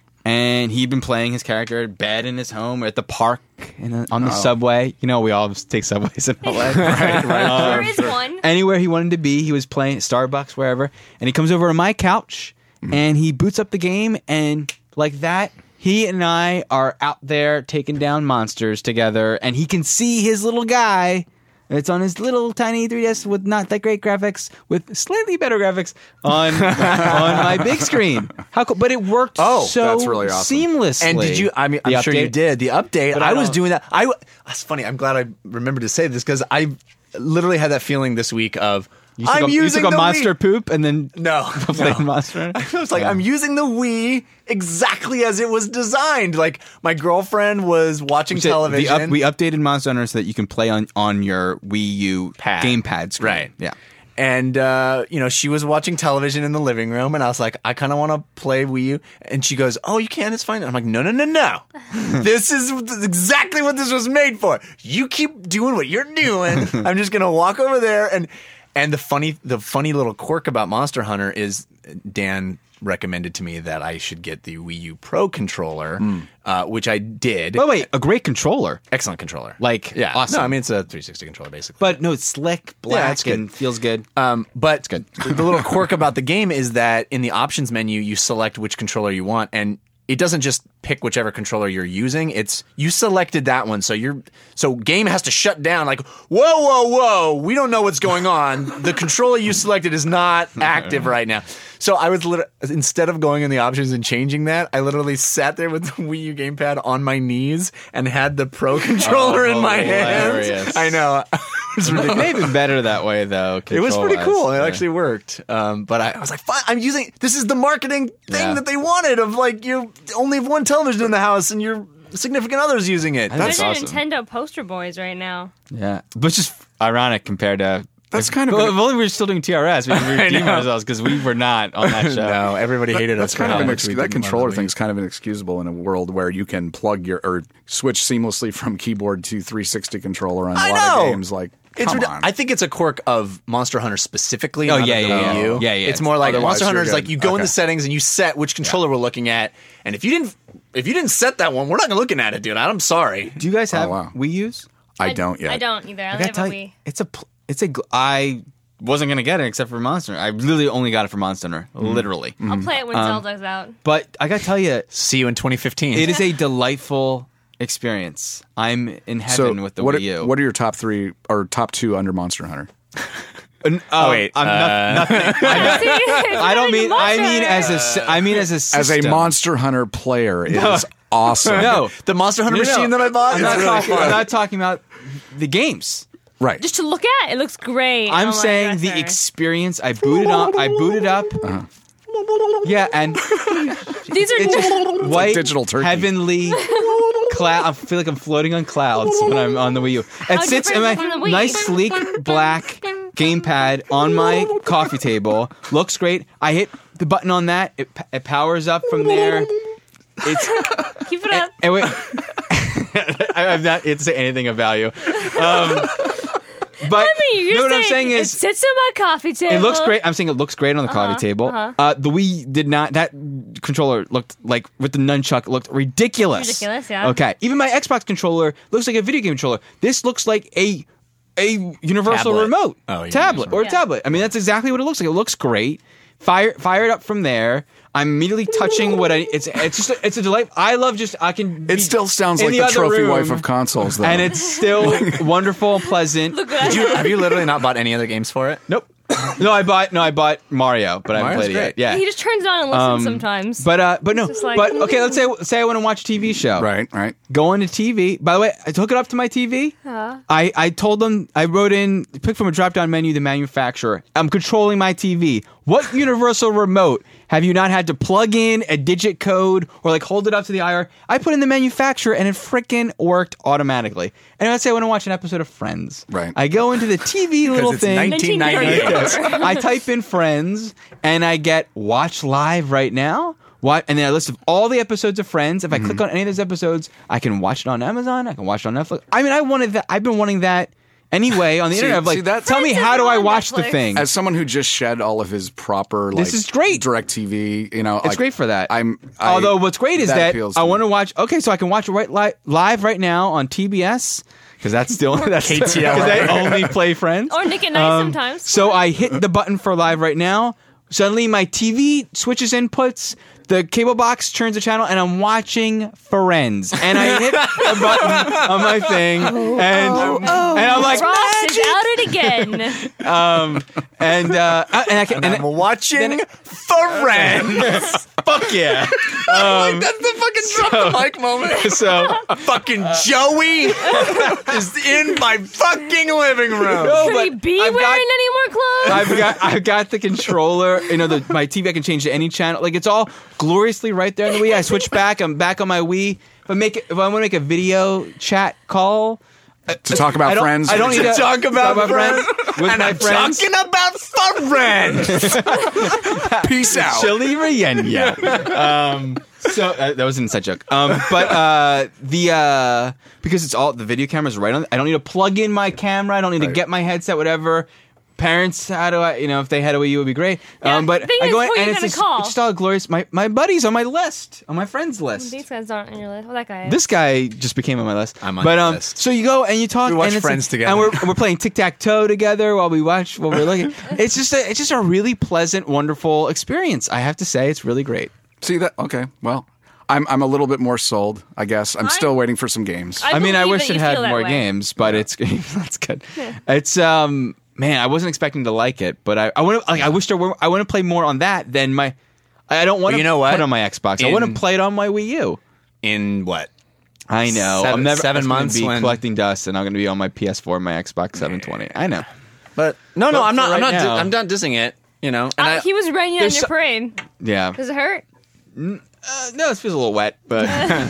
and he'd been playing his character at bed in his home or at the park in the, on the subway. You know, we all take subways in L A. right, right. There is one. Anywhere he wanted to be, he was playing at Starbucks, wherever, and he comes over to my couch and he boots up the game, and like that, he and I are out there taking down monsters together, and he can see his little guy. It's on his little tiny three D S with not that great graphics, with slightly better graphics on on my big screen. How cool! But it worked Oh, so that's really awesome. seamlessly. And did you? I mean, I'm The sure you update- did. The update. But I, I was don't- doing that. I. w- That's funny. I'm glad I remembered to say this because I literally had that feeling this week of You took I'm a, you using took a the monster Wii. poop and then No, played no. Monster Hunter? I was like, Yeah. I'm using the Wii exactly as it was designed. Like my girlfriend was watching We said television. The up, we updated Monster Hunter so that you can play on, on your Wii U Pad. gamepad screen. Right. Yeah. And, uh, you know, she was watching television in the living room, and I was like, I kind of want to play Wii U. And she goes, oh, you can? It's fine. And I'm like, no, no, no, no. This is exactly what this was made for. You keep doing what you're doing. I'm just going to walk over there. And and the funny the funny little quirk about Monster Hunter is Dan recommended to me that I should get the Wii U Pro controller, uh, which I did. But wait, a great controller. Excellent controller. Like, yeah. awesome. No, I mean, it's a three sixty controller, basically. But no, it's slick, black, it's good. and feels good. Um, but It's good. the little quirk about the game is that in the options menu, you select which controller you want, and it doesn't just pick whichever controller you're using. It's you selected that one, so you're so game has to shut down. Like, whoa, whoa, whoa, we don't know what's going on. The controller you selected is not active right now. So I was lit- instead of going in the options and changing that, I literally sat there with the Wii U gamepad on my knees and had the Pro controller Oh, in my hilarious. hands. I know. was ridiculous. It may have been better that way, though. It was pretty control-wise. cool. It Yeah. actually worked. Um, but I, I was like, fine, I'm using, this is the marketing thing Yeah. that they wanted of like, you only have one television in the house and your significant other's using it. That's They're awesome. Nintendo poster boys right now. Yeah, but it's just ironic compared to. That's if, kind of Well, an- if only we were still doing T R S, we could redeem know. ourselves because we were not on that show. No, everybody hated That's us for kind how of an much ex- we that didn't love controller the Wii. thing's kind of inexcusable in a world where you can plug your or switch seamlessly from keyboard to three sixty controller on a I lot know. of games. Like, It's come rid- on. I think it's a quirk of Monster Hunter specifically. Oh, not yeah, of the yeah, Wii yeah. U. Yeah, yeah. It's more like Otherwise, Monster you're Hunter is good. like you go in Okay. the settings and you set which controller we're looking at, and if you didn't, if you didn't set that one, we're not looking at it, dude. I'm sorry. Do you guys have Oh, wow. Wii U's? I don't yet. I don't either. I, I only gotta have a tell you, Wii. it's a pl- it's a gl- I wasn't gonna get it except for Monster. I literally only got it for Monster Hunter, literally. Mm-hmm. I'll play it when Um, Zelda's out. But I gotta tell you, See you in twenty fifteen. it is a delightful experience. I'm in So, heaven with the what Wii U. are, what are your top three or top two under Monster Hunter? N- oh, wait, I'm uh, nothing. I don't mean. I mean as a. sy- I mean as a. As a system. Monster Hunter player, it is awesome. No, the Monster Hunter No, no. machine that I bought. I'm is not really talking. fun. I'm not talking about the games. Right. Just to look at, it looks great. I'm on my saying the dresser. experience. I booted up. I booted up. Yeah, and These are it's just white, digital turkey. heavenly cloud. I feel like I'm floating on clouds when I'm on the Wii U. It How sits in different my is it from the Wii? nice, sleek black gamepad on my coffee table. Looks great. I hit the button on that. It, it powers up from there. It's keep it up. and wait. I- I'm not here to say anything of value. Um, but I mean, you're no, what I'm saying saying it is sits on my coffee table. it looks great. I'm saying it looks great on the Uh-huh, coffee table. uh-huh. Uh, the Wii did not. That controller looked like with the nunchuck looked ridiculous. Ridiculous, yeah. Okay. Even my Xbox controller looks like a video game controller. This looks like a a universal Tablet. remote Oh, yeah, tablet or a Yeah. tablet. I mean, that's exactly what it looks like. It looks great. Fire fire it up from there. I'm immediately touching what I. It's it's just a, it's a delight. I love just I can. It be still sounds in like the the, other trophy room, wife of consoles, though. and it's still wonderful and pleasant. Look at You- have you literally not bought any other games for it? Nope. No, I bought no, I bought Mario, but I haven't Mario's played it yet. great. Yeah. He just turns it on and listens Um, sometimes. But uh, but no, just like- but okay. Let's say say I want to watch a T V show. right, right. Go on to T V. By the way, I hook it up to my T V. I I told them I wrote in pick from a drop down menu the manufacturer. I'm controlling my T V. What universal remote have you not had to plug in a digit code or like hold it up to the I R? I put in the manufacturer and it freaking worked automatically. And let's say I want to watch an episode of Friends. Right. I go into the T V little it's thing. nineteen ninety-eight. I type in Friends and I get watch live right now. What and then a list of all the episodes of Friends. If I click on any of those episodes, I can watch it on Amazon. I can watch it on Netflix. I mean, I wanted that. I've been wanting that anyway on the See- internet. Of like, see, that- tell me Friends how is do I on watch the Netflix. thing? As someone who just shed all of his proper, like, This is great. direct T V, you know, It's like, great for that. I'm. I, Although what's great is that, appeals I to want to me. watch. Okay, so I can watch it right li- live right now on T B S because that's still that's K T L. because they only play Friends Or Nick at Night Um, sometimes. So I hit the button for live right now. Suddenly my T V switches inputs. The cable box turns the channel, and I'm watching Friends. And I hit a button on my thing, and and I'm like, Ross is out it again. um, and uh, and I can, and I'm watching Friends. fuck yeah. Like, that's the fucking drop the mic moment. So Fucking Joey is in my fucking living room. no, Could but he be I've wearing got- any more clothes? I've got I've got the controller. You know, the my T V I can change to any channel. Like it's all gloriously right there in the Wii. I switch back. I'm back on my Wii. If I make it, if I want to make a video chat call to talk about I don't, Friends. I don't need to talk about friends with and my I'm friends. talking about Friends. Peace out. Chili Rienya. um, so uh, that was an inside joke. Um, but uh, the uh, because it's all the video camera's right on. I don't need to plug in my camera. I don't need to Right. get my headset. Whatever. Parents, how do I? You know, if they had a Wii U, it would be great. Yeah, um, but thing I is, go in who are and you it's gonna just, call? it's just all glorious. My my buddies on my list, on my friends list. These guys aren't on your list. Well, that guy is. This guy just became on my list. I'm on but your um, list. so you go and you talk. We watch and it's Friends like- together. and we're we're playing tic tac toe together while we watch while we're looking. It's just a it's just a really pleasant, wonderful experience. I have to say, it's really great. See that? Okay. Well, I'm I'm a little bit more sold. I guess I'm I- still waiting for some games. I I, mean, I believe wish that it you had feel that more way. games, but it's that's good. It's um man, I wasn't expecting to like it, but I I want to like I wish there were I want to play more on that than my. I don't want Well, to you know put what? it on my Xbox. I In- want to play it on my Wii U. In what? I know. Seven- I'm never seven I'm gonna months be when- collecting dust, and I'm going to be on my P S four, and my Xbox seven twenty. I know. But no, no, But I'm not. for I'm right not. now- Di- I'm not dissing it. You know, and Uh, I, he was raining on there's your so- parade. Yeah. Does it hurt? Uh, no, it feels a little wet, but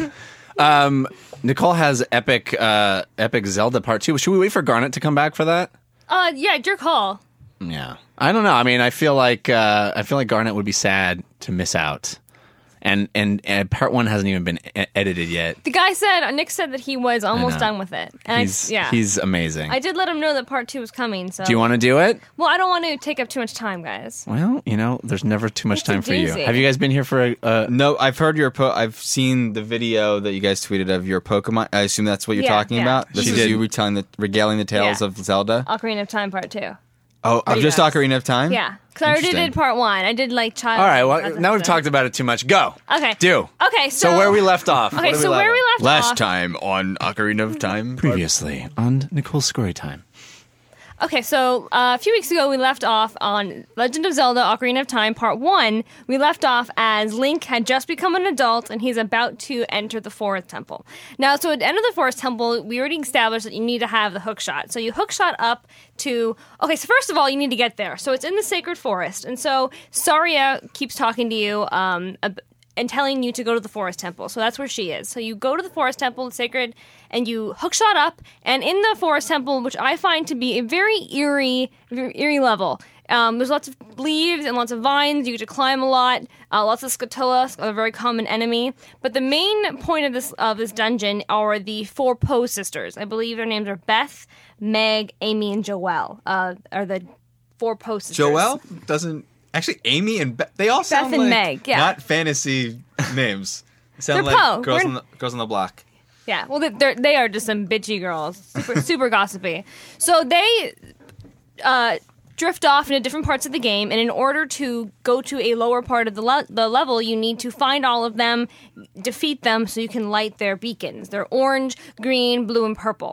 um, Nicole has epic, uh, epic Zelda Part Two. Should we wait for Garnet to come back for that? Uh, yeah, your call. Yeah, I don't know. I mean, I feel like uh, I feel like Garnet would be sad to miss out, and and, and Part One hasn't even been e- edited yet. The guy said, Nick said that he was almost know. done with it. And He's I, yeah. he's amazing. I did let him know that part two was coming. So Do you want to do it? Well, I don't want to take up too much time, guys. Well, you know, there's never too much It's a time for you. doozy. Have you guys been here for a? Uh, no, I've heard your. Po- I've seen the video that you guys tweeted of your Pokemon. I assume that's what you're Yeah, talking yeah. about. This She is did. you retelling the regaling the tales Yeah. of Zelda. Ocarina of Time part two. Oh, of you just guys. Ocarina of Time. Yeah, because I already Interesting. did part one. I did like child. all right. Well, that's now we've episode. talked about it too much. Go. Okay. Do. Okay, so So where we left off? Okay, so where we left Last off. time on Ocarina of Time. Previously on Nicole's Story Time. Okay, so uh, a few weeks ago we left off on Legend of Zelda: Ocarina of Time Part One. We left off as Link had just become an adult and he's about to enter the Forest Temple. Now, so at the end of the Forest Temple, we already established that you need to have the hook shot. So you hook shot up to. Okay, so first of all, you need to get there. So it's in the Sacred Forest, and so Saria keeps talking to you. Um, ab- and telling you to go to the Forest Temple. So that's where she is. So you go to the Forest Temple, it's sacred, and you hookshot up. And in the Forest Temple, which I find to be a very eerie, very eerie level, um, there's lots of leaves and lots of vines. You get to climb a lot. Uh, lots of Scatolas, a very common enemy. But the main point of this of this dungeon are the four Poe sisters. I believe their names are Beth, Meg, Amy, and Joelle. Uh, are the four Poe sisters. Joelle doesn't actually. Amy and Be- they all sound and like Meg, yeah. not fantasy names. They sound They're like Poe. girls We're- on the girls on the block. Yeah, well, they're, they are just some bitchy girls, super, super gossipy. So they uh, drift off into different parts of the game, and in order to go to a lower part of the, le- the level, you need to find all of them, defeat them, so you can light their beacons. They're orange, green, blue, and purple.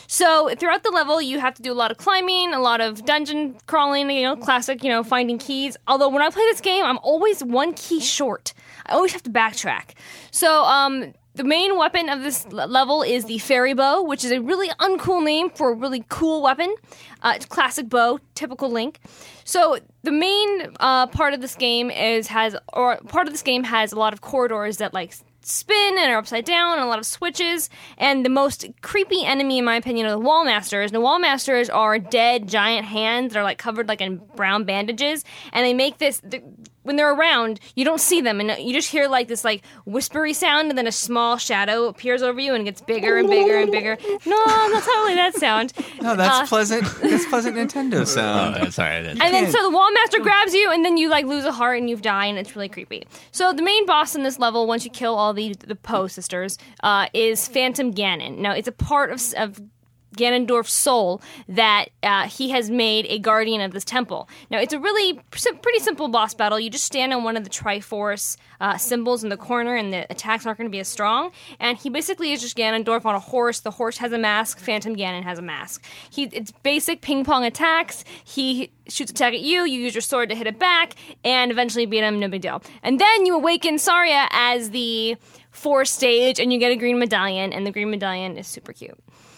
So throughout the level, you have to do a lot of climbing, a lot of dungeon crawling, you know, classic, you know, finding keys. Although when I play this game, I'm always one key short. I always have to backtrack. So, um... the main weapon of this l- level is the fairy bow, which is a really uncool name for a really cool weapon. Uh, it's classic bow, typical Link. So the main uh, part of this game is has, or part of this game has a lot of corridors that like spin and are upside down, and a lot of switches. And the most creepy enemy, in my opinion, are the wall masters. And the wall masters are dead giant hands that are like covered like in brown bandages, and they make this. The, when they're around, you don't see them, and you just hear like this like whispery sound, and then a small shadow appears over you and gets bigger and bigger and bigger. No, that's not really that sound. No, that's Uh, pleasant. That's pleasant Nintendo sound. Oh, sorry. I didn't. And then so the wall master grabs you, and then you like lose a heart and you die, and it's really creepy. So the main boss in this level, once you kill all the the Poe sisters, uh, is Phantom Ganon. Now it's a part of of Ganondorf's soul that uh, he has made a guardian of this temple. Now, it's a really sim- pretty simple boss battle. You just stand on one of the Triforce uh, symbols in the corner, and the attacks aren't going to be as strong. And he basically is just Ganondorf on a horse. The horse has a mask. Phantom Ganon has a mask. He It's basic ping-pong attacks. He shoots attack at you. You use your sword to hit it back, and eventually beat him. No big deal. And then you awaken Saria as the fourth stage, and you get a green medallion, and the green medallion is super cute.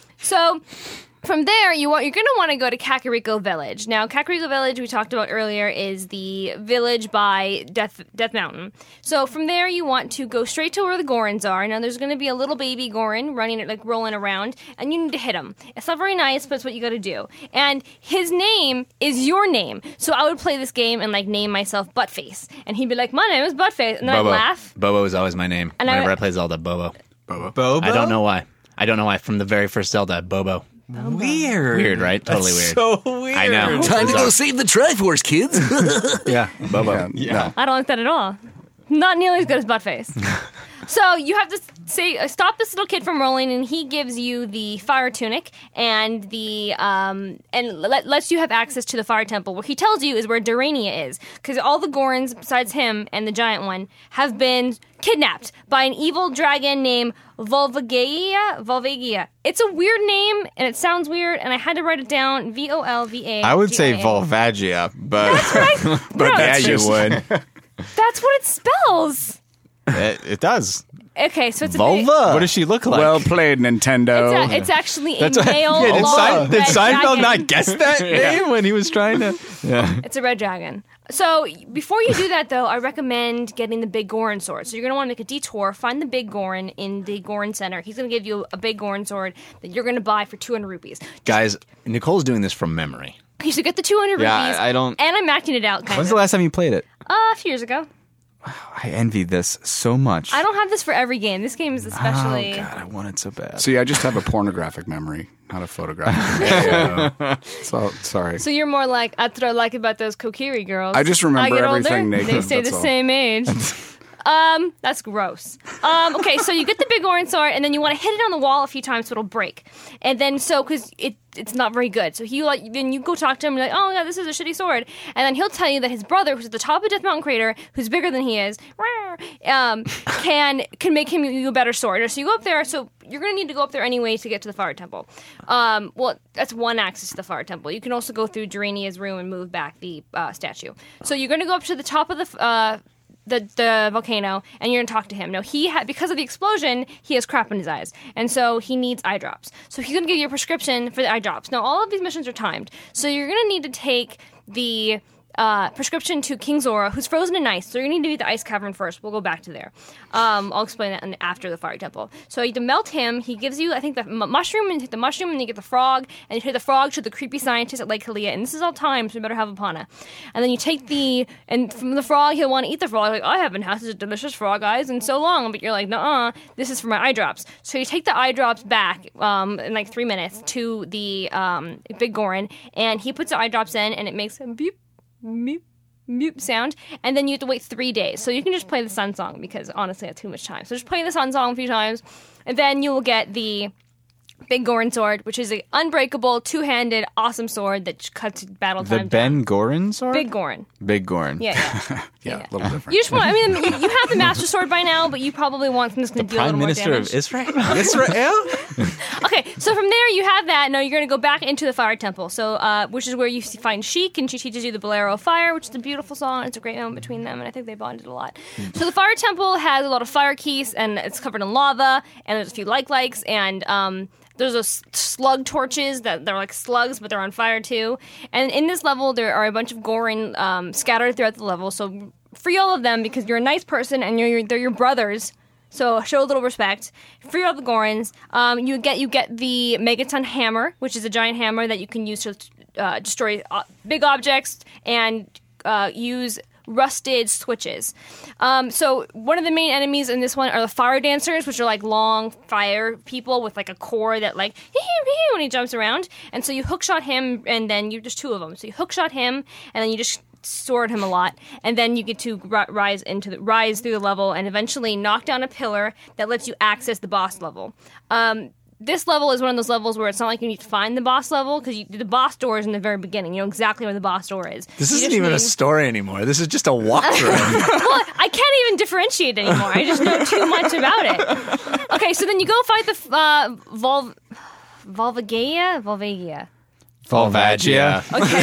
So from there, you want, you're going to want to go to Kakariko Village. Now, Kakariko Village, we talked about earlier, is the village by Death Death Mountain. So from there, you want to go straight to where the Gorons are. Now, there's going to be a little baby Goron running, like rolling around, and you need to hit him. It's not very nice, but it's what you got to do. And his name is your name. So I would play this game and like name myself Buttface, and he'd be like, "My name is Buttface," and then I'd Bobo. laugh. Bobo is always my name. And I- Whenever I, play Zelda, Bobo. Bobo? I don't know why. I don't know why. From the very first Zelda, Bobo. Weird. Weird, right? Totally weird. So weird. I know. Time to go save the Triforce, kids. yeah, Bobo. Yeah. I don't like that at all. Not nearly as good as Buttface. So you have to say, uh, stop this little kid from rolling, and he gives you the fire tunic and the um and let, lets you have access to the fire temple. What he tells you is where Durania is, because all the Gorons besides him and the giant one have been kidnapped by an evil dragon named Volvagia. Volvagia. It's a weird name, and it sounds weird, and I had to write it down. V O L V A. I would say Volvagia, but Bro, but that's you would. That's what it spells. It, it does. Okay, so it's a Vulva. big, What does she look like? Well played, Nintendo. it's, a, it's actually a That's what- male yeah, did, long Sein- did red Seinfeld dragon. not guess that name when he was trying to? Yeah. It's a red dragon. So before you do that, though, I recommend getting the big Goron sword. So you're going to want to make a detour, find the big Goron in the Goron Center. He's going to give you a big Goron sword that you're going to buy for two hundred rupees. Guys, Nicole's doing this from memory. You should get the two hundred Yeah, rupees. I- I don't- And I'm acting it out, kind When's of. the last time you played it? Uh, a few years ago. I envy this so much. I don't have this for every game. This game is especially. Oh God, I want it so bad. See, I just have a pornographic memory, not a photographic memory. So, sorry. So you're more like, that's what I like about those Kokiri girls. I just remember I get everything older, naked, They stay that's the all. same age. Um, that's gross. Um, okay, so you get the big orange sword, and then you want to hit it on the wall a few times so it'll break. And then so because it it's not very good, so he like then you go talk to him and you're like, oh yeah, this is a shitty sword, and then he'll tell you that his brother, who's at the top of Death Mountain Crater, who's bigger than he is, um, can can make him you a better sword. So you go up there. So you're gonna need to go up there anyway to get to the Fire Temple. Um, well, that's one access to the Fire Temple. You can also go through Durania's room and move back the uh, statue. So you're gonna go up to the top of the. Uh, The, the volcano, and you're gonna talk to him. Now he ha- because of the explosion, he has crap in his eyes, and so he needs eye drops. So he's gonna give you a prescription for the eye drops. Now all of these missions are timed, so you're gonna need to take the uh, prescription to King Zora, who's frozen in ice. So you're gonna need to beat the ice cavern first. We'll go back to there. Um, I'll explain that in, after the Fire Temple. So you have to melt him. He gives you, I think, the m- mushroom, and you hit the mushroom, and you get the frog, and you hit the frog to the creepy scientist at Lake Hylia. And this is all time, so you better have Epona. And then you take the, and from the frog, he'll want to eat the frog. Like, I haven't had such a delicious frog eyes in so long. But you're like, nuh-uh, this is for my eye drops. So you take the eye drops back um, in like three minutes to the um, Big Goron, and he puts the eye drops in, and it makes a beep, beep, mute sound, and then you have to wait three days. So you can just play the Sun Song because honestly, that's too much time. So just play the Sun Song a few times, and then you will get the Big Goron sword, which is an unbreakable, two-handed, awesome sword that cuts battle The time Ben down. Goron sword? Big Goron. Big Goron. Yeah, yeah. Yeah, a little different. You just want. I mean, you, you have the Master Sword by now, but you probably want something that's going to deal a Prime little Minister more of damage. Israel? Israel? Okay, so from there you have that. Now you're going to go back into the Fire Temple, so uh, which is where you find Sheik, and she teaches you the Bolero of Fire, which is a beautiful song. It's a great moment between them, and I think they bonded a lot. So the Fire Temple has a lot of fire keys, and it's covered in lava, and there's a few like likes, and um, there's those slug torches that they're like slugs, but they're on fire too. And in this level, there are a bunch of Goron um, scattered throughout the level. So free all of them because you're a nice person and you're they're your brothers. So show a little respect. Free all the Gorons. Um, you get you get the Megaton Hammer, which is a giant hammer that you can use to uh, destroy uh, big objects and uh, use rusted switches. Um, so one of the main enemies in this one are the fire dancers, which are like long fire people with like a core that like when he jumps around. And so you hookshot him, and then you just two of them. So you hookshot him, and then you just sword him a lot, and then you get to ri- rise into the rise through the level, and eventually knock down a pillar that lets you access the boss level. Um, This level is one of those levels where it's not like you need to find the boss level, because the boss door is in the very beginning. You know exactly where the boss door is. This You isn't just even a need- story anymore. This is just a walkthrough. Well, I can't even differentiate anymore. I just know too much about it. Okay, so then you go fight the uh, Vol Volvagia? Volvagia. Volvagia.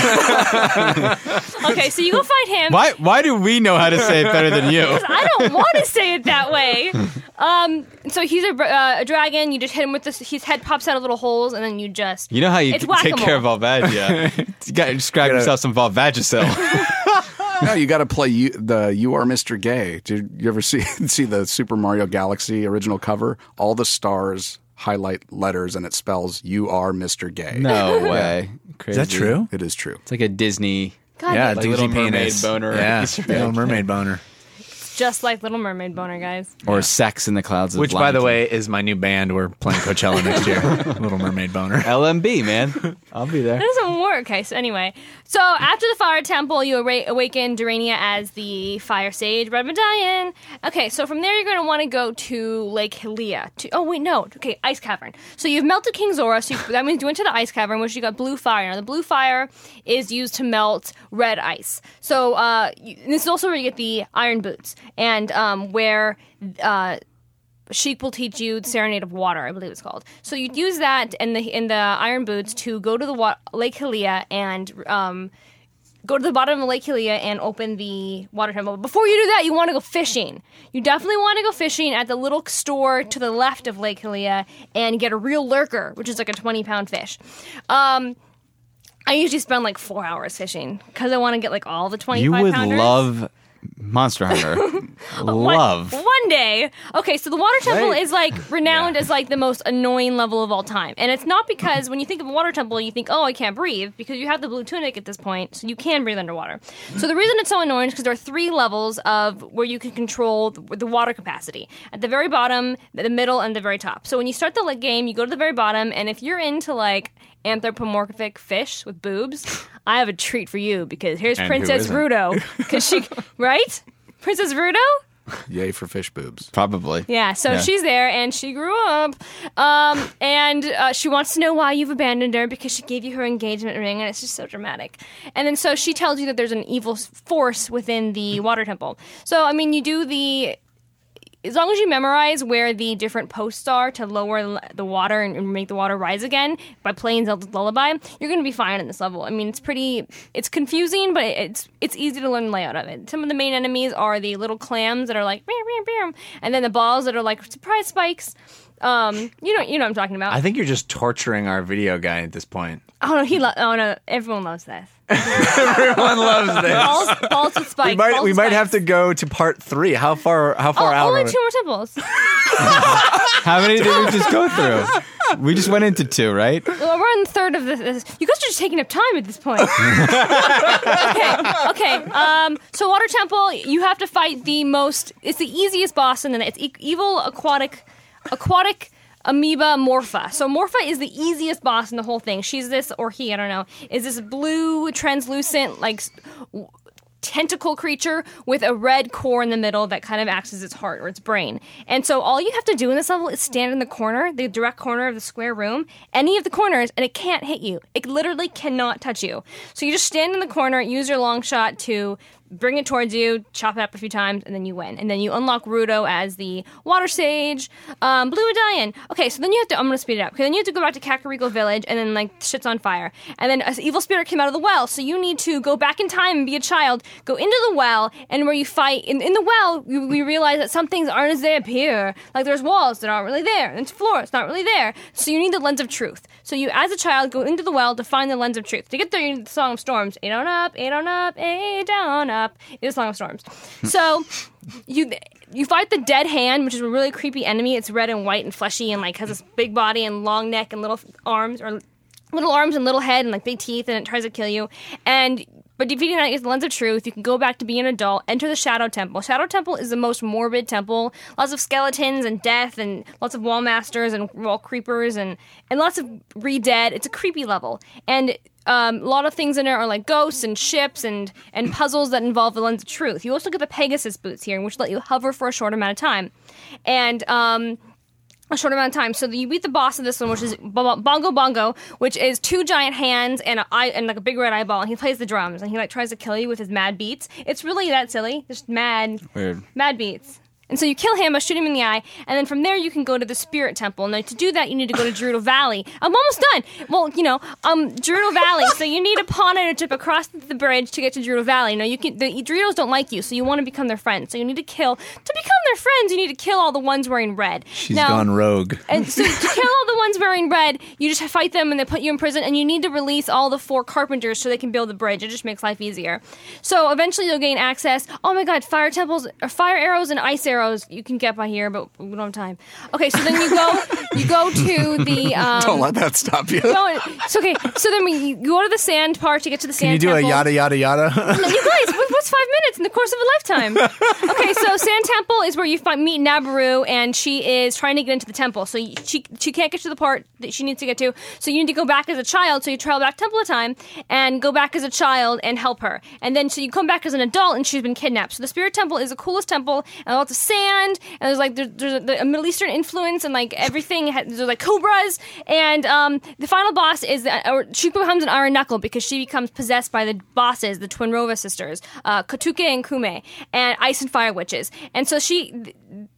Okay, so you go fight him. Why Why do we know how to say it better than you? I don't want to say it that way. Um, so he's a, uh, a dragon. You just hit him with this. His head pops out of little holes, and then you just. You know how you It's c- take whack-a-mole. care of Volvagia. You got to describe yourself some Volvagicil. No, you got to play you, the "You Are Mister Gay." Did you ever see see the Super Mario Galaxy original cover? All the stars highlight letters, and it spells "You Are Mister Gay." No way. Crazy. Is that true? It is true. It's like a Disney. God, Yeah, Like Disney Little Mermaid penis. boner. Yeah, Easter egg. Little Mermaid boner. just like Little Mermaid boner, guys. Or Sex in the Clouds. of Which, by the Lion way, is my new band. We're playing Coachella next year. Little Mermaid boner. King. L M B, man. I'll be there. That doesn't work. Okay, so anyway. So after the Fire Temple, you awa- awaken Durania as the Fire Sage, Red Medallion. Okay, so from there you're going to want to go to Lake Hylia. To, oh, wait, no. Okay, Ice Cavern. So you've melted King Zora, so you, that means you went to the Ice Cavern, which you got blue fire. Now, the blue fire is used to melt red ice. So uh, you, this is also where you get the Iron Boots, and um, where... Uh, Sheik will teach you Serenade of Water, I believe it's called. So you'd use that in the in the Iron Boots to go to the wa- Lake Hylia and um, go to the bottom of Lake Hylia and open the water temple. Before you do that, you want to go fishing. You definitely want to go fishing at the little store to the left of Lake Hylia and get a real lurker, which is like a twenty-pound fish. Um, I usually spend like four hours fishing because I want to get like all the twenty-five You would pounders. love Monster Hunter. Love. One, one day. Okay, so the water temple Right. is like renowned as like the most annoying level of all time. And it's not because when you think of a water temple, you think, oh, I can't breathe, because you have the blue tunic at this point, so you can breathe underwater. So the reason it's so annoying is because there are three levels of where you can control the, the water capacity. At the very bottom, the middle, and the very top. So when you start the like, game, you go to the very bottom, and if you're into like anthropomorphic fish with boobs, I have a treat for you, because here's And who Princess isn't? Rudo. Because she, right? Princess Rudo? Yay for fish boobs. Probably. Yeah, so Yeah. she's there, and she grew up, um, and uh, she wants to know why you've abandoned her, because she gave you her engagement ring, and it's just so dramatic. And then so she tells you that there's an evil s- force within the water temple. So, I mean, you do the... As long as you memorize where the different posts are to lower l- the water and and make the water rise again by playing Zelda's Lullaby, you're going to be fine in this level. I mean, it's pretty... It's confusing, but it's it's easy to learn the layout of it. Some of the main enemies are the little clams that are like... "Meow, meow, meow," and then the balls that are like surprise spikes. Um, you know, you know what I'm talking about. I think you're just torturing our video guy at this point. oh no, he lo- oh no, everyone loves this. Everyone loves this. Balls, balls with spikes. We might balls we with might spikes. have to go to part three. How far how far Oh, out? only are we? two more temples. How many did we just go through? We just went into two, right? Well, we're on the third of this. this. You guys are just taking up time at this point. okay, okay. Um, so Water Temple, you have to fight the most. It's the easiest boss, and then it's e- evil aquatic, aquatic amoeba Morpha. So Morpha is the easiest boss in the whole thing. She's this, or he, I don't know, is this blue, translucent, like. s- w- tentacle creature with a red core in the middle that kind of acts as its heart or its brain. And so all you have to do in this level is stand in the corner, the direct corner of the square room, any of the corners, and it can't hit you. It literally cannot touch you. So you just stand in the corner, use your long shot to bring it towards you, chop it up a few times, and then you win. And then you unlock Rudo as the water sage, um, blue medallion. Okay, so then you have to, I'm going to speed it up, because then you have to go back to Kakariko Village, and then, like, shit's on fire. And then an evil spirit came out of the well, so you need to go back in time and be a child, go into the well, and where you fight, in, in the well, we, we realize that some things aren't as they appear. Like, there's walls that aren't really there, and it's floor, it's not really there. So you need the lens of truth. So you, as a child, go into the well to find the lens of truth. To get there, you need the Song of Storms. Eight on up, eight on up, eight down up. It's Song of Storms. So you you fight the Dead Hand, which is a really creepy enemy. It's red and white and fleshy and like has this big body and long neck and little arms, or little arms and little head and like big teeth, and it tries to kill you. And but defeating that is the lens of truth. You can go back to being an adult, enter the Shadow Temple. Shadow Temple is the most morbid temple. Lots of skeletons and death and lots of wall masters and wall creepers and, and lots of re-dead. It's a creepy level. And um, a lot of things in there are like ghosts and ships and, and puzzles that involve the lens of truth. You also get the Pegasus boots here, which let you hover for a short amount of time. And... um a short amount of time. So you beat the boss of this one, which is Bo- Bongo Bongo, which is two giant hands and a eye and like a big red eyeball, and he plays the drums and he like tries to kill you with his mad beats. It's really that silly, just mad, Weird. mad beats. And so you kill him by shooting him in the eye, and then from there you can go to the Spirit Temple. Now to do that, you need to go to Gerudo Valley. I'm almost done. Well, you know, um, Gerudo Valley. So you need a pawn and a trip across the bridge to get to Gerudo Valley. Now you can. The Gerudos don't like you, so you want to become their friend. So you need to kill to become their friends. You need to kill all the ones wearing red. She's now, gone rogue. and so to kill all the ones wearing red, you just fight them and they put you in prison, and you need to release all the four carpenters so they can build the bridge. It just makes life easier. So eventually you'll gain access. Oh my god, fire temples, or fire arrows and ice arrows you can get by here, but we don't have time. Okay, so then you go you go to the um, Don't let that stop you. no, it's okay. So then we you go to the sand part to get to the Can sand you do temple. a yada yada yada? No, you guys, what- what's five minutes in the course of a lifetime? Okay, so Sand Temple is where you find, meet Nabaru, and she is trying to get into the temple. So you- she she can't get to the part that she needs to get to. So you need to go back as a child. So you travel back Temple of Time and go back as a child and help her. And then so you come back as an adult, and she's been kidnapped. So the Spirit Temple is the coolest temple, and lots of sand, and there's like there's, there's a, a Middle Eastern influence, and like everything. ha- There's like cobras, and um, the final boss is the, or she becomes an Iron Knuckle because she becomes possessed by the bosses, the Twin Rova sisters, uh, Kotuke and Kume, and Ice and Fire Witches. And so she,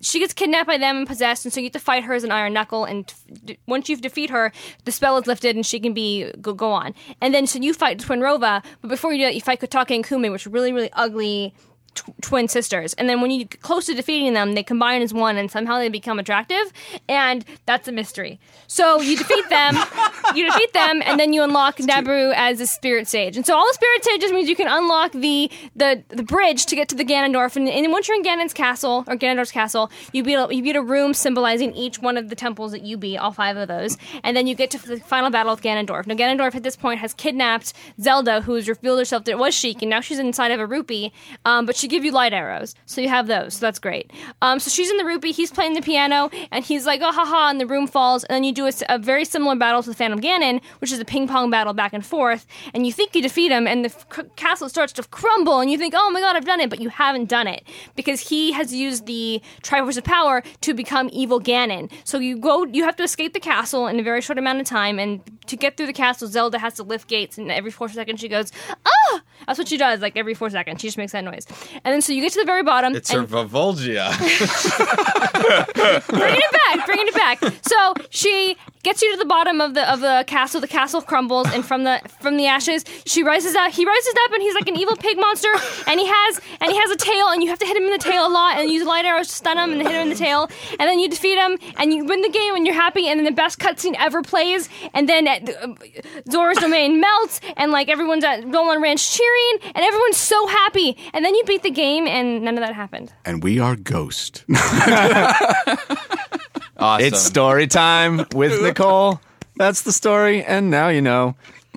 she gets kidnapped by them and possessed, and so you have to fight her as an Iron Knuckle. And d- once you defeat her, the spell is lifted, and she can be go, go on. And then so you fight Twinrova, but before you do that, you fight Kotake and Kume, which are really really ugly tw- twin sisters. And then when you get close to defeating them, they combine as one, and somehow they become attractive. And that's a mystery. So you defeat them, you defeat them, and then you unlock Nabooru as a spirit sage. And so all the spirit sages means you can unlock the the, the bridge to get to the Ganondorf. And, and once you're in Ganon's castle, or Ganondorf's castle, you beat, a, you beat a room symbolizing each one of the temples that you beat, all five of those. And then you get to the final battle with Ganondorf. Now, Ganondorf at this point has kidnapped Zelda, who has revealed herself that it was Sheik, and now she's inside of a rupee, um, but she gives you light arrows. So you have those, so that's great. Um, so she's in the rupee, he's playing the piano, and he's like, oh, haha, and the room falls, and then you do a, a very similar battle to the Phantom Ganon, which is a ping-pong battle back and forth, and you think you defeat him, and the c- castle starts to crumble, and you think, oh my god, I've done it, but you haven't done it, because he has used the Triforce of Power to become evil Ganon. So you go, you have to escape the castle in a very short amount of time, and to get through the castle, Zelda has to lift gates, and every four seconds she goes, ah! That's what she does, like every four seconds, she just makes that noise. And then so you get to the very bottom. It's her and Volvolgia. bringing it back, bringing it back. So she gets you to the bottom of the of the castle. The castle crumbles, and from the from the ashes, she rises up. He rises up, and he's like an evil pig monster, and he has and he has a tail, and you have to hit him in the tail a lot, and use light arrows to stun him and hit him in the tail, and then you defeat him, and you win the game, and you're happy, and then the best cutscene ever plays, and then uh, Zora's domain melts, and like everyone's at Roland Ranch cheering, and everyone's so happy, and then you beat the game, and none of that happened. And we are Ghost. Awesome. It's story time with Nicole. That's the story, and now you know.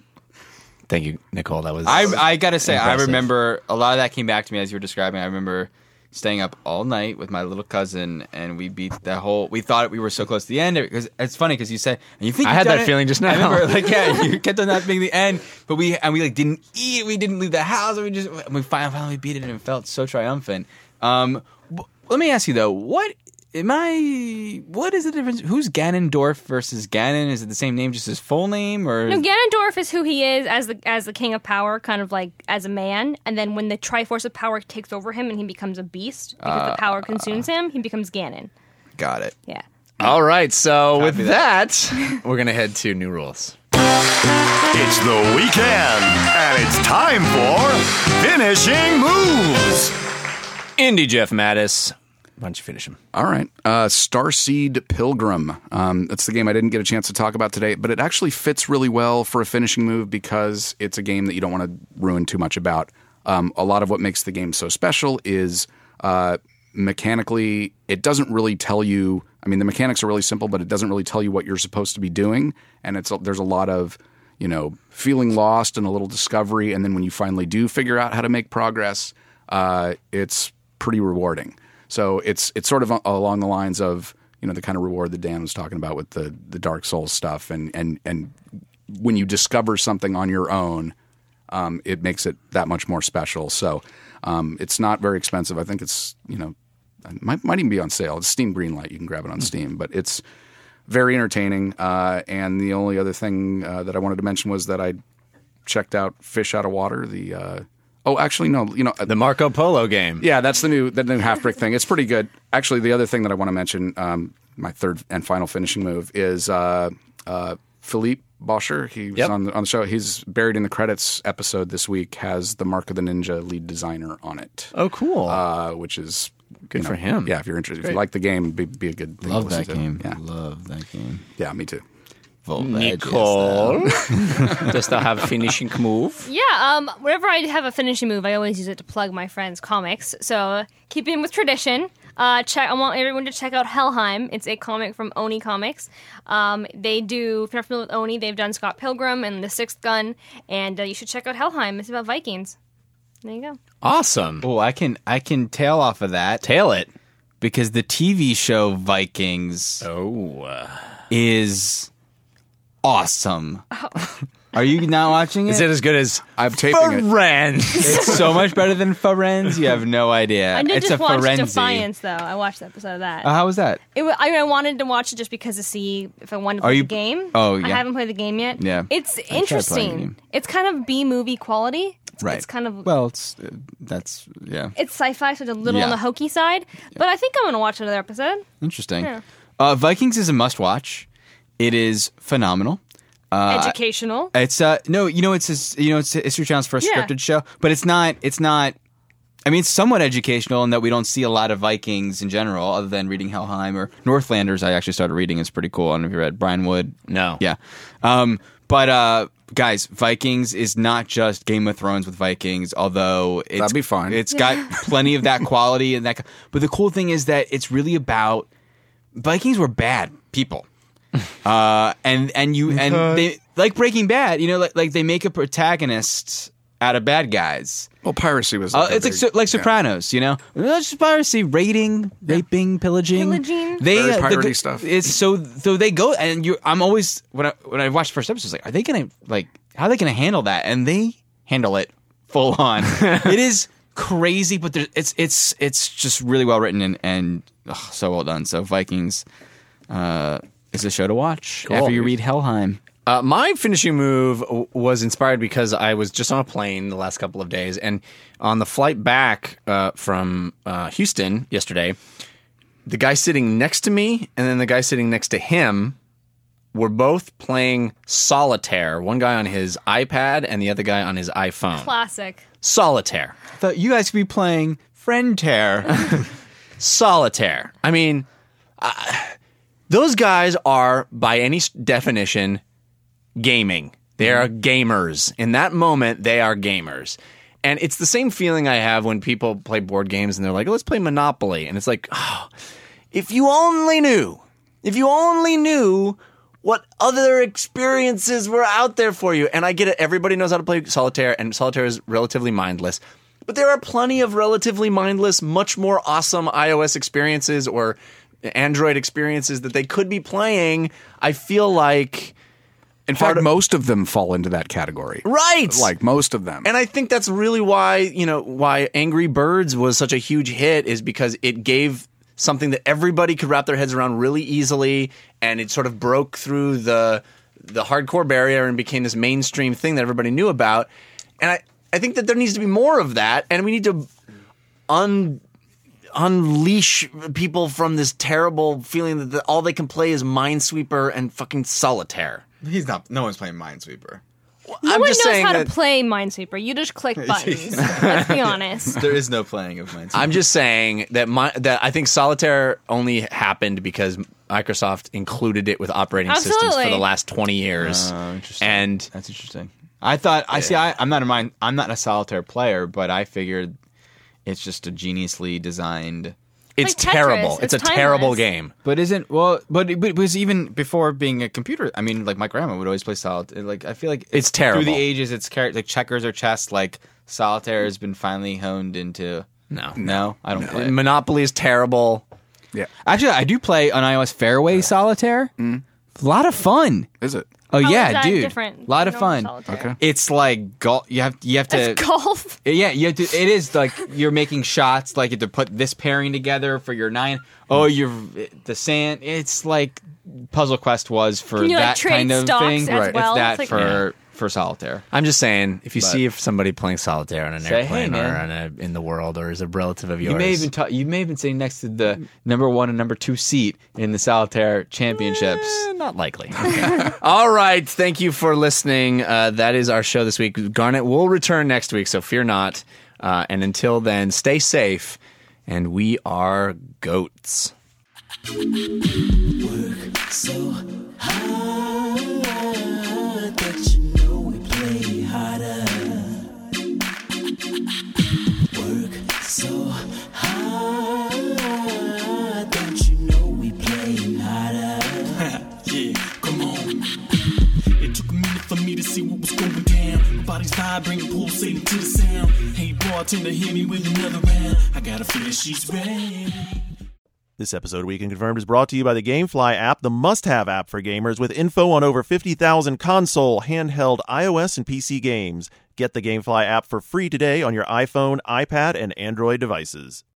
Thank you, Nicole. That was I I gotta say, impressive. I remember a lot of that came back to me as you were describing. I remember staying up all night with my little cousin, and we beat the whole. We thought we were so close to the end because it's funny because you said, and you think I you've had done that it. feeling just now. I remember, like, yeah, you kept on that being the end, but we and we like didn't eat, we didn't leave the house, and we just we finally finally beat it, and it felt so triumphant. Um, let me ask you though, what? Am I? What is the difference? Who's Ganondorf versus Ganon? Is it the same name, just his full name, or? No, Ganondorf is who he is as the as the king of power, kind of like as a man. And then when the Triforce of Power takes over him and he becomes a beast because Uh, the power consumes him, he becomes Ganon. Got it. Yeah. All right, so Copy with that, we're going to head to new rules. It's the weekend, and it's time for Finishing Moves. Indy Jeff Mattis. Why don't you finish him? All right. Uh, Starseed Pilgrim. Um, that's the game I didn't get a chance to talk about today, but it actually fits really well for a finishing move because it's a game that you don't want to ruin too much about. Um, a lot of what makes the game so special is uh, mechanically, it doesn't really tell you. I mean, the mechanics are really simple, but it doesn't really tell you what you're supposed to be doing. And it's there's a lot of, you know, feeling lost and a little discovery. And then when you finally do figure out how to make progress, uh, it's pretty rewarding. So it's it's sort of along the lines of, you know, the kind of reward that Dan was talking about with the, the Dark Souls stuff. And, and, and when you discover something on your own, um, it makes it that much more special. So um, it's not very expensive. I think it's, you know, it might, might even be on sale. It's Steam Greenlight. You can grab it on Steam. But it's very entertaining. Uh, and the only other thing uh, that I wanted to mention was that I checked out Fish Out of Water, the uh, – Oh, actually, no. You know, The Marco Polo game. yeah, that's the new the new half brick thing. It's pretty good. Actually, the other thing that I want to mention, um, my third and final finishing move, is uh, uh, Philippe Boscher. He was Yep. on the, on the show. He's buried in the credits episode this week. Has the Mark of the Ninja lead designer on it. Oh, cool. Uh, which is Good you know, for him. Yeah, if you're interested, if you like the game, be, be a good thing Love to listen that to. game. Yeah, Love that game. yeah, me too. Nicole. Does that have a finishing move? Yeah, um, whenever I have a finishing move, I always use it to plug my friends' comics. So, keeping with tradition, uh, check. I want everyone to check out Helheim. It's a comic from Oni Comics. Um, they do, if you're not familiar with Oni, they've done Scott Pilgrim and The Sixth Gun, and uh, you should check out Helheim. It's about Vikings. There you go. Awesome. Oh, I can I can tail off of that Tail it. because the T V show Vikings Oh. Uh, is awesome. Are you not watching it? is it as good as I'm taping it. Friends? It's so much better than Firenze. You have no idea. I did it's just a watch Firenze. Defiance, though. I watched the episode of that. Uh, how was that? It wa- I, mean, I wanted to watch it just because to see if I wanted to Are play you- the game. Oh, I yeah. havened played the game yet. Yeah. It's playing the interesting. game. It's kind of B-movie quality. It's, Right. it's kind of Well, it's uh, that's yeah. it's sci-fi, so it's a little Yeah. on the hokey side. But I think I'm gonna watch another episode. Interesting. Yeah. Uh, Vikings is a must-watch. It is phenomenal. Uh, Educational. It's uh no, you know it's a, you know it's History Channel's first Yeah. scripted show, but it's not. It's not. I mean, it's somewhat educational in that we don't see a lot of Vikings in general, other than reading Helheim or Northlanders. I actually started reading; it's pretty cool. I don't know if you read Brian Wood. No. Yeah, um, but uh, guys, Vikings is not just Game of Thrones with Vikings. Although it's, That'd be fine. It's got plenty of that quality and that. But the cool thing is that it's really about Vikings were bad people. Uh, and and you and they like Breaking Bad, you know, like like they make a protagonist out of bad guys. Well, piracy was. Uh, Like a it's like big- so, like yeah. Sopranos, you know, Uh, just piracy, raiding, raping, pillaging, Pillaging. They Very uh, the- piratey stuff. It's so so they go and you. I'm always when I when I watched the first episode, I was like, are they gonna like how are they gonna handle that? And they handle it full on. It is crazy, but there's, it's it's it's just really well written and and ugh, so well done. So Vikings. Uh, is a show to watch Cool. after you read Helheim. Uh, my finishing move w- was inspired because I was just on a plane the last couple of days, and on the flight back uh, from uh, Houston yesterday, the guy sitting next to me and then the guy sitting next to him were both playing solitaire. One guy on his iPad and the other guy on his iPhone. Classic. Solitaire. I thought you guys could be playing Friend Tear. Solitaire. I mean, uh, those guys are, by any s- definition, gaming. They are gamers. In that moment, they are gamers. And it's the same feeling I have when people play board games and they're like, oh, let's play Monopoly. And it's like, oh, if you only knew, if you only knew what other experiences were out there for you. And I get it. Everybody knows how to play solitaire, and solitaire is relatively mindless. But there are plenty of relatively mindless, much more awesome iOS experiences or Android experiences that they could be playing. I feel like... In fact, most of them fall into that category. Right. Like most of them. And I think that's really why, you know, why Angry Birds was such a huge hit, is because it gave something that everybody could wrap their heads around really easily, and it sort of broke through the the hardcore barrier and became this mainstream thing that everybody knew about. And I, I think that there needs to be more of that, and we need to un unleash people from this terrible feeling that the, all they can play is Minesweeper and fucking solitaire. He's not. No one's playing Minesweeper. No I'm one just knows saying how that- to play Minesweeper. You just click buttons. Let's be honest. There is no playing of Minesweeper. I'm just saying that my that I think solitaire only happened because Microsoft included it with operating systems for Absolutely. the last twenty years. Oh, interesting. And That's interesting. I thought. I see. I, I'm not a mine. I'm not a solitaire player, but I figured it's just a geniusly designed. it's Like Tetris. terrible. It's, It's a terrible timeless. game. But isn't well? But it, but it was even before being a computer. I mean, like my grandma would always play solitaire. Like I feel like It's terrible. through the ages. It's char- like checkers or chess. Like solitaire has been finally honed into. No. No, I don't play. it. Monopoly is terrible. yeah. Actually, I do play on iOS Fairway Solitaire. A lot of fun. Is it? Oh How yeah, is that dude. different A lot of from fun. solitaire? Okay. It's like golf. You have you have to It's golf. Yeah, you have to, it is like you're making shots. Like you have to put this pairing together for your nine. Oh, you're the sand. It's like Puzzle Quest was for Can you, like, that trade kind of stocks thing. as Right. well? It's that It's like- for for solitaire. I'm just saying, if you But- see if somebody playing solitaire on an Say, hey, airplane or man. on a, in the world or is a relative of yours, You may even ta- you may have been sitting next to the number one and number two seat in the solitaire championships. Eh, not likely. All right. Thank you for listening. Uh, that is our show this week. Garnet will return next week, so fear not. Uh, and until then, stay safe. And we are goats. Yeah, come on. It took a minute for me to see what was going down. My body's vibrating, pulsating to the sound. Hey, bartender, hit me with another round. I gotta feel she's ready. This episode of Weekend Confirmed is brought to you by the GameFly app, the must-have app for gamers with info on over fifty thousand console, handheld, iOS, and P C games. Get the GameFly app for free today on your iPhone, iPad, and Android devices.